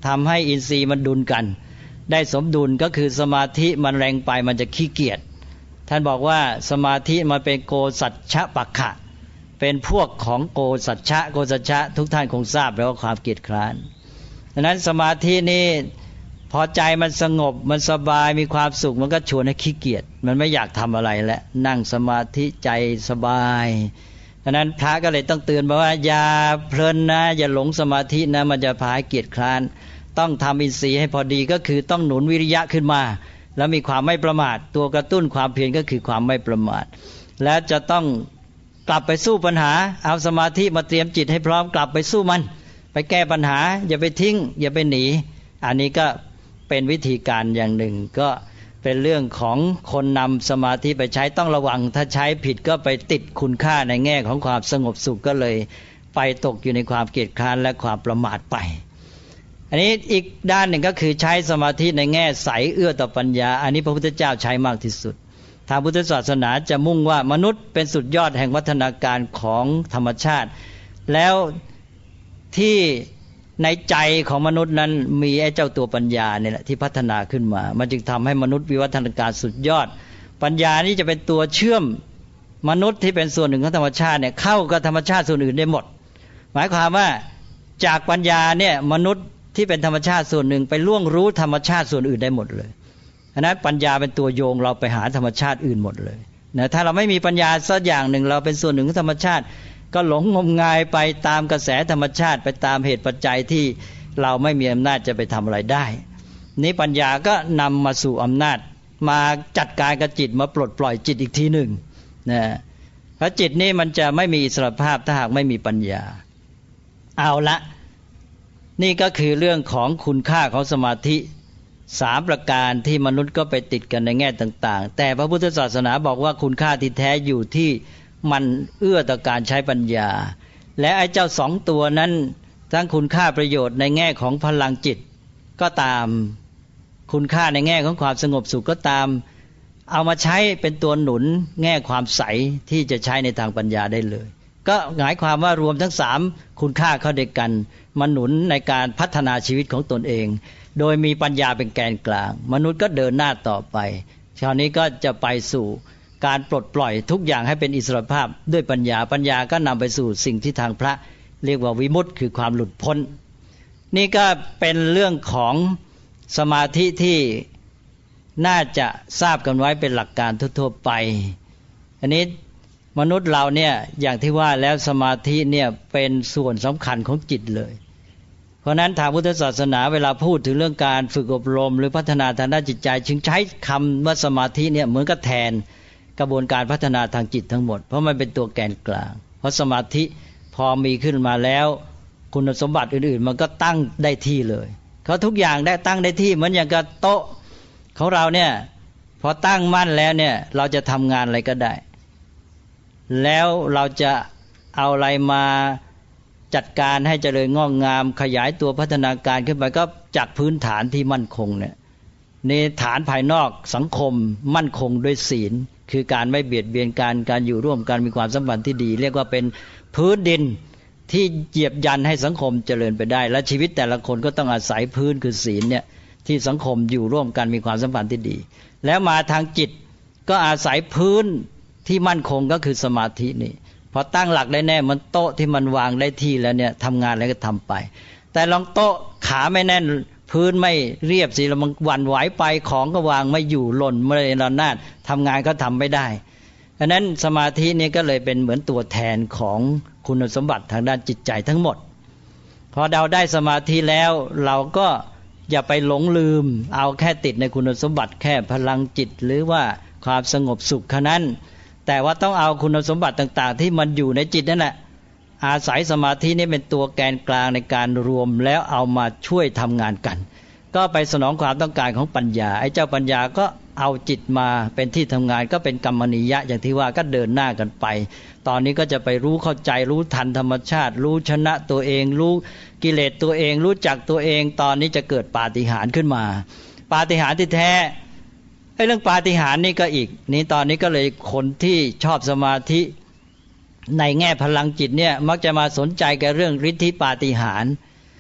ทำให้อินทรีย์มันดุลกันได้สมดุลก็คือสมาธิมันแรงไปมันจะขี้เกียจท่านบอกว่าสมาธิมันเป็นโกสัจฉปักขะเป็นพวกของโกสัจฉะโกสัจฉะทุกท่านคงทราบแล้วว่าความเกียจคร้านดังนั้นสมาธินี่พอใจมันสงบมันสบายมีความสุขมันก็ชวนให้ขี้เกียจมันไม่อยากทำอะไรแล้วนั่งสมาธิใจสบายดังนั้นพระก็เลยต้องเตือนบอกว่าอย่าเพลินนะอย่าหลงสมาธินะมันจะพาให้เกียจคร้านต้องทำอินทรีย์ให้พอดีก็คือต้องหนุนวิริยะขึ้นมาแล้วมีความไม่ประมาทตัวกระตุ้นความเพียรก็คือความไม่ประมาทและจะต้องกลับไปสู้ปัญหาเอาสมาธิมาเตรียมจิตให้พร้อมกลับไปสู้มันไปแก้ปัญหาอย่าไปทิ้งอย่าไปหนีอันนี้ก็เป็นวิธีการอย่างหนึ่งก็เป็นเรื่องของคนนำสมาธิไปใช้ต้องระวังถ้าใช้ผิดก็ไปติดคุณค่าในแง่ของความสงบสุขก็เลยไปตกอยู่ในความเกียจคร้านและความประมาทไปอันนี้อีกด้านหนึ่งก็คือใช้สมาธิในแง่ใสเอื้อต่อปัญญาอันนี้พระพุทธเจ้าใช้มากที่สุดทางพุทธศาสนาจะมุ่งว่ามนุษย์เป็นสุดยอดแห่งวัฒนาการของธรรมชาติแล้วที่ในใจของมนุษย์นั้นมีไอ้เจ้าตัวปัญญาเนี่ยแหละที่พัฒนาขึ้นมามันจึงทำให้มนุษย์วิวัฒนาการสุดยอดปัญญานี้จะเป็นตัวเชื่อมมนุษย์ที่เป็นส่วนหนึ่งของธรรมชาติเนี่ยเข้ากับธรรมชาติส่วนอื่นได้หมดหมายความว่าจากปัญญาเนี่ยมนุษย์ที่เป็นธรรมชาติส่วนหนึ่งไปล่วงรู้ธรรมชาติส่วนอื่นได้หมดเลยฉะนั้นปัญญาเป็นตัวโยงเราไปหาธรรมชาติอื่นหมดเลยนะถ้าเราไม่มีปัญญาสักอย่างหนึ่งเราเป็นส่วนหนึ่งของธรรมชาติก็หลงงมงายไปตามกระแสธรรมชาติไปตามเหตุปัจจัยที่เราไม่มีอำนาจจะไปทำอะไรได้นี้ปัญญาก็นำมาสู่อำนาจมาจัดการกับจิตมาปลดปล่อยจิตอีกทีหนึ่งนะเพราะจิตนี่มันจะไม่มีอิสรภาพถ้าหากไม่มีปัญญาเอาละนี่ก็คือเรื่องของคุณค่าของสมาธิสามประการที่มนุษย์ก็ไปติดกันในแง่ต่างๆแต่พระพุทธศาสนาบอกว่าคุณค่าที่แท้อยู่ที่มันเอื้อต่อการใช้ปัญญาและไอ้เจ้าสองตัวนั้นทั้งคุณค่าประโยชน์ในแง่ของพลังจิตก็ตามคุณค่าในแง่ของความสงบสุขก็ตามเอามาใช้เป็นตัวหนุนแง่ความใสที่จะใช้ในทางปัญญาได้เลยก็หมายความว่ารวมทั้งสามคุณค่าเข้าด้วยกันมาหนุนในการพัฒนาชีวิตของตนเองโดยมีปัญญาเป็นแกนกลางมนุษย์ก็เดินหน้าต่อไปคราวนี้ก็จะไปสู่การปลดปล่อยทุกอย่างให้เป็นอิสรภาพด้วยปัญญาปัญญาก็นำไปสู่สิ่งที่ทางพระเรียกว่าวิมุตติคือความหลุดพ้นนี่ก็เป็นเรื่องของสมาธิที่น่าจะทราบกันไว้เป็นหลักการทั่วๆไปอันนี้มนุษย์เราเนี่ยอย่างที่ว่าแล้วสมาธิเนี่ยเป็นส่วนสำคัญของจิตเลยเพราะนั้นทางพุทธศาสนาเวลาพูดถึงเรื่องการฝึกอบรมหรือพัฒนาทางด้านจิตใจจึงใช้คำว่าสมาธิเนี่ยเหมือนกับแทนกระบวนการพัฒนาทางจิตทั้งหมดเพราะมันเป็นตัวแกนกลางเพราะสมาธิพอมีขึ้นมาแล้วคุณสมบัติอื่นๆมันก็ตั้งได้ที่เลยเขาทุกอย่างได้ตั้งได้ที่เหมือนอย่างกับโต๊ะของเราเนี่ยพอตั้งมั่นแล้วเนี่ยเราจะทำงานอะไรก็ได้แล้วเราจะเอาอะไรมาจัดการให้เจริญงอกงามขยายตัวพัฒนาการขึ้นไปก็จากพื้นฐานที่มั่นคงเนี่ยในฐานภายนอกสังคมมั่นคงด้วยศีลคือการไม่เบียดเบียนกันการอยู่ร่วมกันมีความสัมพันธ์ที่ดีเรียกว่าเป็นพื้นดินที่เหยียบยันให้สังคมเจริญไปได้และชีวิตแต่ละคนก็ต้องอาศัยพื้นคือศีลเนี่ยที่สังคมอยู่ร่วมกันมีความสัมพันธ์ที่ดีแล้วมาทางจิตก็อาศัยพื้นที่มั่นคงก็คือสมาธินี่พอตั้งหลักได้แน่มันโต๊ะที่มันวางได้ที่แล้วเนี่ยทำงานอะไรก็ทำไปแต่ลองโต๊ะขาไม่แน่นพื้นไม่เรียบสิแล้วมันหวั่นไหวไปของก็วางไม่อยู่หล่นไม่ระนาดทำงานก็ทำไม่ได้ดังนั้นสมาธินี่ก็เลยเป็นเหมือนตัวแทนของคุณสมบัติทางด้านจิตใจทั้งหมดพอเราได้สมาธิแล้วเราก็อย่าไปหลงลืมเอาแค่ติดในคุณสมบัติแค่พลังจิตหรือว่าความสงบสุขแค่นั้นแต่ว่าต้องเอาคุณสมบัติต่างๆที่มันอยู่ในจิตนั่นแหละอาศัยสมาธินี่เป็นตัวแกนกลางในการรวมแล้วเอามาช่วยทำงานกันก็ไปสนองความต้องการของปัญญาไอ้เจ้าปัญญาก็เอาจิตมาเป็นที่ทำงานก็เป็นกัมมณียะอย่างที่ว่าก็เดินหน้ากันไปตอนนี้ก็จะไปรู้เข้าใจรู้ทันธรรมชาติรู้ชนะตัวเองรู้กิเลสตัวเองรู้จักตัวเองตอนนี้จะเกิดปาฏิหาริย์ขึ้นมาปาฏิหาริย์ที่แท้ไอ้เรื่องปาฏิหาริย์นี่ก็อีกนี่ตอนนี้ก็เลยคนที่ชอบสมาธิในแง่พลังจิตเนี่ยมักจะมาสนใจกับเรื่องฤทธิปาฏิหาริย์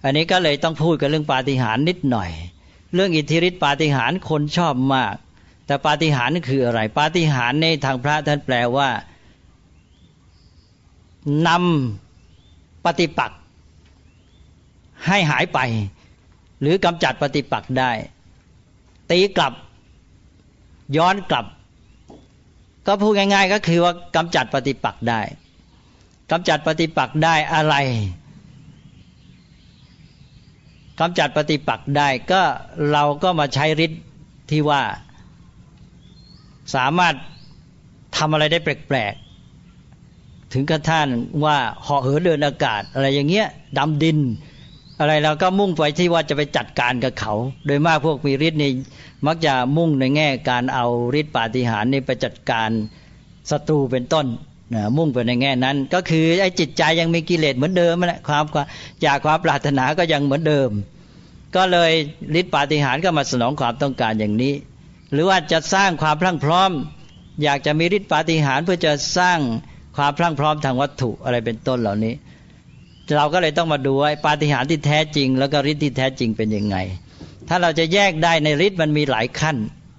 อันนี้ก็เลยต้องพูดกันเรื่องปาฏิหาริย์นิดหน่อยเรื่องอิทธิฤทธิปาฏิหาริย์คนชอบมากแต่ปาฏิหาริย์นี่คืออะไรปาฏิหาริย์ในทางพระท่านแปลว่านำปฏิปักษ์ให้หายไปหรือกำจัดปฏิปักษ์ได้ตีกลับย้อนกลับก็พูดง่ายๆก็คือว่ากำจัดปฏิปักษ์ได้กำจัดปฏิปักษ์ได้อะไรกำจัดปฏิปักษ์ได้ก็เราก็มาใช้ฤทธิ์ที่ว่าสามารถทำอะไรได้แปลกๆถึงกระทั่งว่าเหาะเหินเดินอากาศอะไรอย่างเงี้ยดำดินอะไรเราก็มุ่งไปที่ว่าจะไปจัดการกับเขาโดยมากพวกมีฤทธิ์นี่มักจะมุ่งในแง่การเอาฤทธิ์ปาฏิหาริย์นี่ไปจัดการศัตรูเป็นต้นนะมุ่งไปในแง่นั้นก็คือไอ้จิตใจยังมีกิเลสเหมือนเดิมนั่นแหละความอยากความปรารถนาก็ยังเหมือนเดิมก็เลยฤทธิ์ปาฏิหาริย์ก็มาสนองความต้องการอย่างนี้หรือว่าจะสร้างความพรั่งพร้อมอยากจะมีฤทธิ์ปาฏิหาริย์เพื่อจะสร้างความพรั่งพร้อมทางวัตถุอะไรเป็นต้นเหล่านี้เราก็เลยต้องมาดูว่าปาฏิหาริย์ที่แท้จริงแล้วก็ฤทธิ์ที่แท้จริงเป็นยังไงถ้าเราจะแยกได้ในฤทธิ์มันมีหลายขั้น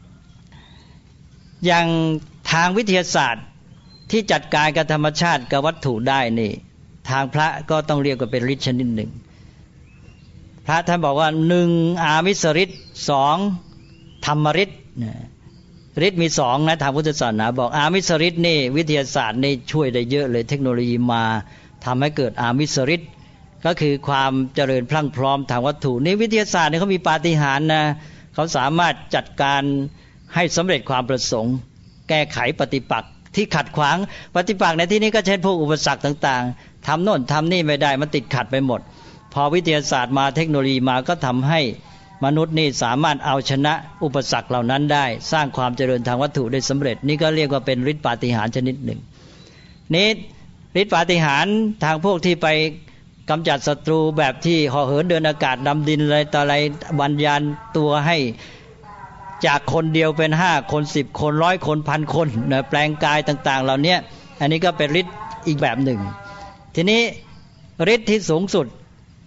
อย่างทางวิทยาศาสตร์ที่จัดการกับธรรมชาติกับวัตถุได้นี่ทางพระก็ต้องเรียกว่าเป็นฤทธิ์ชนิดหนึ่งพระท่านบอกว่าหนึ่งอามิสฤทธิ์สองธรรมฤทธิ์ฤทธิ์มีสองนะทางพุทธศาสนาบอกอามิสฤทธิ์นี่วิทยาศาสตร์นี่ช่วยได้เยอะเลยเทคโนโลยีมาทำให้เกิดอามิสฤทธิ์ก็คือความเจริญพรั่งพร้อมทางวัตถุนี่วิทยาศาสตร์เนี่ยเขามีปาฏิหาริย์นะเขาสามารถจัดการให้สำเร็จความประสงค์แก้ไขปฏิปักษ์ที่ขัดขวางปฏิปักษ์ในที่นี้ก็เช่นพวกอุปสรรคต่างๆทำโน่นทำนี่ไม่ได้มันติดขัดไปหมดพอวิทยาศาสตร์มาเทคโนโลยีมาก็ทำให้มนุษย์นี่สามารถเอาชนะอุปสรรคเหล่านั้นได้สร้างความเจริญทางวัตถุได้สำเร็จนี่ก็เรียกว่าเป็นฤทธิปาฏิหาริย์ชนิดหนึ่งนี้ฤทธิปาฏิหาริย์ทางพวกที่ไปกำจัดศัตรูแบบที่เหาะเหินเดินอากาศดำดินอะไรต่ออะไรบัญญาณตัวให้จากคนเดียวเป็นห้าคนสิบคนร้อยคนพันคนนะแปลงกายต่างๆเหล่านี้อันนี้ก็เป็นฤทธิ์อีกแบบหนึ่งทีนี้ฤทธิ์ที่สูงสุด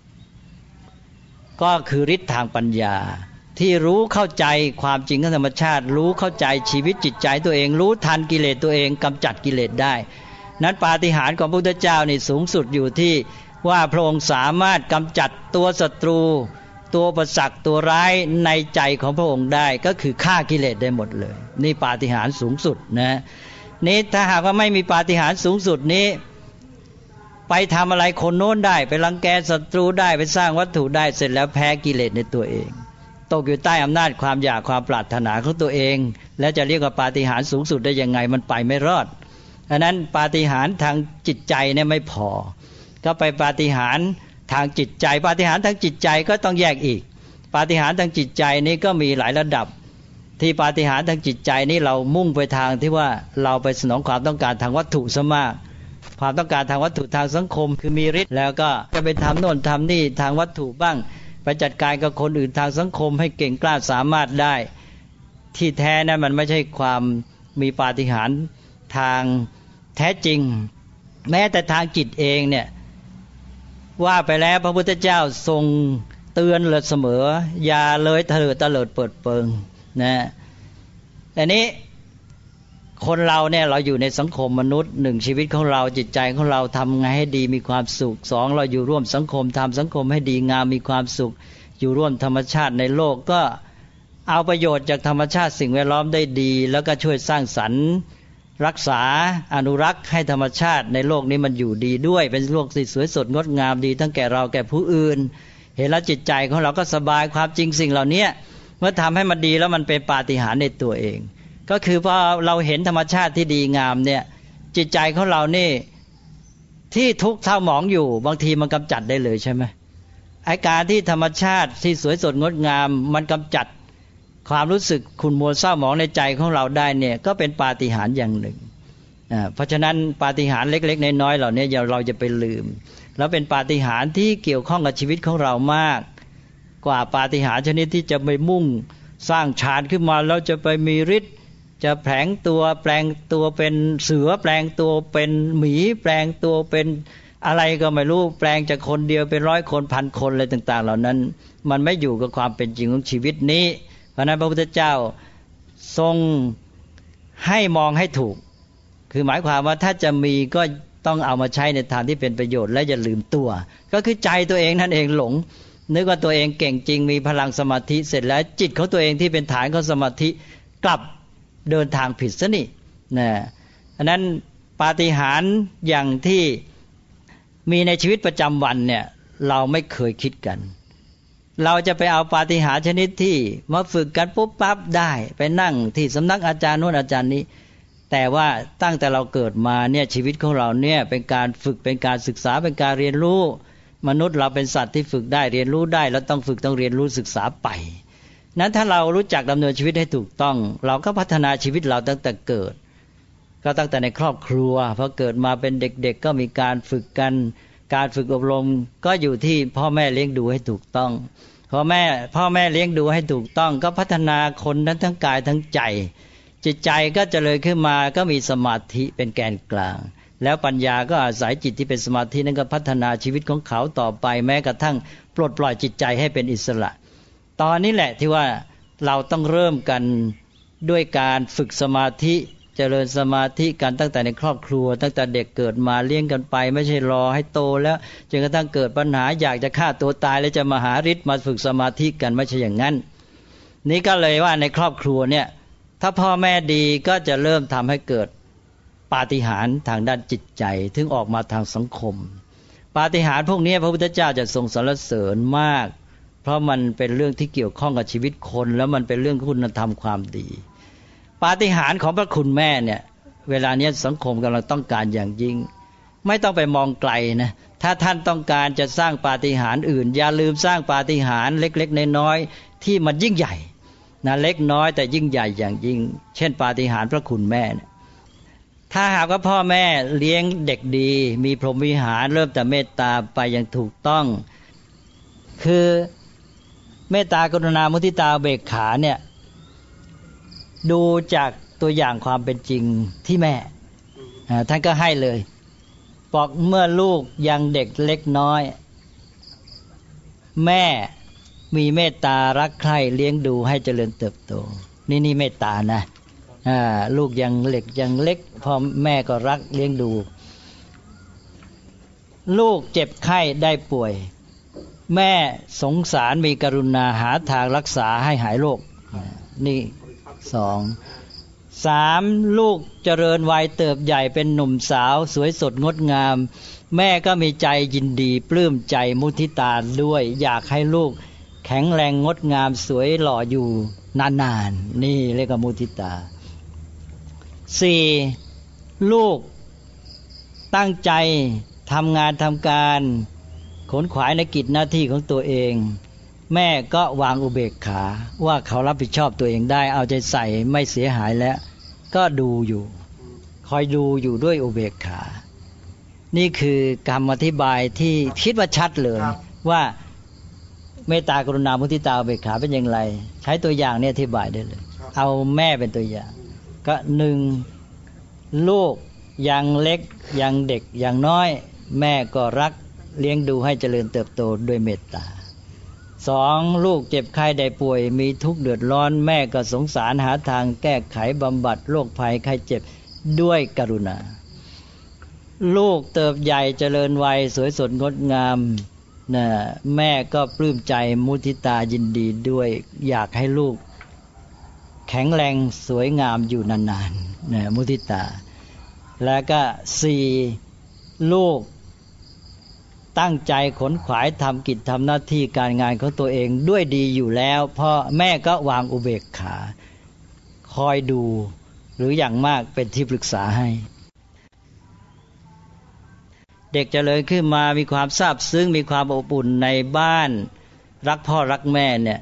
ก็คือฤทธิ์ทางปัญญาที่รู้เข้าใจความจริงของธรรมชาติรู้เข้าใจชีวิตจิตใจตัวเองรู้ทันกิเลสตัวเองกำจัดกิเลสได้นั้นปาฏิหาริย์ของพระพุทธเจ้านี่สูงสุดอยู่ที่ว่าพระองค์สามารถกำจัดตัวศัตรูตัวอุปสรรคตัวร้ายในใจของพระองค์ได้ก็คือฆ่ากิเลสได้หมดเลยนี่ปาฏิหาริย์สูงสุดนะนี่ถ้าหากว่าไม่มีปาฏิหาริย์สูงสุดนี้ไปทำอะไรคนโน้นได้ไปรังแกศัตรูได้ไปสร้างวัตถุได้เสร็จแล้วแพ้กิเลสในตัวเองตกอยู่ใต้อำนาจความอยากความปรารถนาของตัวเองแล้วจะเรียกว่าปาฏิหาริย์สูงสุดได้ยังไงมันไปไม่รอดอันนั้นปาฏิหาริย์ทางจิตใจเนี่ยไม่พอก็ไปปาฏิหาริย์ทางจิตใจปาฏิหาริย์ทางจิตใจก็ต้องแยกอีกปาฏิหาริย์ทางจิตใจนี้ก็มีหลายระดับที่ปาฏิหาริย์ทางจิตใจนี้เรามุ่งไปทางที่ว่าเราไปสนองความต้องการทางวัตถุซะมากความต้องการทางวัตถุทางสังคมคือมีฤทธิ์แล้วก็จะไปทำโน่นทำนี่ทางวัตถุบ้างไปจัดการกับคนอื่นทางสังคมให้เก่งกล้าสามารถได้ที่แท้นั้นมันไม่ใช่ความมีปาฏิหาริย์ทางแท้จริงแม้แต่ทางจิตเองเนี่ยว่าไปแล้วพระพุทธเจ้าทรงเตือนเลยเสมออย่าเลยเถิดเตลิดเปิดเปิงนะแต่นี้คนเราเนี่ยเราอยู่ในสังคมมนุษย์หนึ่งชีวิตของเราจิตใจของเราทำไงให้ดีมีความสุขสองเราอยู่ร่วมสังคมทำสังคมให้ดีงามมีความสุขอยู่ร่วมธรรมชาติในโลกก็เอาประโยชน์จากธรรมชาติสิ่งแวดล้อมได้ดีแล้วก็ช่วยสร้างสรรค์รักษาอนุรักษ์ให้ธรรมชาติในโลกนี้มันอยู่ดีด้วยเป็นโลกที่สวยสดงดงามดีทั้งแก่เราแก่ผู้อื่นเห็นแล้วจิตใจของเราก็สบายความจริงสิ่งเหล่านี้เมื่อทำให้มันดีแล้วมันเป็นปาฏิหาริย์ในตัวเองก็คือพอเราเห็นธรรมชาติที่ดีงามเนี่ยจิตใจของเรานี่ที่ทุกข์เศร้าหมองอยู่บางทีมันกำจัดได้เลยใช่ไหมไอ้การที่ธรรมชาติที่สวยสดงดงามมันกำจัดความรู้สึกขุ่นมัวเศร้าหมองในใจของเราได้เนี่ยก็เป็นปาฏิหาริย์อย่างหนึ่งอ่าเพราะฉะนั้นปาฏิหาริย์เล็กๆน้อยๆเหล่านี้อย่าเราจะไปลืมแล้วเป็นปาฏิหาริย์ที่เกี่ยวข้องกับชีวิตของเรามากกว่าปาฏิหาริย์ชนิดที่จะไปมุ่งสร้างฌานขึ้นมาแล้วจะไปมีฤทธิ์จะแผลงตัวแปลงตัวเป็นเสือแปลงตัวเป็นหมีแปลงตัวเป็นอะไรก็ไม่รู้แปลงจากคนเดียวเป็นร้อยคนพันคนอะไรต่างๆเหล่านั้นมันไม่อยู่กับความเป็นจริงของชีวิตนี้เพราะนั้นพระพุทธเจ้าทรงให้มองให้ถูกคือหมายความว่าถ้าจะมีก็ต้องเอามาใช้ในทางที่เป็นประโยชน์และอย่าลืมตัวก็คือใจตัวเองนั่นเองหลงนึกว่าตัวเองเก่งจริงมีพลังสมาธิเสร็จแล้วจิตของตัวเองที่เป็นฐานของสมาธิกลับเดินทางผิดซะนี่นะอันนั้นปาฏิหาริย์อย่างที่มีในชีวิตประจำวันเนี่ยเราไม่เคยคิดกันเราจะไปเอาปาฏิหาริย์ชนิดที่มาฝึกกันปุ๊บปั๊บได้ไปนั่งที่สำนักอาจารย์โน้นอาจารย์นี้แต่ว่าตั้งแต่เราเกิดมาเนี่ยชีวิตของเราเนี่ยเป็นการฝึกเป็นการศึกษาเป็นการเรียนรู้มนุษย์เราเป็นสัตว์ที่ฝึกได้เรียนรู้ได้แล้วต้องฝึกต้องเรียนรู้ศึกษาไปนั้นถ้าเรารู้จักดำเนินชีวิตให้ถูกต้องเราก็พัฒนาชีวิตเราตั้งแต่เกิดก็ตั้งแต่ในครอบครัวพอเกิดมาเป็นเด็กๆก็มีการฝึกกันการฝึกอบรมก็อยู่ที่พ่อแม่เลี้ยงดูให้ถูกต้องพ่อแม่พ่อแม่เลี้ยงดูให้ถูกต้องก็พัฒนาคนนั้นทั้งกายทั้งใจจิตใจก็เจริญขึ้นมาก็มีสมาธิเป็นแกนกลางแล้วปัญญาก็อาศัยจิตที่เป็นสมาธินั้นก็พัฒนาชีวิตของเขาต่อไปแม้กระทั่งปลดปล่อยจิตใจให้เป็นอิสระตอนนี้แหละที่ว่าเราต้องเริ่มกันด้วยการฝึกสมาธิเจริญสมาธิกันตั้งแต่ในครอบครัวตั้งแต่เด็กเกิดมาเลี้ยงกันไปไม่ใช่รอให้โตแล้วจนกระทั่งเกิดปัญหาอยากจะฆ่าตัวตายแล้วจะมาหาฤทธิ์มาฝึกสมาธิกันไม่ใช่อย่างนั้นนี่ก็เลยว่าในครอบครัวเนี่ยถ้าพ่อแม่ดีก็จะเริ่มทำให้เกิดปาฏิหาริย์ทางด้านจิตใจถึงออกมาทางสังคมปาฏิหาริย์พวกนี้พระพุทธเจ้าจะทรงสรรเสริญมากเพราะมันเป็นเรื่องที่เกี่ยวข้องกับชีวิตคนแล้วมันเป็นเรื่องคุณธรรมความดีปาฏิหาริย์ของพระคุณแม่เนี่ยเวลานี้สังคมกำลังต้องการอย่างยิ่งไม่ต้องไปมองไกลนะถ้าท่านต้องการจะสร้างปาฏิหาริย์อื่นอย่าลืมสร้างปาฏิหาริย์เล็กๆน้อยๆที่มันยิ่งใหญ่นะเล็กน้อยแต่ยิ่งใหญ่อย่างยิ่งเช่นปาฏิหาริย์พระคุณแม่เนี่ยถ้าหากว่าพ่อแม่เลี้ยงเด็กดีมีพรหมวิหารเริ่มแต่เมตตาไปอย่างถูกต้องคือเมตตากรุณามุทิตาอุเบกขาเนี่ยดูจากตัวอย่างความเป็นจริงที่แม่ท่านก็ให้เลยบอกเมื่อลูกยังเด็กเล็กน้อยแม่มีเมตตารักใคร่เลี้ยงดูให้เจริญเติบโตนี่นี่เมตตานะลูกยังเล็กยังเล็กพ่อแม่ก็รักเลี้ยงดูลูกเจ็บไข้ได้ป่วยแม่สงสารมีกรุณาหาทางรักษาให้หายโรคนี่สองสามลูกเจริญวัยเติบใหญ่เป็นหนุ่มสาวสวยสดงดงามแม่ก็มีใจยินดีปลื้มใจมุทิตาด้วยอยากให้ลูกแข็งแรงงดงามสวยหล่ออยู่นานๆนี่เรียกว่ามุทิตาสี่ลูกตั้งใจทำงานทำการขนขวายในกิจหน้าที่ของตัวเองแม่ก็วางอุเบกขาว่าเขารับผิดชอบตัวเองได้เอาใจใส่ไม่เสียหายแล้วก็ดูอยู่คอยดูอยู่ด้วยอุเบกขานี่คือคำอธิบายที่คิดว่าชัดเลยว่าเมตตากรุณามุทิตาอุเบกขาเป็นอย่างไรใช้ตัวอย่างเนี่ยอธิบายได้เลยเอาแม่เป็นตัวอย่างก็หนึ่งลูกยังเล็กยังเด็กยังน้อยแม่ก็รักเลี้ยงดูให้เจริญเติบโตด้วยเมตตาสองลูกเจ็บไข้ได้ป่วยมีทุกข์เดือดร้อนแม่ก็สงสารหาทางแก้ไขบำบัดโรคภัยไข้เจ็บด้วยกรุณาลูกเติบใหญ่เจริญวัยสวยสดงดงามนะแม่ก็ปลื้มใจมุทิตายินดีด้วยอยากให้ลูกแข็งแรงสวยงามอยู่นานๆนะมุทิตาแล้วก็สี่ลูกตั้งใจขนขวายทำกิจทำหน้าที่การงานของตัวเองด้วยดีอยู่แล้วพ่อแม่ก็วางอุเบกขาคอยดูหรืออย่างมากเป็นที่ปรึกษาให้เด็กเจริญขึ้นมามีความซาบซึ้งมีความอบอุ่นในบ้านรักพ่อรักแม่เนี่ย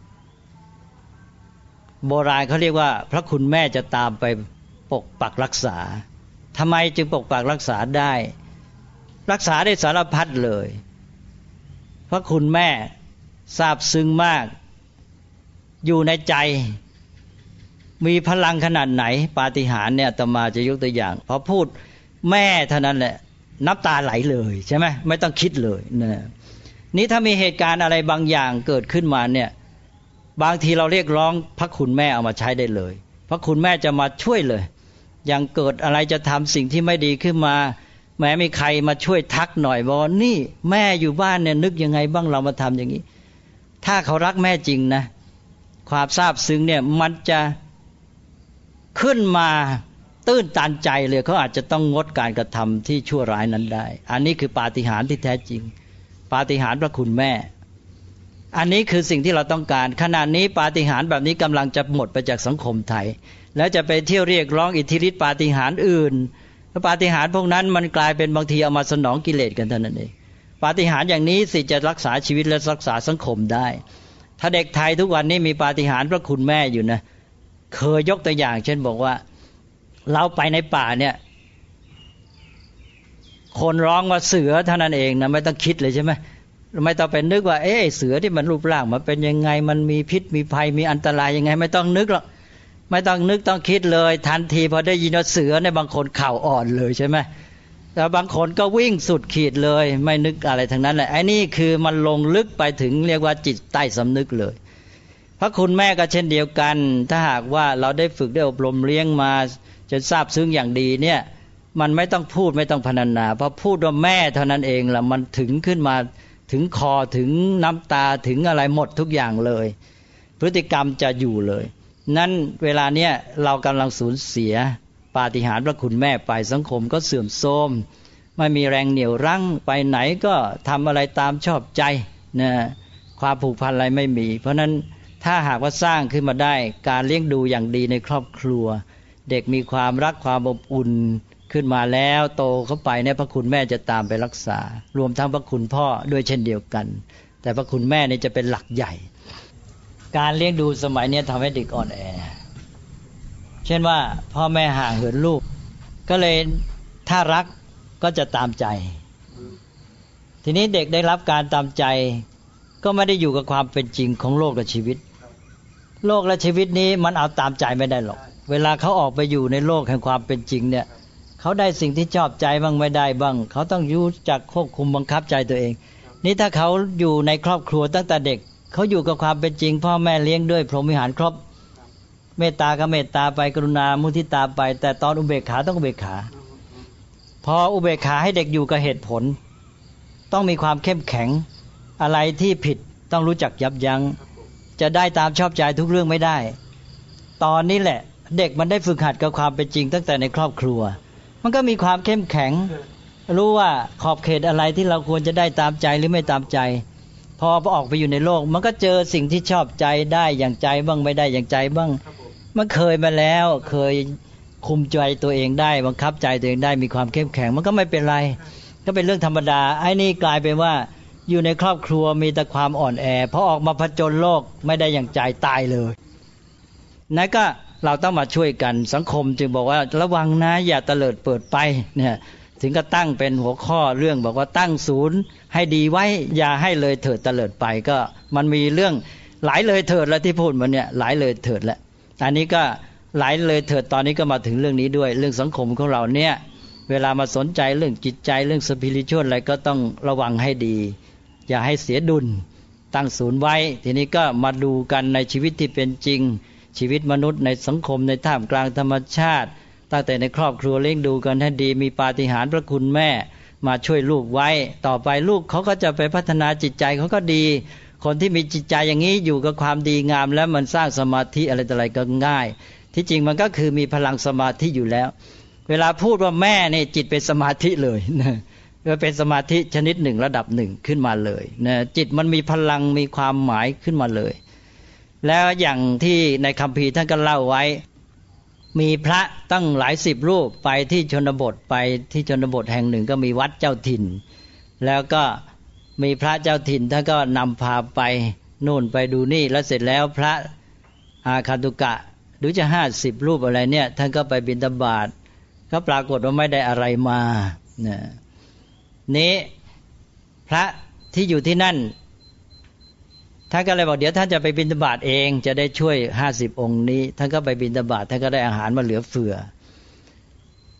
โบราณเขาเรียกว่าพระคุณแม่จะตามไปปกปักรักษาทำไมจึงปกปักรักษาได้รักษาได้สารพัดเลยพระคุณแม่ซาบซึ้งมากอยู่ในใจมีพลังขนาดไหนปาฏิหาริย์เนี่ยอาตมาจะยกตัวอย่างพอพูดแม่เท่านั้นแหละน้ำตาไหลเลยใช่ไหมไม่ต้องคิดเลยนะนี่ถ้ามีเหตุการณ์อะไรบางอย่างเกิดขึ้นมาเนี่ยบางทีเราเรียกร้องพระคุณแม่เอามาใช้ได้เลยพระคุณแม่จะมาช่วยเลยอย่างเกิดอะไรจะทำสิ่งที่ไม่ดีขึ้นมาแม้มีใครมาช่วยทักหน่อยบอกนี่แม่อยู่บ้านเนี่ยนึกยังไงบ้างเรามาทำอย่างนี้ถ้าเขารักแม่จริงนะความซาบซึ้งเนี่ยมันจะขึ้นมาตื้นตันใจเลยเขาอาจจะต้องงดการกระทำที่ชั่วร้ายนั้นได้อันนี้คือปาฏิหาริย์ที่แท้จริงปาฏิหาริย์พระคุณแม่อันนี้คือสิ่งที่เราต้องการขณะนี้ปาฏิหาริย์แบบนี้กำลังจะหมดไปจากสังคมไทยแล้วจะไปเที่ยวเรียกร้องอิทธิฤทธิปาฏิหาริย์อื่นปาฏิหาริย์พวกนั้นมันกลายเป็นบางทีเอามาสนองกิเลสกันเท่านั้นเองปาฏิหาริย์อย่างนี้สิจะรักษาชีวิตและรักษาสังคมได้ถ้าเด็กไทยทุกวันนี้มีปาฏิหาริย์พระคุณแม่อยู่นะเคยยกตัวอย่างเช่นบอกว่าเราไปในป่าเนี่ยคนร้องว่าเสือเท่านั้นเองนะไม่ต้องคิดเลยใช่ไหมไม่ต้องไปนึกว่าเอ๊ะเสือที่มันรูปร่างมันเป็นยังไงมันมีพิษมีภัยมีอันตรายยังไงไม่ต้องนึกหรอกไม่ต้องนึกต้องคิดเลยทันทีพอได้ยินว่าเสือเนี่ยบางคนเข่าอ่อนเลยใช่ไหมแต่บางคนก็วิ่งสุดขีดเลยไม่นึกอะไรทั้งนั้นแหละไอ้นี่คือมันลงลึกไปถึงเรียกว่าจิตใต้สำนึกเลยพระคุณแม่ก็เช่นเดียวกันถ้าหากว่าเราได้ฝึกได้อบรมเลี้ยงมาจนทราบซึ้งอย่างดีเนี่ยมันไม่ต้องพูดไม่ต้องพรรณนาเพราะพูดว่าแม่เท่านั้นเองล่ะมันถึงขึ้นมาถึงคอถึงน้ำตาถึงอะไรหมดทุกอย่างเลยพฤติกรรมจะอยู่เลยนั้นเวลาเนี้ยเรากำลังสูญเสียปาฏิหาริย์พระคุณแม่ไปสังคมก็เสื่อมโทรมไม่มีแรงเหนี่ยวรั้งไปไหนก็ทำอะไรตามชอบใจนะความผูกพันอะไรไม่มีเพราะนั้นถ้าหากว่าสร้างขึ้นมาได้การเลี้ยงดูอย่างดีในครอบครัวเด็กมีความรักความอบอุ่นขึ้นมาแล้วโตเข้าไปเนี่ยพระคุณแม่จะตามไปรักษารวมทั้งพระคุณพ่อด้วยเช่นเดียวกันแต่พระคุณแม่นี่จะเป็นหลักใหญ่การเลี้ยงดูสมัยนี้ทำให้เด็กอ่อนแอเช่นว่าพ่อแม่ห่างเหินลูกก็เลยถ้ารักก็จะตามใจทีนี้เด็กได้รับการตามใจก็ไม่ได้อยู่กับความเป็นจริงของโลกและชีวิตโลกและชีวิตนี้มันเอาตามใจไม่ได้หรอกเวลาเขาออกไปอยู่ในโลกแห่งความเป็นจริงเนี่ยเขาได้สิ่งที่ชอบใจบ้างไม่ได้บ้างเขาต้องรู้จักควบคุมบังคับใจตัวเองนี่ถ้าเขาอยู่ในครอบครัวตั้งแต่เด็กเขาอยู่กับความเป็นจริงพ่อแม่เลี้ยงด้วยพรหมวิหารครบเมตตาก็เมตตาไปกรุณามุทิตาไปแต่ตอนอุเบกขาต้องอุเบกขาพออุเบกขาให้เด็กอยู่กับเหตุผลต้องมีความเข้มแข็งอะไรที่ผิดต้องรู้จักยับยั้งจะได้ตามชอบใจทุกเรื่องไม่ได้ตอนนี้แหละเด็กมันได้ฝึกหัดกับความเป็นจริงตั้งแต่ในครอบครัวมันก็มีความเข้มแข็งรู้ว่าขอบเขตอะไรที่เราควรจะได้ตามใจหรือไม่ตามใจพอออกไปอยู่ในโลกมันก็เจอสิ่งที่ชอบใจได้อย่างใจบ้างไม่ได้อย่างใจบ้างมันเคยมาแล้วเคยคุมใจตัวเองได้บังคับใจตัวเองได้มีความเข้มแข็งมันก็ไม่เป็นไรก็เป็นเรื่องธรรมดาไอ้นี่กลายเป็นว่าอยู่ในครอบครัวมีแต่ความอ่อนแอพอออกมาผจญโลกไม่ได้อย่างใจตายเลยนั่นก็เราต้องมาช่วยกันสังคมจึงบอกว่าระวังนะอย่าเตลิดเปิดไปเนี่ยถึงก็ตั้งเป็นหัวข้อเรื่องบอกว่าตั้งศูนย์ให้ดีไว้อย่าให้เลยเถิดเตลิดไปก็มันมีเรื่องหลายเลยเถิดแล้วที่พูดมาเนี่ยหลายเลยเถิดแล้วอันนี้ก็หลายเลยเถิดตอนนี้ก็มาถึงเรื่องนี้ด้วยเรื่องสังคมของเราเนี่ยเวลามาสนใจเรื่องจิตใจเรื่องสปิริตชวลอะไรก็ต้องระวังให้ดีอย่าให้เสียดุลตั้งศูนย์ไว้ทีนี้ก็มาดูกันในชีวิตที่เป็นจริงชีวิตมนุษย์ในสังคมในท่ามกลางธรรมชาติตั้งแต่ในครอบครัวเลี้ยงดูกันให้ดีมีปาฏิหาริย์พระคุณแม่มาช่วยลูกไว้ต่อไปลูกเขาก็จะไปพัฒนาจิตใจเขาก็ดีคนที่มีจิตใจอย่างนี้อยู่กับความดีงามแล้วมันสร้างสมาธิอะไรต่ออะไรก็ง่ายที่จริงมันก็คือมีพลังสมาธิอยู่แล้วเวลาพูดว่าแม่นี่จิตเป็นสมาธิเลยนะเป็นสมาธิชนิดหนึ่งระดับหนึ่งขึ้นมาเลยนะจิตมันมีพลังมีความหมายขึ้นมาเลยแล้วอย่างที่ในคัมภีร์ท่านก็เล่าไว้มีพระตั้งหลายสิบรูปไปที่ชนบทไปที่ชนบทแห่งหนึ่งก็มีวัดเจ้าถิ่นแล้วก็มีพระเจ้าถิ่นท่านก็นำพาไปนู่นไปดูนี่แล้วเสร็จแล้วพระอาคันตุกะหรือจะห้าสิบรูปอะไรเนี่ยท่านก็ไปบิณฑบาตก็ปรากฏว่าไม่ได้อะไรมาเนี่ยนี้พระที่อยู่ที่นั่นท่านก็เลยบอกเดี๋ยวท่านจะไปบิณฑบาตเองจะได้ช่วยห้าสิบองค์นี้ท่านก็ไปบิณฑบาตท่านก็ได้อาหารมาเหลือเฟือ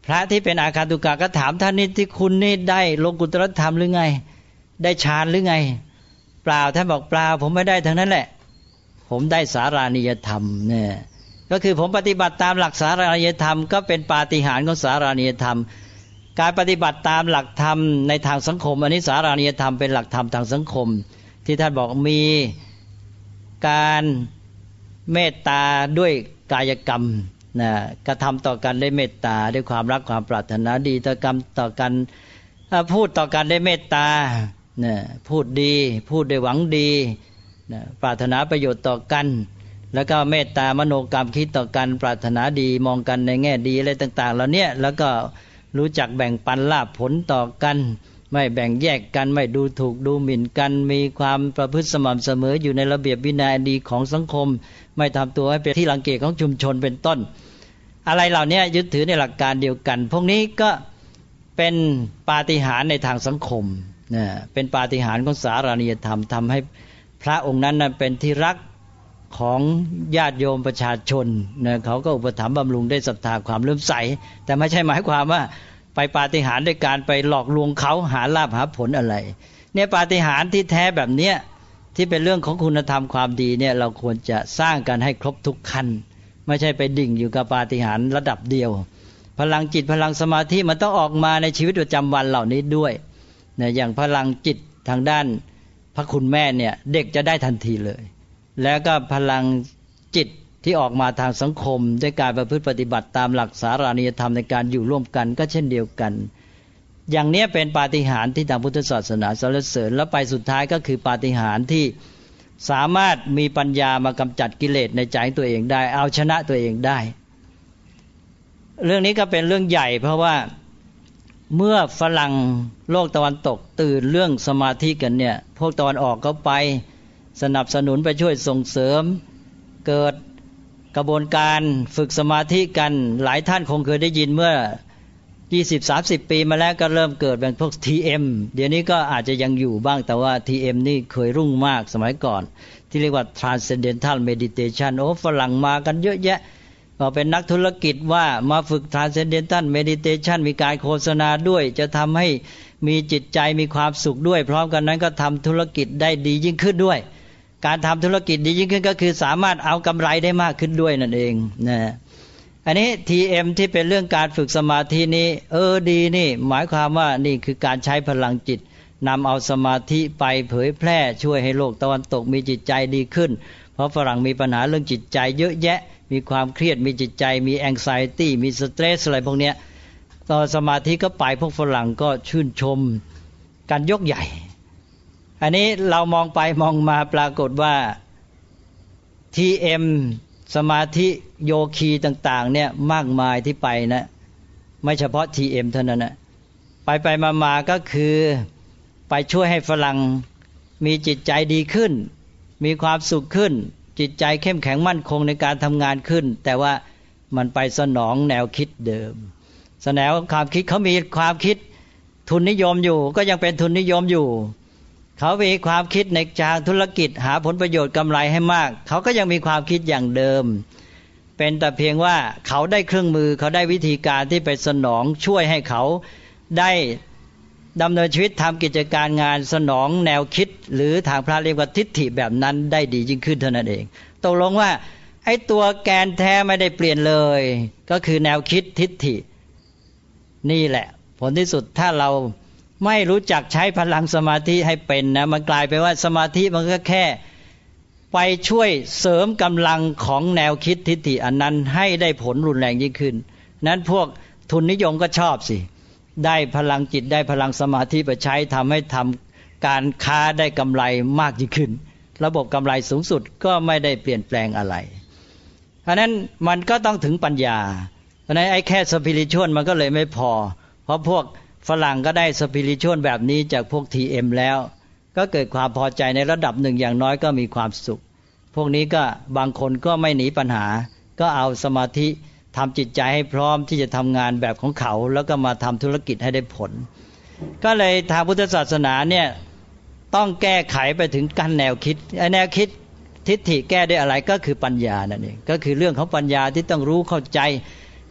พระที่เป็นอาคันตุกะก็ถามท่านนี่ที่คุณนี่ได้โลกุตตรธรรมหรือไงได้ฌานหรือไงเปล่าท่านบอกเปล่าผมไม่ได้ทั้งนั้นแหละผมได้สารานิยธรรมเนี่ยก็คือผมปฏิบัติตามหลักสารานิยธรรมก็เป็นปาฏิหาริย์ของสารานิยธรรมการปฏิบัติตามหลักธรรมในทางสังคมอันนี้สารานิยธรรมเป็นหลักธรรมทางสังคมที่ท่านบอกมีการเมตตาด้วยกายกรรมนะกระทำต่อกันด้วยเมตตาด้วยความรักความปรารถนาดีต่อกรรมต่อกันพูดต่อกันด้วยเมตตานะพูดดีพูดด้วยหวังดีนะปรารถนาประโยชน์ต่อกันแล้วก็เมตตามโนกรรมคิดต่อกันปรารถนาดีมองกันในแง่ดีอะไรต่างๆเหล่านี้แล้วก็รู้จักแบ่งปันลาภผลต่อกันไม่แบ่งแยกกันไม่ดูถูกดูหมิ่นกันมีความประพฤติสม่ำเสมออยู่ในระเบียบวินัยดีของสังคมไม่ทำตัวให้เป็นที่รังเกียจของชุมชนเป็นต้นอะไรเหล่านี้ยึดถือในหลักการเดียวกันพวกนี้ก็เป็นปาฏิหาริย์ในทางสังคมนะเป็นปาฏิหาริย์ของสารานิยธรรมทำให้พระองค์นั้นเป็นที่รักของญาติโยมประชาชนนะเขาก็อุปถัมภ์บำรุงได้ศรัทธาความเลื่อมใสแต่ไม่ใช่หมายความว่าไปปาฏิหาริย์ด้วยการไปหลอกลวงเขาหาลาภหาผลอะไรเนี่ยปาฏิหาริย์ที่แท้แบบเนี้ยที่เป็นเรื่องของคุณธรรมความดีเนี่ยเราควรจะสร้างกันให้ครบทุกขั้นไม่ใช่ไปดิ่งอยู่กับปาฏิหาริย์ระดับเดียวพลังจิตพลังสมาธิมันต้องออกมาในชีวิตประจำวันเหล่านี้ด้วยเนี่ยอย่างพลังจิตทางด้านพระคุณแม่เนี่ยเด็กจะได้ทันทีเลยแล้วก็พลังจิตที่ออกมาทางสังคมด้วยการประพฤติปฏิบัติตามหลักสารานิยธรรมในการอยู่ร่วมกันก็เช่นเดียวกันอย่างนี้เป็นปาฏิหาริย์ที่ทางพุทธศาสนาสรรเสริญแล้วไปสุดท้ายก็คือปาฏิหาริย์ที่สามารถมีปัญญามากำจัดกิเลสในใจตัวเองได้เอาชนะตัวเองได้เรื่องนี้ก็เป็นเรื่องใหญ่เพราะว่าเมื่อฝรั่งโลกตะวันตกตื่นเรื่องสมาธิกันเนี่ยพวกตะวันออกก็ไปสนับสนุนไปช่วยส่งเสริมเกิดกระบวนการฝึกสมาธิกันหลายท่านคงเคยได้ยินเมื่อ ยี่สิบสามสิบ ปีมาแล้วก็เริ่มเกิดเป็นพวก ที เอ็ม เดี๋ยวนี้ก็อาจจะยังอยู่บ้างแต่ว่า ที เอ็ม นี่เคยรุ่งมากสมัยก่อนที่เรียกว่า Transcendental Meditation โอ้ฝรั่งมากันเยอะแยะก็เป็นนักธุรกิจว่ามาฝึก Transcendental Meditation มีการโฆษณาด้วยจะทำให้มีจิตใจมีความสุขด้วยพร้อมกันนั้นก็ทำธุรกิจได้ดียิ่งขึ้นด้วยการทำธุรกิจดียิ่งขึ้นก็คือสามารถเอากำไรได้มากขึ้นด้วยนั่นเองนะอันนี้ ที เอ็ม ที่เป็นเรื่องการฝึกสมาธินี้เออดีนี่หมายความว่านี่คือการใช้พลังจิตนำเอาสมาธิไปเผยแพร่ช่วยให้โลกตะวันตกมีจิตใจดีขึ้นเพราะฝรั่งมีปัญหาเรื่องจิตใจเยอะแยะมีความเครียดมีจิตใจมี anxiety มี stress อะไรพวกเนี้ยตอนสมาธิก็ไปพวกฝรั่งก็ชื่นชมการยกใหญ่อันนี้เรามองไปมองมาปรากฏว่า ที เอ็ม สมาธิโยคีต่างๆเนี่ยมากมายที่ไปนะไม่เฉพาะ ที เอ็ม เท่านั้นนะไปไปมาๆก็คือไปช่วยให้ฝรั่งมีจิตใจดีขึ้นมีความสุขขึ้นจิตใจเข้มแข็งมั่นคงในการทำงานขึ้นแต่ว่ามันไปสนองแนวคิดเดิมสนองความคิดเขามีความคิดทุนนิยมอยู่ก็ยังเป็นทุนนิยมอยู่เขามีความคิดในทางธุรกิจหาผลประโยชน์กำไรให้มากเขาก็ยังมีความคิดอย่างเดิมเป็นแต่เพียงว่าเขาได้เครื่องมือเขาได้วิธีการที่ไปสนองช่วยให้เขาได้ดำเนินชีวิตทำกิจการงานสนองแนวคิดหรือทางพระเรียกว่าทิฏฐิแบบนั้นได้ดียิ่งขึ้นเท่านั้นเองตกลงว่าไอ้ตัวแกนแท้ไม่ได้เปลี่ยนเลยก็คือแนวคิดทิฏฐินี่แหละผลที่สุดถ้าเราไม่รู้จักใช้พลังสมาธิให้เป็นนะมันกลายไปว่าสมาธิมันก็แค่ไปช่วยเสริมกำลังของแนวคิดทิฏฐิอันนั้นให้ได้ผลรุนแรงยิ่งขึ้นนั้นพวกทุนนิยมก็ชอบสิได้พลังจิตได้พลังสมาธิไปใช้ทำให้ทำการค้าได้กำไรมากยิ่งขึ้นระบบกำไรสูงสุดก็ไม่ได้เปลี่ยนแปลงอะไรเพราะนั้นมันก็ต้องถึงปัญญาเพราะนั้นไอ้แค่สปิริตชวลมันก็เลยไม่พอเพราะพวกฝรั่งก็ได้สปิริตชวลแบบนี้จากพวก ที เอ็ม แล้วก็เกิดความพอใจในระดับหนึ่งอย่างน้อยก็มีความสุขพวกนี้ก็บางคนก็ไม่หนีปัญหาก็เอาสมาธิทำจิตใจให้พร้อมที่จะทำงานแบบของเขาแล้วก็มาทำธุรกิจให้ได้ผลก็เลยทางพุทธศาสนาเนี่ยต้องแก้ไขไปถึงกั้นแนวคิดไอ้แนวคิดทิฏฐิแก้ด้วยอะไรก็คือปัญญานั่นเองก็คือเรื่องของปัญญาที่ต้องรู้เข้าใจ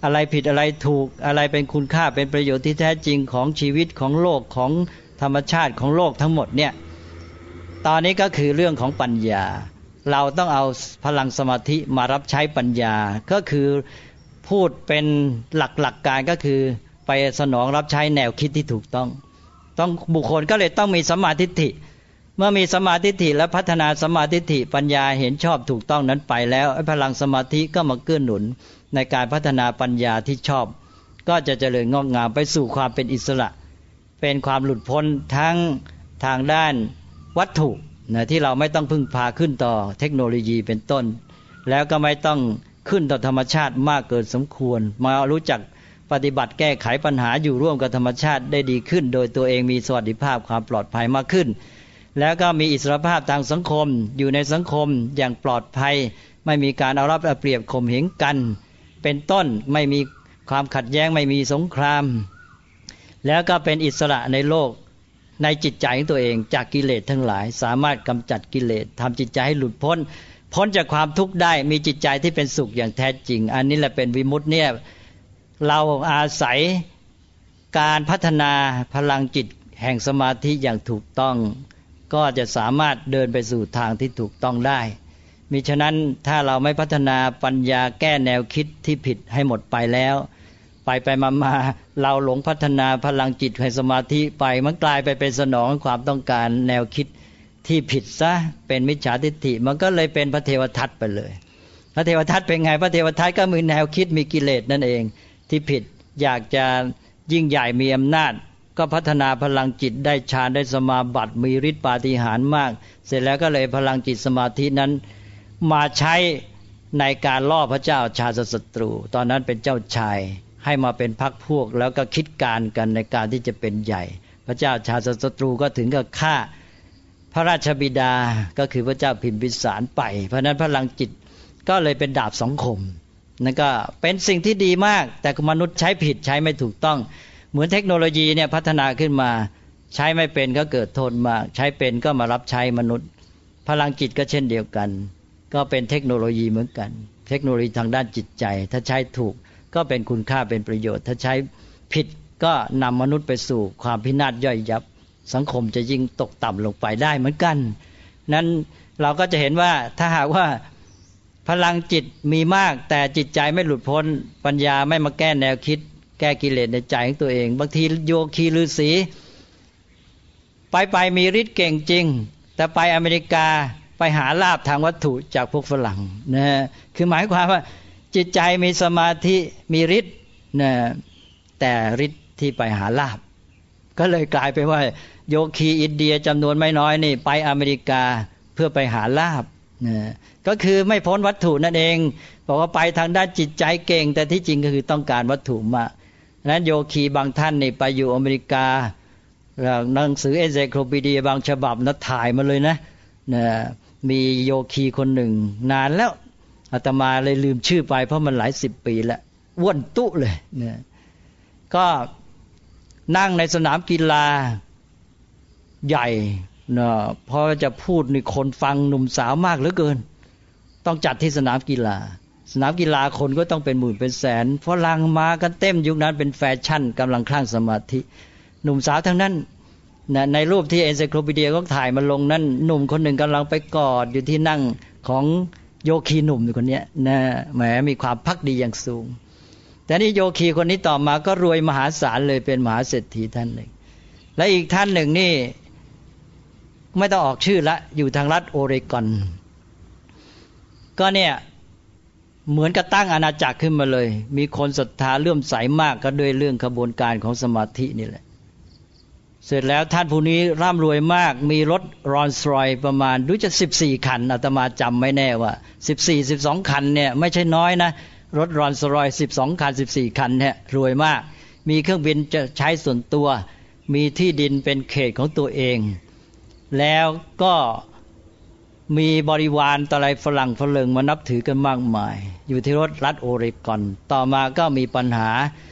อะไรผิดอะไรถูกอะไรเป็นคุณค่าเป็นประโยชน์ที่แท้จริงของชีวิตของโลกของธรรมชาติของโลกทั้งหมดเนี่ยตอนนี้ก็คือเรื่องของปัญญาเราต้องเอาพลังสมาธิมารับใช้ปัญญาก็คือพูดเป็นหลักหลักการก็คือไปสนองรับใช้แนวคิดที่ถูกต้องต้องบุคคลก็เลยต้องมีสัมมาทิฏฐิเมื่อมีสัมมาทิฏฐิและพัฒนาสัมมาทิฏฐิปัญญาเห็นชอบถูกต้องนั้นไปแล้วพลังสมาธิก็มาเกื้อหนุนในการพัฒนาปัญญาที่ชอบก็จะเจริญงอกงามไปสู่ความเป็นอิสระเป็นความหลุดพ้นทั้งทางด้านวัตถุนะที่เราไม่ต้องพึ่งพาขึ้นต่อเทคโนโลยีเป็นต้นแล้วก็ไม่ต้องขึ้นต่อธรรมชาติมากเกินสมควรมารู้จักปฏิบัติแก้ไขปัญหาอยู่ร่วมกับธรรมชาติได้ดีขึ้นโดยตัวเองมีสวัสดิภาพความปลอดภัยมากขึ้นแล้วก็มีอิสรภาพทางสังคมอยู่ในสังคมอย่างปลอดภัยไม่มีการเอารัดเอาเปรียบข่มเหงกันเป็นต้นไม่มีความขัดแย้งไม่มีสงครามแล้วก็เป็นอิสระในโลกในจิตใจของตัวเองจากกิเลสทั้งหลายสามารถกำจัดกิเลสทำจิตใจให้หลุดพ้นพ้นจากความทุกข์ได้มีจิตใจที่เป็นสุขอย่างแท้จริงอันนี้แหละเป็นวิมุตติเนี่ยเราอาศัยการพัฒนาพลังจิตแห่งสมาธิอย่างถูกต้องก็จะสามารถเดินไปสู่ทางที่ถูกต้องได้มิฉะนั้นถ้าเราไม่พัฒนาปัญญาแก้แนวคิดที่ผิดให้หมดไปแล้วไปไปมามาเราหลงพัฒนาพลังจิตแห่งสมาธิไปมันกลายไปเป็นสนองความต้องการแนวคิดที่ผิดซะเป็นมิจฉาทิฏฐิมันก็เลยเป็นพระเทวทัตไปเลยพระเทวทัตเป็นไงพระเทวทัตก็มีแนวคิดมีกิเลสนั่นเองที่ผิดอยากจะยิ่งใหญ่มีอำนาจก็พัฒนาพลังจิตได้ฌานได้สมาบัติมีฤทธิ์ปาฏิหาริย์มากเสร็จแล้วก็เลยพลังจิตสมาธินั้นมาใช้ในการล่อพระเจ้าชาติศัตรูตอนนั้นเป็นเจ้าชายให้มาเป็นพรรคพวกแล้วก็คิดการกันในการที่จะเป็นใหญ่พระเจ้าชาติศัตรูก็ถึงกับฆ่าพระราชบิดาก็คือพระเจ้าพิมพิสารไปเพราะนั้นพลังจิตก็เลยเป็นดาบสองคมนั่นก็เป็นสิ่งที่ดีมากแต่มนุษย์ใช้ผิดใช้ไม่ถูกต้องเหมือนเทคโนโลยีเนี่ยพัฒนาขึ้นมาใช้ไม่เป็นก็เกิดโทษมากใช้เป็นก็มารับใช้มนุษย์พลังจิตก็เช่นเดียวกันก็เป็นเทคโนโลยีเหมือนกันเทคโนโลยีทางด้านจิตใจถ้าใช้ถูกก็เป็นคุณค่าเป็นประโยชน์ถ้าใช้ผิดก็นำมนุษย์ไปสู่ความพินาศย่อยยับสังคมจะยิ่งตกต่ำลงไปได้เหมือนกันนั้นเราก็จะเห็นว่าถ้าหากว่าพลังจิตมีมากแต่จิตใจไม่หลุดพ้นปัญญาไม่มาแก้แนวคิดแก้กิเลสในใจของตัวเองบางทีโยคีฤาษีไปไปมีฤทธิ์เก่งจริงแต่ไปอเมริกาไปหาลาภทางวัตถุจากพวกฝรั่งนะคือหมายความว่าจิตใจมีสมาธิมีฤทธิ์นะแต่ฤทธิ์ที่ไปหาลาภก็เลยกลายไปว่าโยคีอินเดียจำนวนไม่น้อยนี่ไปอเมริกาเพื่อไปหาลาภนะก็คือไม่พ้นวัตถุนั่นเองบอกว่าไปทางด้านจิตใจเก่งแต่ที่จริงก็คือต้องการวัตถุมากนั้นโยคีบางท่านนี่ไปอยู่อเมริกาหนังสือเอนไซโคลปีเดียบางฉบับนัดถ่ายมาเลยนะนะมีโยคีคนหนึ่งนานแล้วอาตมาเลยลืมชื่อไปเพราะมันหลายสิบปีแล้วอ้วนตุเลยนะก็นั่งในสนามกีฬาใหญ่นะพอจะพูดนี่คนฟังหนุ่มสาวมากเหลือเกินต้องจัดที่สนามกีฬาสนามกีฬาคนก็ต้องเป็นหมื่นเป็นแสนฝรั่งมากันเต็มยุคนั้นเป็นแฟชั่นกำลังคลั่งสมาธิหนุ่มสาวทั้งนั้นนะในรูปที่เอนไซโคลปีเดียก็ถ่ายมาลงนั้นหนุ่มคนหนึ่งกำลังไปกอดอยู่ที่นั่งของโยคีหนุ่มคนนี้นะแหมมีความภักดีอย่างสูงแต่นี่โยคีคนนี้ต่อมาก็รวยมหาศาลเลยเป็นมหาเศรษฐีท่านหนึ่งและอีกท่านหนึ่งนี่ไม่ต้องออกชื่อละอยู่ทางรัฐโอเรกอนก็เนี่ยเหมือนกับตั้งอาณาจักรขึ้นมาเลยมีคนศรัทธาเลื่อมใสมากก็ด้วยเรื่องกระบวนการของสมาธินี่แหละเสร็จแล้วท่านผู้นี้ร่ำรวยมากมีรถรอลส์รอยซ์ประมาณรู้จะสิบสี่คันอาตมาจำไม่แน่ว่าสิบสี่ สิบสองคันเนี่ยไม่ใช่น้อยนะรถรอลส์รอยซ์สิบสองคันสิบสี่คันเนี่ยรวยมากมีเครื่องบินจะใช้ส่วนตัวมีที่ดินเป็นเขตของตัวเองแล้วก็มีบริวารต่ออะไรฝรั่งฝรั่งมานับถือกันมากมายอยู่ที่รัฐโอเรกอนต่อมาก็มีปัญหา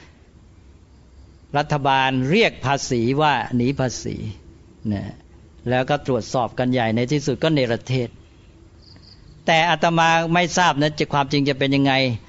รัฐบาลเรียกภาษีว่าหนีภาษีนะแล้วก็ตรวจสอบกันใหญ่ในที่สุดก็เนรเทศแต่อาตมาไม่ทราบนะจะความจริงจะเป็นยังไง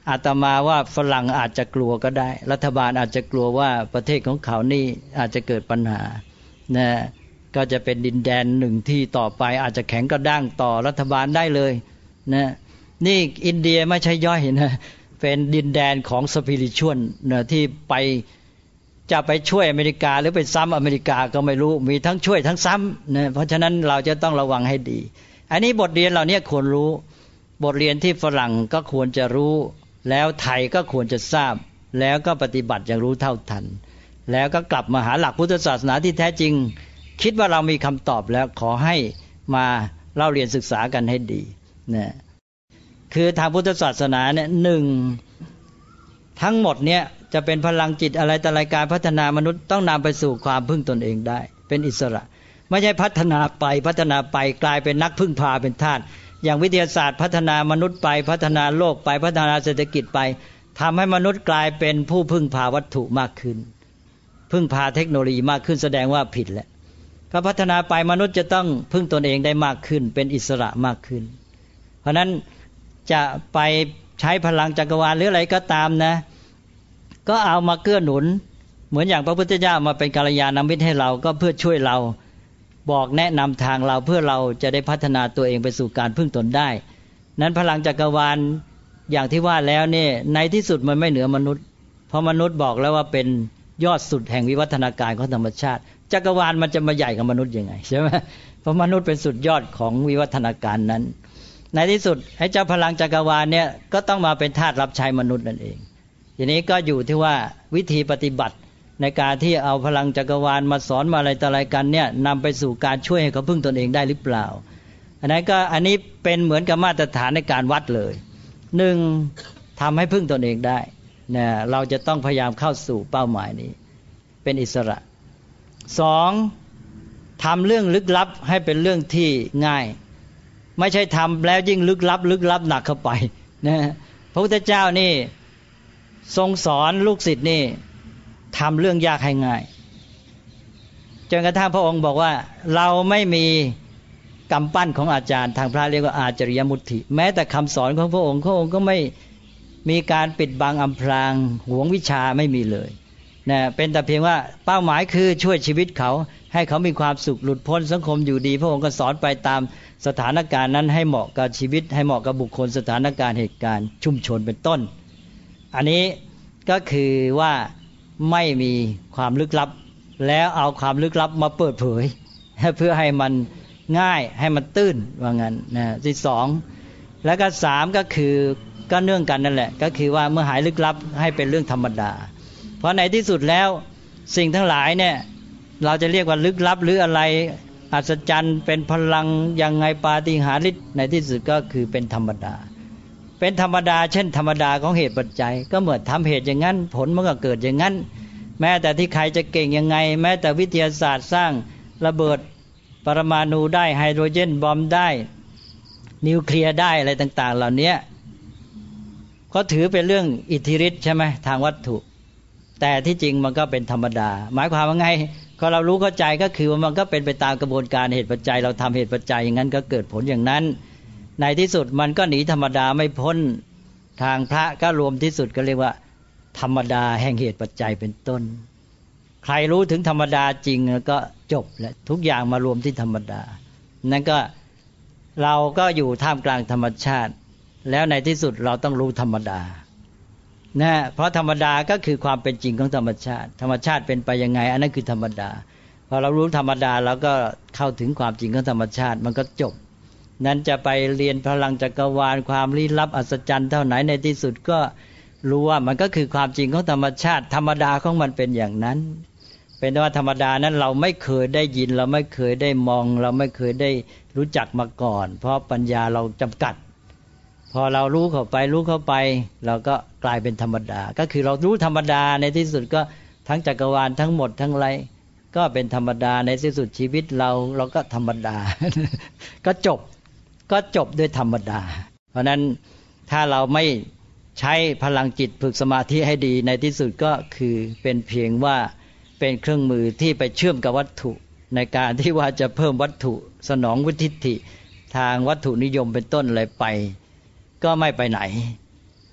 อาตมาว่าฝรั่งอาจจะกลัวก็ได้รัฐบาลอาจจะกลัวว่าประเทศของเขานี่อาจจะเกิดปัญหานะก็จะเป็นดินแดนหนึ่งที่ต่อไปอาจจะแข็งกระด้างต่อรัฐบาลได้เลยนะนี่อินเดียไม่ใช่ย่อยนะเป็นดินแดนของสปิริชวลนะที่ไปจะไปช่วยอเมริกาหรือไปซ้ำอเมริกาก็ไม่รู้มีทั้งช่วยทั้งซ้ำนะเพราะฉะนั้นเราจะต้องระวังให้ดีอันนี้บทเรียนเหล่านี้ควรรู้บทเรียนที่ฝรั่งก็ควรจะรู้แล้วไทยก็ควรจะทราบแล้วก็ปฏิบัติอย่างรู้เท่าทันแล้วก็กลับมาหาหลักพุทธศาสนาที่แท้จริงคิดว่าเรามีคำตอบแล้วขอให้มาเล่าเรียนศึกษากันให้ดีนะคือทางพุทธศาสนาเนี่ยหนึ่งทั้งหมดเนี่ยจะเป็นพลังจิตอะไรแต่รายการพัฒนามนุษย์ต้องนำไปสู่ความพึ่งตนเองได้เป็นอิสระไม่ใช่พัฒนาไปพัฒนาไปกลายเป็นนักพึ่งพาเป็นทาสอย่างวิทยาศาสตร์พัฒนามนุษย์ไปพัฒนาโลกไปพัฒนาเศรษฐกิจไปทำให้มนุษย์กลายเป็นผู้พึ่งพาวัตถุมากขึ้นพึ่งพาเทคโนโลยีมากขึ้นแสดงว่าผิดแล้วก็พัฒนาไปมนุษย์จะต้องพึ่งตนเองได้มากขึ้นเป็นอิสระมากขึ้นเพราะนั้นจะไปใช้พลังจักรวาลหรืออะไรก็ตามนะก็เอามาเกื้อหนุนเหมือนอย่างพระพุทธเจ้ามาเป็นกัลยาณมิตรให้เราก็เพื่อช่วยเราบอกแนะนำทางเราเพื่อเราจะได้พัฒนาตัวเองไปสู่การพึ่งตนได้นั้นพลังจักรวาลอย่างที่ว่าแล้วเนี่ยในที่สุดมันไม่เหนือมนุษย์เพราะมนุษย์บอกแล้วว่าเป็นยอดสุดแห่งวิวัฒนาการของธรรมชาติจักรวาลมันจะมาใหญ่กว่ามนุษย์ยังไงใช่ไหมเพราะมนุษย์เป็นสุดยอดของวิวัฒนาการนั้นในที่สุดให้เจ้าพลังจักรวาลเนี่ยก็ต้องมาเป็นทาสรับใช้มนุษย์นั่นเองทีนี้ก็อยู่ที่ว่าวิธีปฏิบัติในการที่เอาพลังจักรวาลมาสอนมาอะไรต่ออะไรกันเนี่ยนำไปสู่การช่วยให้เขาพึ่งตนเองได้หรือเปล่าอันนั้นก็อันนี้เป็นเหมือนกับมาตรฐานในการวัดเลยหนึ่งทำให้พึ่งตนเองได้เนี่ยเราจะต้องพยายามเข้าสู่เป้าหมายนี้เป็นอิสระสองทำเรื่องลึกลับให้เป็นเรื่องที่ง่ายไม่ใช่ทำแล้วยิ่งลึกลับลึกลับหนักเข้าไปนะพระพุทธเจ้านี่ทรงสอนลูกศิษย์นี่ทำเรื่องยากให้ง่ายจนกระทั่งพระองค์บอกว่าเราไม่มีกำปั้นของอาจารย์ทางพระเรียกว่าอาจาริยมุตติแม้แต่คำสอนของพระองค์พระองค์ก็ไม่มีการปิดบังอำพรางหวงวิชาไม่มีเลยนะเป็นแต่เพียงว่าเป้าหมายคือช่วยชีวิตเขาให้เขามีความสุขหลุดพ้นสังคมอยู่ดีพระองค์ก็สอนไปตามสถานการณ์นั้นให้เหมาะกับชีวิตให้เหมาะกับบุคคลสถานการณ์เหตุการณ์ชุมชนเป็นต้นอันนี้ก็คือว่าไม่มีความลึกลับแล้วเอาความลึกลับมาเปิดเผยเพื่อให้มันง่ายให้มันตื้นว่างั้นนะที่สองแล้วก็สามก็คือก็เนื่องกันนั่นแหละก็คือว่าเมื่อหายลึกลับให้เป็นเรื่องธรรมดาเพราะในที่สุดแล้วสิ่งทั้งหลายเนี่ยเราจะเรียกว่าลึกลับหรืออะไรอัศจรรย์เป็นพลังยังไงปาฏิหาริย์ในที่สุดก็คือเป็นธรรมดาเป็นธรรมดาเช่นธรรมดาของเหตุปัจจัยก็เหมือนทำเหตุอย่างนั้นผลมันก็เกิดอย่างนั้นแม้แต่ที่ใครจะเก่งยังไงแม้แต่วิทยาศาสตร์สร้างระเบิดปรมาณูได้ไฮโดรเจนบอมได้นิวเคลียร์ได้อะไรต่างๆเหล่านี้ก็ถือเป็นเรื่องอิทธิฤทธิ์ใช่ไหมทางวัตถุแต่ที่จริงมันก็เป็นธรรมดาหมายความว่าไงก็เรารู้เข้าใจก็คือว่ามันก็เป็นไปตามกระบวนการเหตุปัจจัยเราทำเหตุปัจจัยอย่างนั้นก็เกิดผลอย่างนั้นในที่สุดมันก็หนีธรรมดาไม่พ้นทางพระก็รวมที่สุดก็เรียกว่าธรรมดาแห่งเหตุปัจจัยเป็นต้นใครรู้ถึงธรรมดาจริงก็จบแล้วทุกอย่างมารวมที่ธรรมดานั่นก็เราก็อยู่ท่ามกลางธรรมชาติแล้วในที่สุดเราต้องรู้ธรรมดานะเพราะธรรมดาก็คือความเป็นจริงของธรรมชาติธรรมชาติเป็นไปยังไงอันนั้นคือธรรมดาพอเรารู้ธรรมดาเราก็เข้าถึงความจริงของธรรมชาติมันก็จบนั้นจะไปเรียนพลังจักรวาลความลี้ลับอัศจรรย์เท่าไหนในที่สุดก็รู้ว่ามันก็คือความจริงของธรรมชาติธรรมดาของมันเป็นอย่างนั้นเป็นว่าธรรมดานั้นเราไม่เคยได้ยินเราไม่เคยได้มองเราไม่เคยได้รู้จักมาก่อนเพราะปัญญาเราจำกัดพอเรารู้เข้าไปรู้เข้าไปเราก็กลายเป็นธรรมดาก็คือเรารู้ธรรมดาในที่สุดก็ทั้งจักรวาลทั้งหมดทั้งไรก็เป็นธรรมดาในที่สุดชีวิตเราเราก็ธรรมดา ก็จบก็จบด้วยธรรมดาเพราะนั้นถ้าเราไม่ใช้พลังจิตฝึกสมาธิให้ดีในที่สุดก็คือเป็นเพียงว่าเป็นเครื่องมือที่ไปเชื่อมกับวัตถุในการที่ว่าจะเพิ่มวัตถุสนองวิถิฐิทางวัตถุนิยมเป็นต้นอะไรไปก็ไม่ไปไหน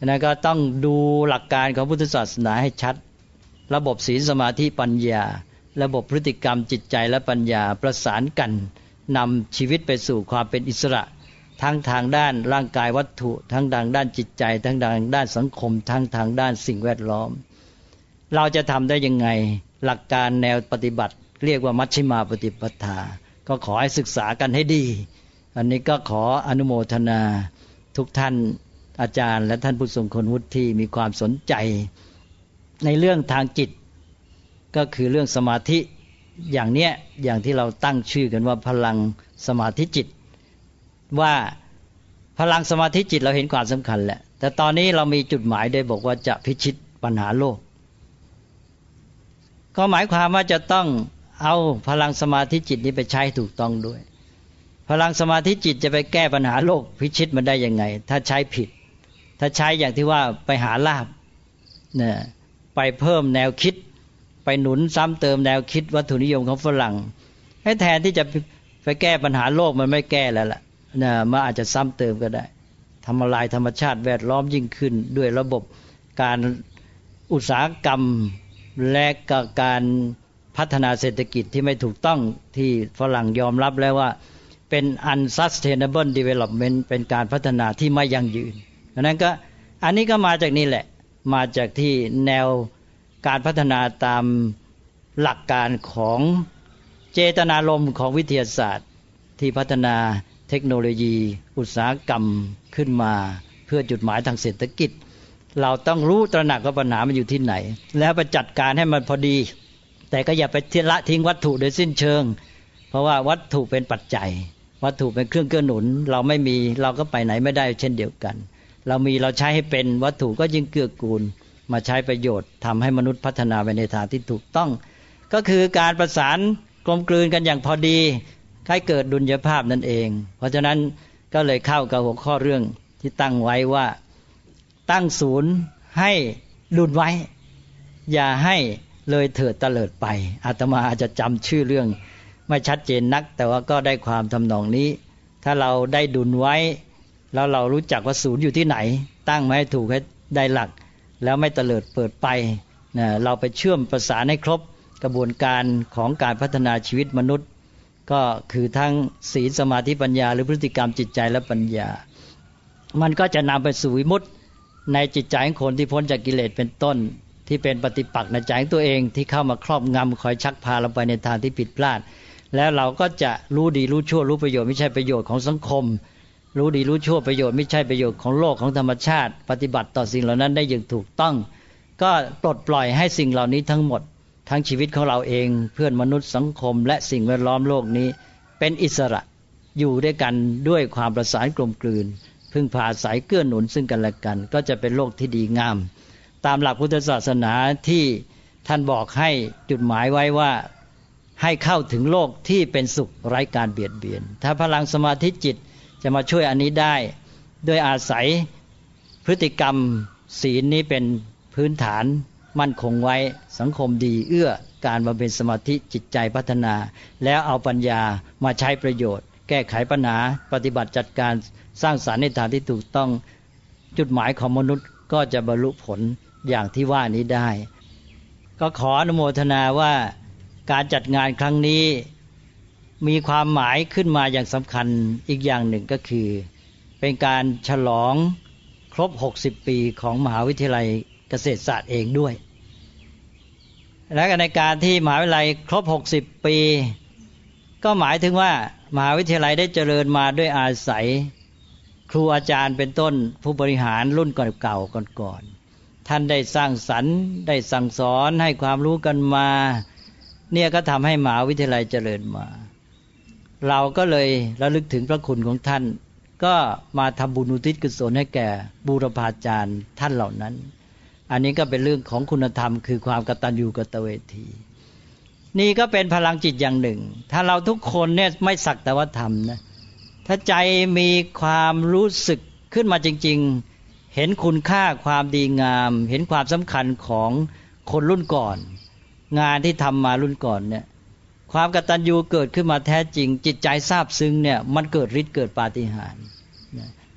นั้นก็ต้องดูหลักการของพุทธศาสนาให้ชัดระบบศีลสมาธิปัญญาระบบพฤติกรรมจิตใจและปัญญาประสานกันนำชีวิตไปสู่ความเป็นอิสระทั้งทางด้านร่างกายวัตถุทั้งทางด้านจิตใจทั้งทางด้านสังคมทั้งทางด้านสิ่งแวดล้อมเราจะทำได้ยังไงหลักการแนวปฏิบัติเรียกว่ามัชฌิมาปฏิปทาก็ขอให้ศึกษากันให้ดีอันนี้ก็ขออนุโมทนาทุกท่านอาจารย์และท่านผู้ทรงคุณวุฒิที่มีความสนใจในเรื่องทางจิตก็คือเรื่องสมาธิอย่างเนี้ยอย่างที่เราตั้งชื่อกันว่าพลังสมาธิจิตว่าพลังสมาธิจิตเราเห็นความสำคัญแหละแต่ตอนนี้เรามีจุดหมายได้บอกว่าจะพิชิตปัญหาโลกก็หมายความว่าจะต้องเอาพลังสมาธิจิตนี้ไปใช้ถูกต้องด้วยพลังสมาธิจิตจะไปแก้ปัญหาโลกพิชิตมันได้ยังไงถ้าใช้ผิดถ้าใช้อย่างที่ว่าไปหาลาภเนี่ยไปเพิ่มแนวคิดไปหนุนซ้ำเติมแนวคิดวัตถุนิยมของฝรั่งให้แทนที่จะไปแก้ปัญหาโลกมันไม่แก้แล้วล่ะนะมันอาจจะซ้ำเติมก็ได้ทำลายธรรมชาติแวดล้อมยิ่งขึ้นด้วยระบบการอุตสาหกรรมและก็การพัฒนาเศรษฐกิจที่ไม่ถูกต้องที่ฝรั่งยอมรับแล้วว่าเป็น unsustainable development เป็นการพัฒนาที่ไม่ยั่งยืนดังนั้นก็อันนี้ก็มาจากนี่แหละมาจากที่แนวการพัฒนาตามหลักการของเจตนารมณ์ของวิทยาศาสตร์ที่พัฒนาเทคโนโลยีอุตสาหกรรมขึ้นมาเพื่อจุดหมายทางเศรษฐกิจเราต้องรู้ตระหนักว่าปัญหามันอยู่ที่ไหนแล้วไปจัดการให้มันพอดีแต่ก็อย่าไปละทิ้งวัตถุโดยสิ้นเชิงเพราะว่าวัตถุเป็นปัจจัยวัตถุเป็นเครื่องเกื้อหนุนเราไม่มีเราก็ไปไหนไม่ได้เช่นเดียวกันเรามีเราใช้ให้เป็นวัตถุก็ยิ่งเกื้อกูลมาใช้ประโยชน์ทำให้มนุษย์พัฒนาไปในทางที่ถูกต้องก็คือการประสานกลมกลืนกันอย่างพอดีให้เกิดดุลยภาพนั่นเองเพราะฉะนั้นก็เลยเข้ากับหัวข้อเรื่องที่ตั้งไว้ว่าตั้งศูนย์ให้ดุลไว้อย่าให้เลยเถิดเตลิดไปอาตมาอาจจะจำชื่อเรื่องไม่ชัดเจนนักแต่ว่าก็ได้ความทำนองนี้ถ้าเราได้ดุลไว้แล้วเรารู้จักว่าศูนย์อยู่ที่ไหนตั้งมาให้ถูกให้ได้หลักแล้วไม่เตลิดเปิดไปนะเราไปเชื่อมประสานให้ครบกระบวนการของการพัฒนาชีวิตมนุษย์ก็คือทั้งศีลสมาธิปัญญาหรือพฤติกรรมจิตใจและปัญญามันก็จะนำไปสู่วิมุตติในจิตใจของคนที่พ้นจากกิเลสเป็นต้นที่เป็นปฏิปักษ์ในใจของตัวเองที่เข้ามาครอบงำคอยชักพาเราไปในทางที่ผิดพลาดแล้วเราก็จะรู้ดีรู้ชั่วรู้ประโยชน์ไม่ใช่ประโยชน์ของสังคมรู้ดีรู้ชั่วประโยชน์ไม่ใช่ประโยชน์ของโลกของธรรมชาติปฏิบัติต่อสิ่งเหล่านั้นได้อย่างถูกต้องก็ปลดปล่อยให้สิ่งเหล่านี้ทั้งหมดทั้งชีวิตของเราเองเพื่อนมนุษย์สังคมและสิ่งแวดล้อมโลกนี้เป็นอิสระอยู่ด้วยกันด้วยความประสานกลมกลืนพึ่งพาอาศัยเกื้อหนุนซึ่งกันและกันก็จะเป็นโลกที่ดีงามตามหลักพุทธศาสนาที่ท่านบอกให้จุดหมายไว้ว่าให้เข้าถึงโลกที่เป็นสุขไร้การเบียดเบียนถ้าพลังสมาธิจิตจะมาช่วยอันนี้ได้ด้วยอาศัยพฤติกรรมศีลนี้เป็นพื้นฐานมั่นคงไว้สังคมดีเอื้อการบำเพ็ญสมาธิจิตใจพัฒนาแล้วเอาปัญญามาใช้ประโยชน์แก้ไขปัญหาปฏิบัติจัดการสร้างสรรค์ในทางที่ถูกต้องจุดหมายของมนุษย์ก็จะบรรลุผลอย่างที่ว่านี้ได้ก็ขออนุโมทนาว่าการจัดงานครั้งนี้มีความหมายขึ้นมาอย่างสำคัญอีกอย่างหนึ่งก็คือเป็นการฉลองครบหกสิบปีของมหาวิทยาลัยเกษตรศาสตร์เองด้วยและในการที่มหาวิทยาลัยครบหกสิบปีก็หมายถึงว่ามหาวิทยาลัยได้เจริญมาด้วยอาศัยครูอาจารย์เป็นต้นผู้บริหารรุ่นเก่าๆก่อนๆท่านได้สร้างสรรค์ได้สั่งสอนให้ความรู้กันมาเนี่ยก็ทำให้มหาวิทยาลัยเจริญมาเราก็เลยระลึกถึงพระคุณของท่านก็มาทำบุญอุทิศกุศลให้แก่บูรพาจารย์ท่านเหล่านั้นอันนี้ก็เป็นเรื่องของคุณธรรมคือความกตัญญูกตเวทีนี่ก็เป็นพลังจิตอย่างหนึ่งถ้าเราทุกคนเนี่ยไม่สักแต่ว่าทำนะถ้าใจมีความรู้สึกขึ้นมาจริงๆเห็นคุณค่าความดีงามเห็นความสำคัญของคนรุ่นก่อนงานที่ทำมารุ่นก่อนเนี่ยความกตัญญูเกิดขึ้นมาแท้จริงจิตใจซาบซึ้งเนี่ยมันเกิดฤทธิ์เกิดปาฏิหาริย์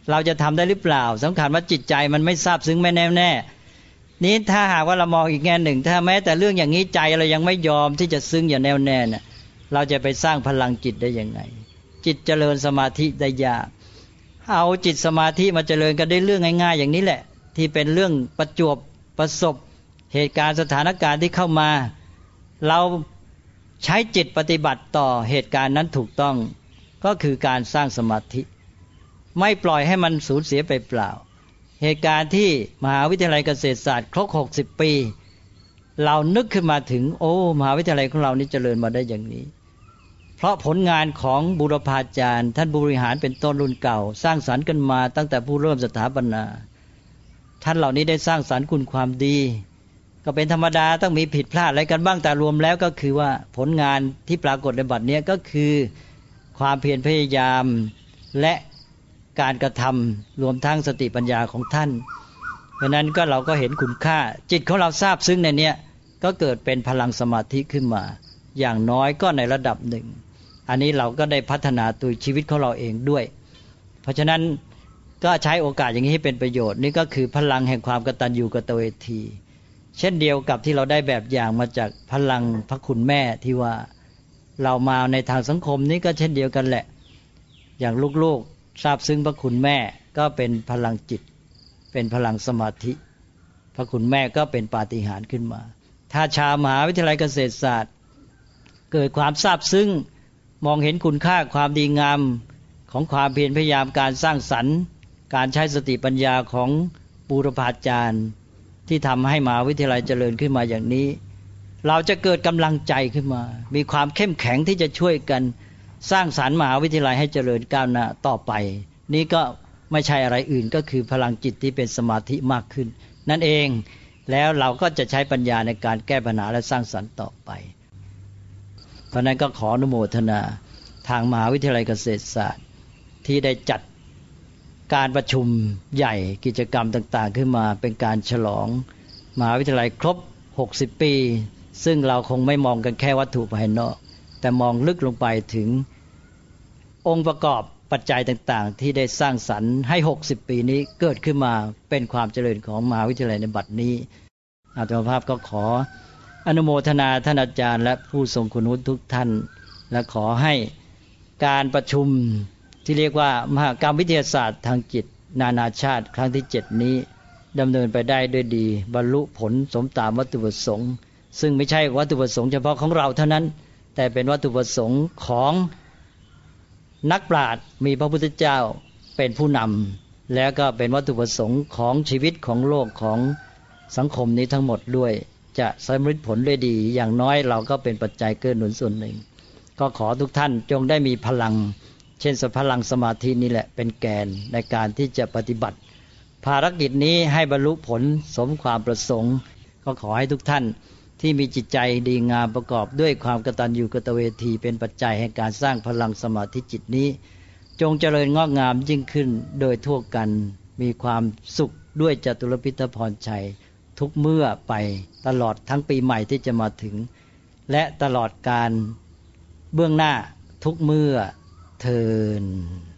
เราจะทำได้หรือเปล่าสำคัญว่าจิตใจมันไม่ซาบซึ้งไม่แน่วแน่นี้ถ้าหากว่าเรามองอีกแง่หนึ่งถ้าแม้แต่เรื่องอย่างนี้ใจเรายังไม่ยอมที่จะซึ้งอย่างแน่วแน่น่ะเราจะไปสร้างพลังจิตได้ยังไงจิตเจริญสมาธิได้ยากเอาจิตสมาธิมาเจริญกันได้เรื่องง่ายๆอย่างนี้แหละที่เป็นเรื่องประจวบประสบเหตุการณ์สถานการณ์ที่เข้ามาเราใช้จิตปฏิบัติต่อเหตุการณ์นั้นถูกต้องก็คือการสร้างสมาธิไม่ปล่อยให้มันสูญเสียไปเปล่าเหตุการณ์ที่มหาวิทยาลัยเกษตรศาสตร์ครบหกสิบปีเรานึกขึ้นมาถึงโอ้มหาวิทยาลัยของเรานี่เจริญมาได้อย่างนี้เพราะผลงานของบูรพาจารย์ท่านบริหารเป็นต้นรุ่นเก่าสร้างสรรค์กันมาตั้งแต่ผู้เริ่มสถาปนาท่านเหล่านี้ได้สร้างสรรค์คุณความดีก็เป็นธรรมดาต้องมีผิดพลาดอะไรกันบ้างแต่รวมแล้วก็คือว่าผลงานที่ปรากฏในบัดนี้ก็คือความเพียรพยายามและการกระทำรวมทั้งสติปัญญาของท่านเพราะนั้นก็เราก็เห็นคุณค่าจิตของเราทราบซึ้งในเนี้ยก็เกิดเป็นพลังสมาธิขึ้นมาอย่างน้อยก็ในระดับหนึ่งอันนี้เราก็ได้พัฒนาตัวชีวิตของเราเองด้วยเพราะฉะนั้นก็ใช้โอกาสอย่างนี้ให้เป็นประโยชน์นี่ก็คือพลังแห่งความกตัญญูกตเวทีเช่นเดียวกับที่เราได้แบบอย่างมาจากพลังพระคุณแม่ที่ว่าเรามาในทางสังคมนี้ก็เช่นเดียวกันแหละอย่างลูกๆทราบซึ้งพระคุณแม่ก็เป็นพลังจิตเป็นพลังสมาธิพระคุณแม่ก็เป็นปาฏิหาริย์ขึ้นมาถ้าชาวมหาวิทยาลัยเกษตรศาสตร์เกิดความซาบซึ้งมองเห็นคุณค่าความดีงามของความเพียรพยายามการสร้างสรรค์การใช้สติปัญญาของบูรพาจารย์ที่ทำให้มหาวิทยาลัยเจริญขึ้นมาอย่างนี้เราจะเกิดกำลังใจขึ้นมามีความเข้มแข็งที่จะช่วยกันสร้างสรรค์มหาวิทยาลัยให้เจริญก้าวหน้าต่อไปนี้ก็ไม่ใช่อะไรอื่นก็คือพลังจิตที่เป็นสมาธิมากขึ้นนั่นเองแล้วเราก็จะใช้ปัญญาในการแก้ปัญหาและสร้างสรรค์ต่อไปเพราะนั้นก็ขออนุโมทนาทางมหาวิทยาลัยเกษตรศาสตร์ที่ได้จัดการประชุมใหญ่กิจกรรมต่างๆขึ้นมาเป็นการฉลองมหาวิทยาลัยครบหกสิบปีซึ่งเราคงไม่มองกันแค่วัตถุภายนอกแต่มองลึกลงไปถึงองค์ประกอบปัจจัยต่างๆที่ได้สร้างสรรค์ให้หกสิบปีนี้เกิดขึ้นมาเป็นความเจริญของมหาวิทยาลัยในบัดนี้อาตมาภาพก็ขออนุโมทนาท่านอาจารย์และผู้ทรงคุณวุฒิทุกท่านและขอให้การประชุมที่เรียกว่ามหกรรมวิทยาศาสตร์ทางจิตนานาชาติครั้งที่เจ็ดนี้ดำเนินไปได้ด้วยดีบรรลุผลสมตามวัตถุประสงค์ซึ่งไม่ใช่วัตถุประสงค์เฉพาะของเราเท่านั้นแต่เป็นวัตถุประสงค์ของนักปราชญ์มีพระพุทธเจ้าเป็นผู้นำแล้วก็เป็นวัตถุประสงค์ของชีวิตของโลกของสังคมนี้ทั้งหมดด้วยจะสำเร็จผลด้วยดีอย่างน้อยเราก็เป็นปัจจัยเกื้อหนุนส่วนหนึ่งก็ขอทุกท่านจงได้มีพลังเช่นพลังสมาธินี่แหละเป็นแกนในการที่จะปฏิบัติภารกิจนี้ให้บรรลุผลสมความประสงค์ก็ขอให้ทุกท่านที่มีจิตใจดีงามประกอบด้วยความกตัญญูกตเวทีเป็นปัจจัยแห่งการสร้างพลังสมาธิจิตนี้จงเจริญงอกงามยิ่งขึ้นโดยทั่วกันมีความสุขด้วยจตุรพิธพรชัยทุกเมื่อไปตลอดทั้งปีใหม่ที่จะมาถึงและตลอดการเบื้องหน้าทุกเมื่อเทอญ